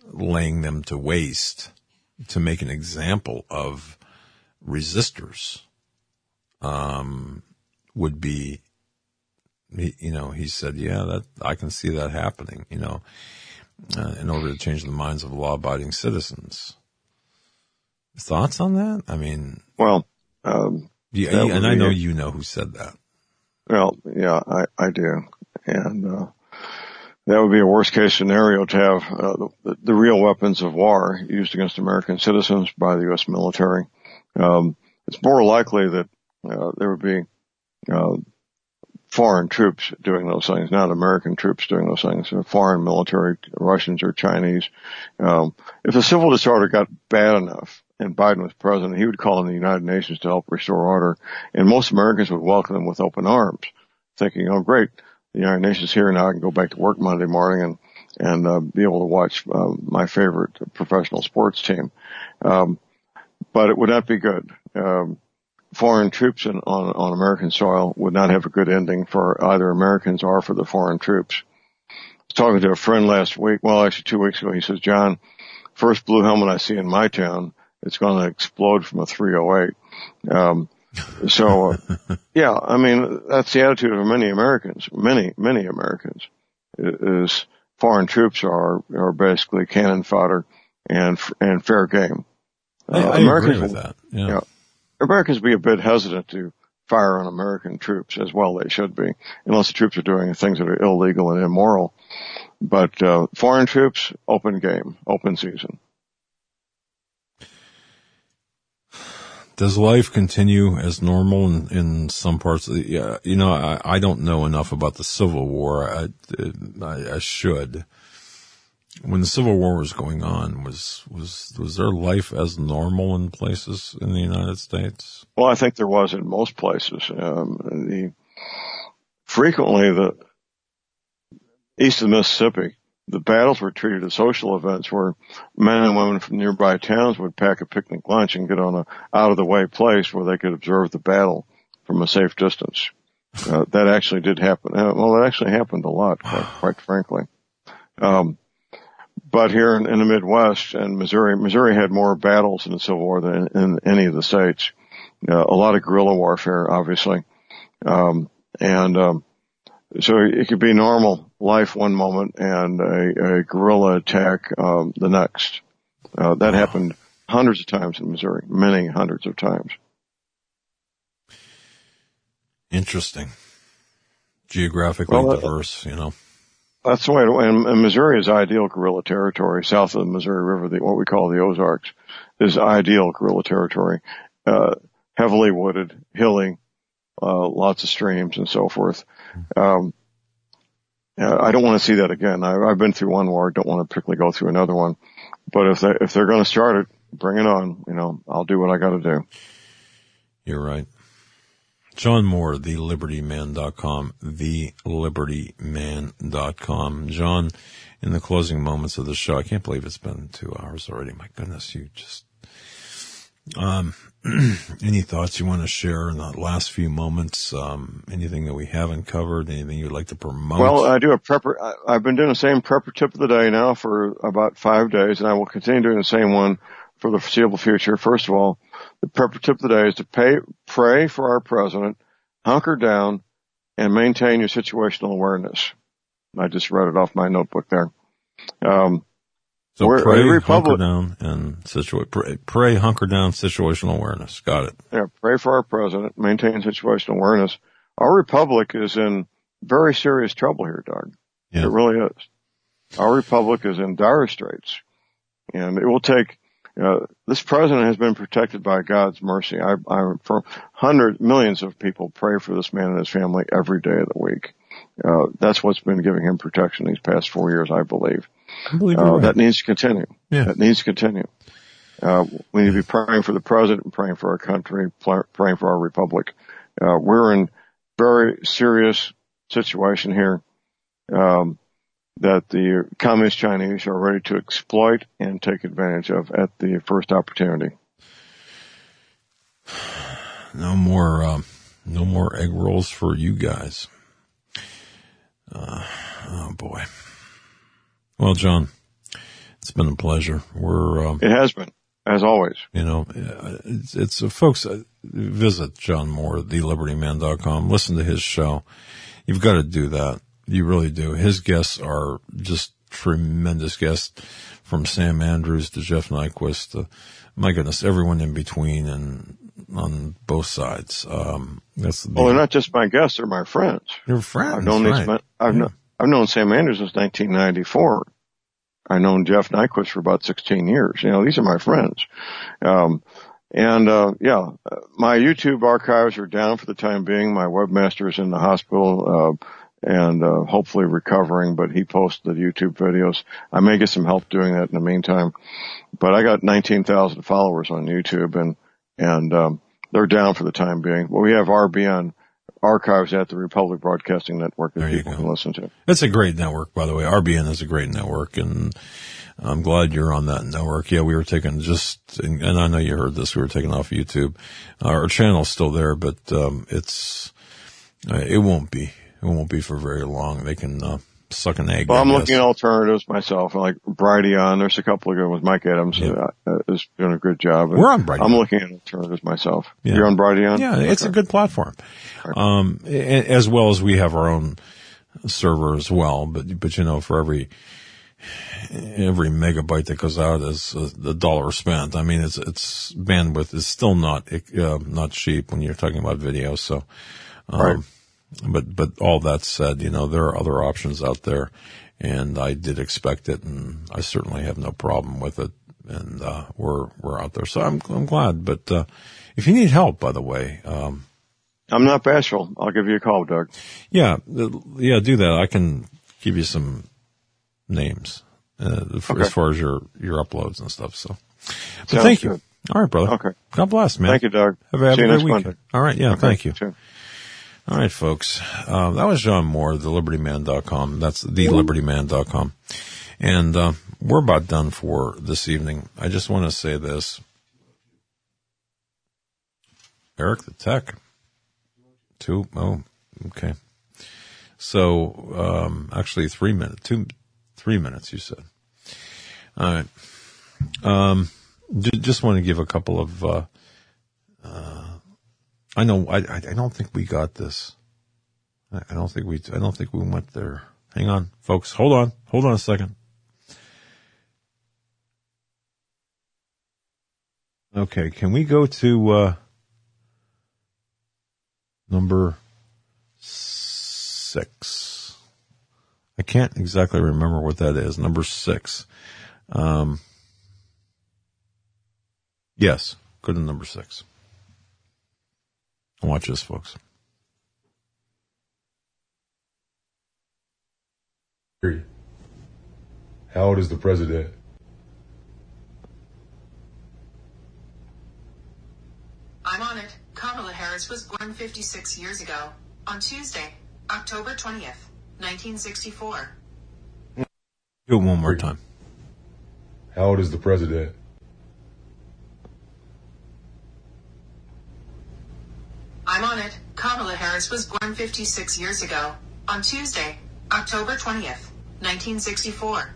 B: laying them to waste to make an example of resistors, um, would be, you know, he said, yeah, that I can see that happening, you know, uh, in order to change the minds of law-abiding citizens. Thoughts on that? I mean,
D: well, um,
B: yeah, and I know you know who said that.
D: Well, yeah, I, I do. And, uh, that would be a worst case scenario to have, uh, the, the real weapons of war used against American citizens by the U S military. Um, it's more likely that, uh, there would be, uh, foreign troops doing those things, not American troops doing those things, uh, foreign military, Russians or Chinese. Um, if the civil disorder got bad enough and Biden was president, he would call on the United Nations to help restore order, and most Americans would welcome them with open arms, thinking, oh, great, the United Nations here now, I can go back to work Monday morning and, and, uh, be able to watch, uh, my favorite professional sports team. Um, but it would not be good. Um, foreign troops in, on, on American soil would not have a good ending for either Americans or for the foreign troops. I was talking to a friend last week, well, actually two weeks ago, he says, John, first blue helmet I see in my town, it's going to explode from a three oh eight. Um, so, uh, yeah, I mean, that's the attitude of many Americans, many, many Americans, is foreign troops are, are basically cannon fodder and, and fair game.
B: Uh, I, I
D: Americans
B: agree with that. Yeah.
D: yeah. Americans be a bit hesitant to fire on American troops, as well they should be, unless the troops are doing things that are illegal and immoral. But, uh, foreign troops, open game, open season.
B: Does life continue as normal in, in some parts of the, yeah, you know, I, I don't know enough about the Civil War. I, I, I should. When the Civil War was going on, was, was, was there life as normal in places in the United States?
D: Well, I think there was in most places. Um, the, frequently the east of Mississippi, the battles were treated as social events where men and women from nearby towns would pack a picnic lunch and get on a out-of-the-way place where they could observe the battle from a safe distance. Uh, that actually did happen. Uh, well, it actually happened a lot, quite, quite frankly. Um, but here in, in the Midwest and Missouri, Missouri had more battles in the Civil War than in, in any of the states. Uh, a lot of guerrilla warfare, obviously. Um, and, um, so it could be normal life one moment and a, a guerrilla attack um, the next. Uh, that happened hundreds of times in Missouri, many hundreds of times.
B: Interesting. Geographically
D: well,
B: diverse, you know.
D: That's the way. And, and Missouri is ideal guerrilla territory. South of the Missouri River, the, what we call the Ozarks, is ideal guerrilla territory. Uh, heavily wooded, hilly, uh, lots of streams and so forth. Um, I don't want to see that again. I, I've been through one war. Don't want to particularly go through another one. But if they, if they're going to start it, bring it on. You know, I'll do what I got to do.
B: You're right. John Moore, the liberty man dot com, the liberty man dot com. John, in the closing moments of the show, I can't believe it's been two hours already. My goodness, you just, um, any thoughts you want to share in the last few moments? Um, anything that we haven't covered? Anything you'd like to promote?
D: Well, I do a prepper. I've been doing the same prepper tip of the day now for about five days, and I will continue doing the same one for the foreseeable future. First of all, the prepper tip of the day is to pay, pray for our president, hunker down, and maintain your situational awareness. I just read it off my notebook there. Um,
B: So
D: We're,
B: pray,
D: Republic,
B: hunker down, and situa- pray, pray, hunker down, situational awareness. Got it.
D: Yeah, pray for our president, maintain situational awareness. Our republic is in very serious trouble here, Doug. Yeah. It really is. Our republic is in dire straits. And it will take, uh, this president has been protected by God's mercy. I, I, for hundreds, millions of people pray for this man and his family every day of the week. Uh, that's what's been giving him protection these past four years, I believe.
B: I believe
D: uh,
B: right.
D: That needs to continue.
B: Yeah.
D: That needs to continue. Uh, we need to be praying for the president, praying for our country, praying for our republic. Uh, we're in very serious situation here, um, that the communist Chinese are ready to exploit and take advantage of at the first opportunity.
B: No more, um, no more egg rolls for you guys. Uh, oh boy. Well, John, It's been a pleasure. We're um,
D: It has been, as always.
B: You know, it's, it's uh, folks, uh, visit John Moore, the liberty man dot com. Listen to his show. You've got to do that. You really do. His guests are just tremendous guests, from Sam Andrews to Jeff Nyquist. Uh, my goodness, everyone in between and on both sides. Um, that's the
D: well, they're not just my guests; they're my friends.
B: Your friends,
D: I've known
B: right.
D: these men, I've,
B: yeah.
D: known, I've known Sam Andrews since nineteen ninety-four. I've known Jeff Nyquist for about sixteen years. You know, these are my friends. Um, and, uh, yeah, my YouTube archives are down for the time being. My webmaster is in the hospital, uh, and, uh, hopefully recovering, but he posts the YouTube videos. I may get some help doing that in the meantime, but I got nineteen thousand followers on YouTube, and, and, um, they're down for the time being. Well, we have R B N archives at the Republic Broadcasting Network that people can listen to.
B: It's a great network, by the way. R B N is a great network, and I'm glad you're on that network. Yeah, we were taking just, and I know you heard this, we were taking off YouTube. Our channel's still there, but um, it's, uh, it won't be. It won't be for very long. They can uh, suck an egg.
D: Well,
B: I
D: I'm
B: guess.
D: looking at alternatives myself, like Brighteon. There's a couple of good ones. Mike Adams
B: Yeah.
D: uh, is doing a good job.
B: We're on Brighteon.
D: I'm looking at alternatives myself.
B: Yeah.
D: You're on Brighteon?
B: Yeah, it's
D: Okay.
B: a good platform. Um, a- as well as we have our own server as well. But, but you know, for every, every megabyte that goes out is a, a dollar spent. I mean, it's, it's bandwidth is still not, uh, not cheap when you're talking about video. So, um,
D: Right.
B: but, but all that said, you know, there are other options out there, and I did expect it, and I certainly have no problem with it. And, uh, we're, we're out there. So I'm, I'm glad. But, uh, if you need help, by the way, um,
D: I'm not bashful. I'll give you a call, Doug.
B: yeah, yeah, do that. I can give you some names, uh, for,
D: Okay.
B: as far as your, your uploads and stuff. So, but
D: Sounds
B: thank you.
D: good.
B: All right, brother.
D: Okay.
B: God bless, man.
D: Thank you, Doug.
B: Have a, have
D: See
B: a
D: you
B: great
D: next
B: weekend.
D: Monday.
B: All right. Yeah.
D: Okay,
B: Thank you.
D: too.
B: All right, folks. Um, that was John Moore, the liberty man dot com. That's the liberty man dot com. And, uh, we're about done for this evening. I just want to say this. Eric the Tech. Two. Oh, okay. So, um, actually three minutes, two, three minutes, you said. All right. Um, j- just want to give a couple of, uh, uh, I know, I, I don't think we got this. I, I don't think we, I don't think we went there. Hang on, folks. Hold on. Hold on a second. Okay. Can we go to, uh, number six? I can't exactly remember what that is. Number six. Um, yes. Go to number six. Watch this, folks.
I: How old is the president?
J: I'm on it. Kamala Harris was born fifty-six years ago, on Tuesday, October twentieth, nineteen sixty-four.
B: Do it one more time.
I: How old is the president?
J: I'm on it. Kamala Harris was born fifty-six years ago, on Tuesday, October twentieth, nineteen sixty-four.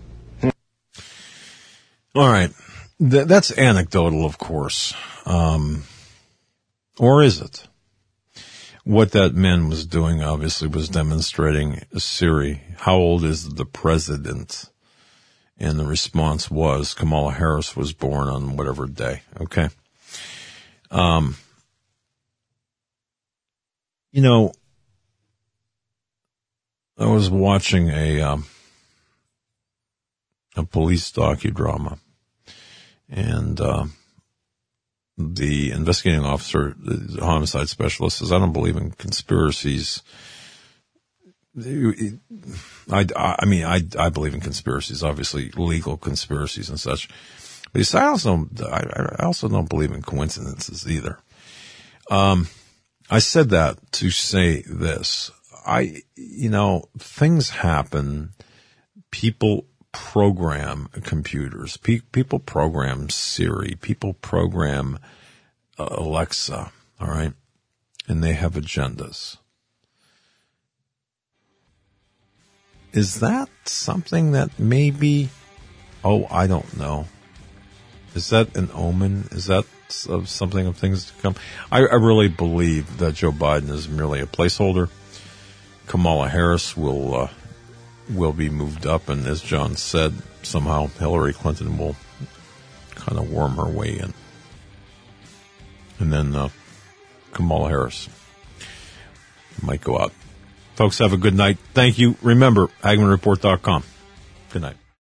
B: All right. Th- that's anecdotal, of course. Um, or is it? What that man was doing, obviously, was demonstrating Siri. How old is the president? And the response was, Kamala Harris was born on whatever day. Okay. Um, you know, I was watching a, um, a police docudrama, and, uh, the investigating officer, the homicide specialist, says, I don't believe in conspiracies. I, I mean, I, I believe in conspiracies, obviously legal conspiracies and such. But he said, I also, I, I also don't believe in coincidences either. Um, I said that to say this. I, you know, things happen. People program computers. Pe- people program Siri. People program uh, Alexa. All right. And they have agendas. Is that something that maybe Oh, I don't know. Is that an omen? Is that of something of things to come? I, I really believe that Joe Biden is merely a placeholder. Kamala Harris will uh, will be moved up, and as John said, somehow Hillary Clinton will kind of worm her way in. And then uh, Kamala Harris might go out. Folks, have a good night. Thank you. Remember, Hagmann Report dot com. Good night.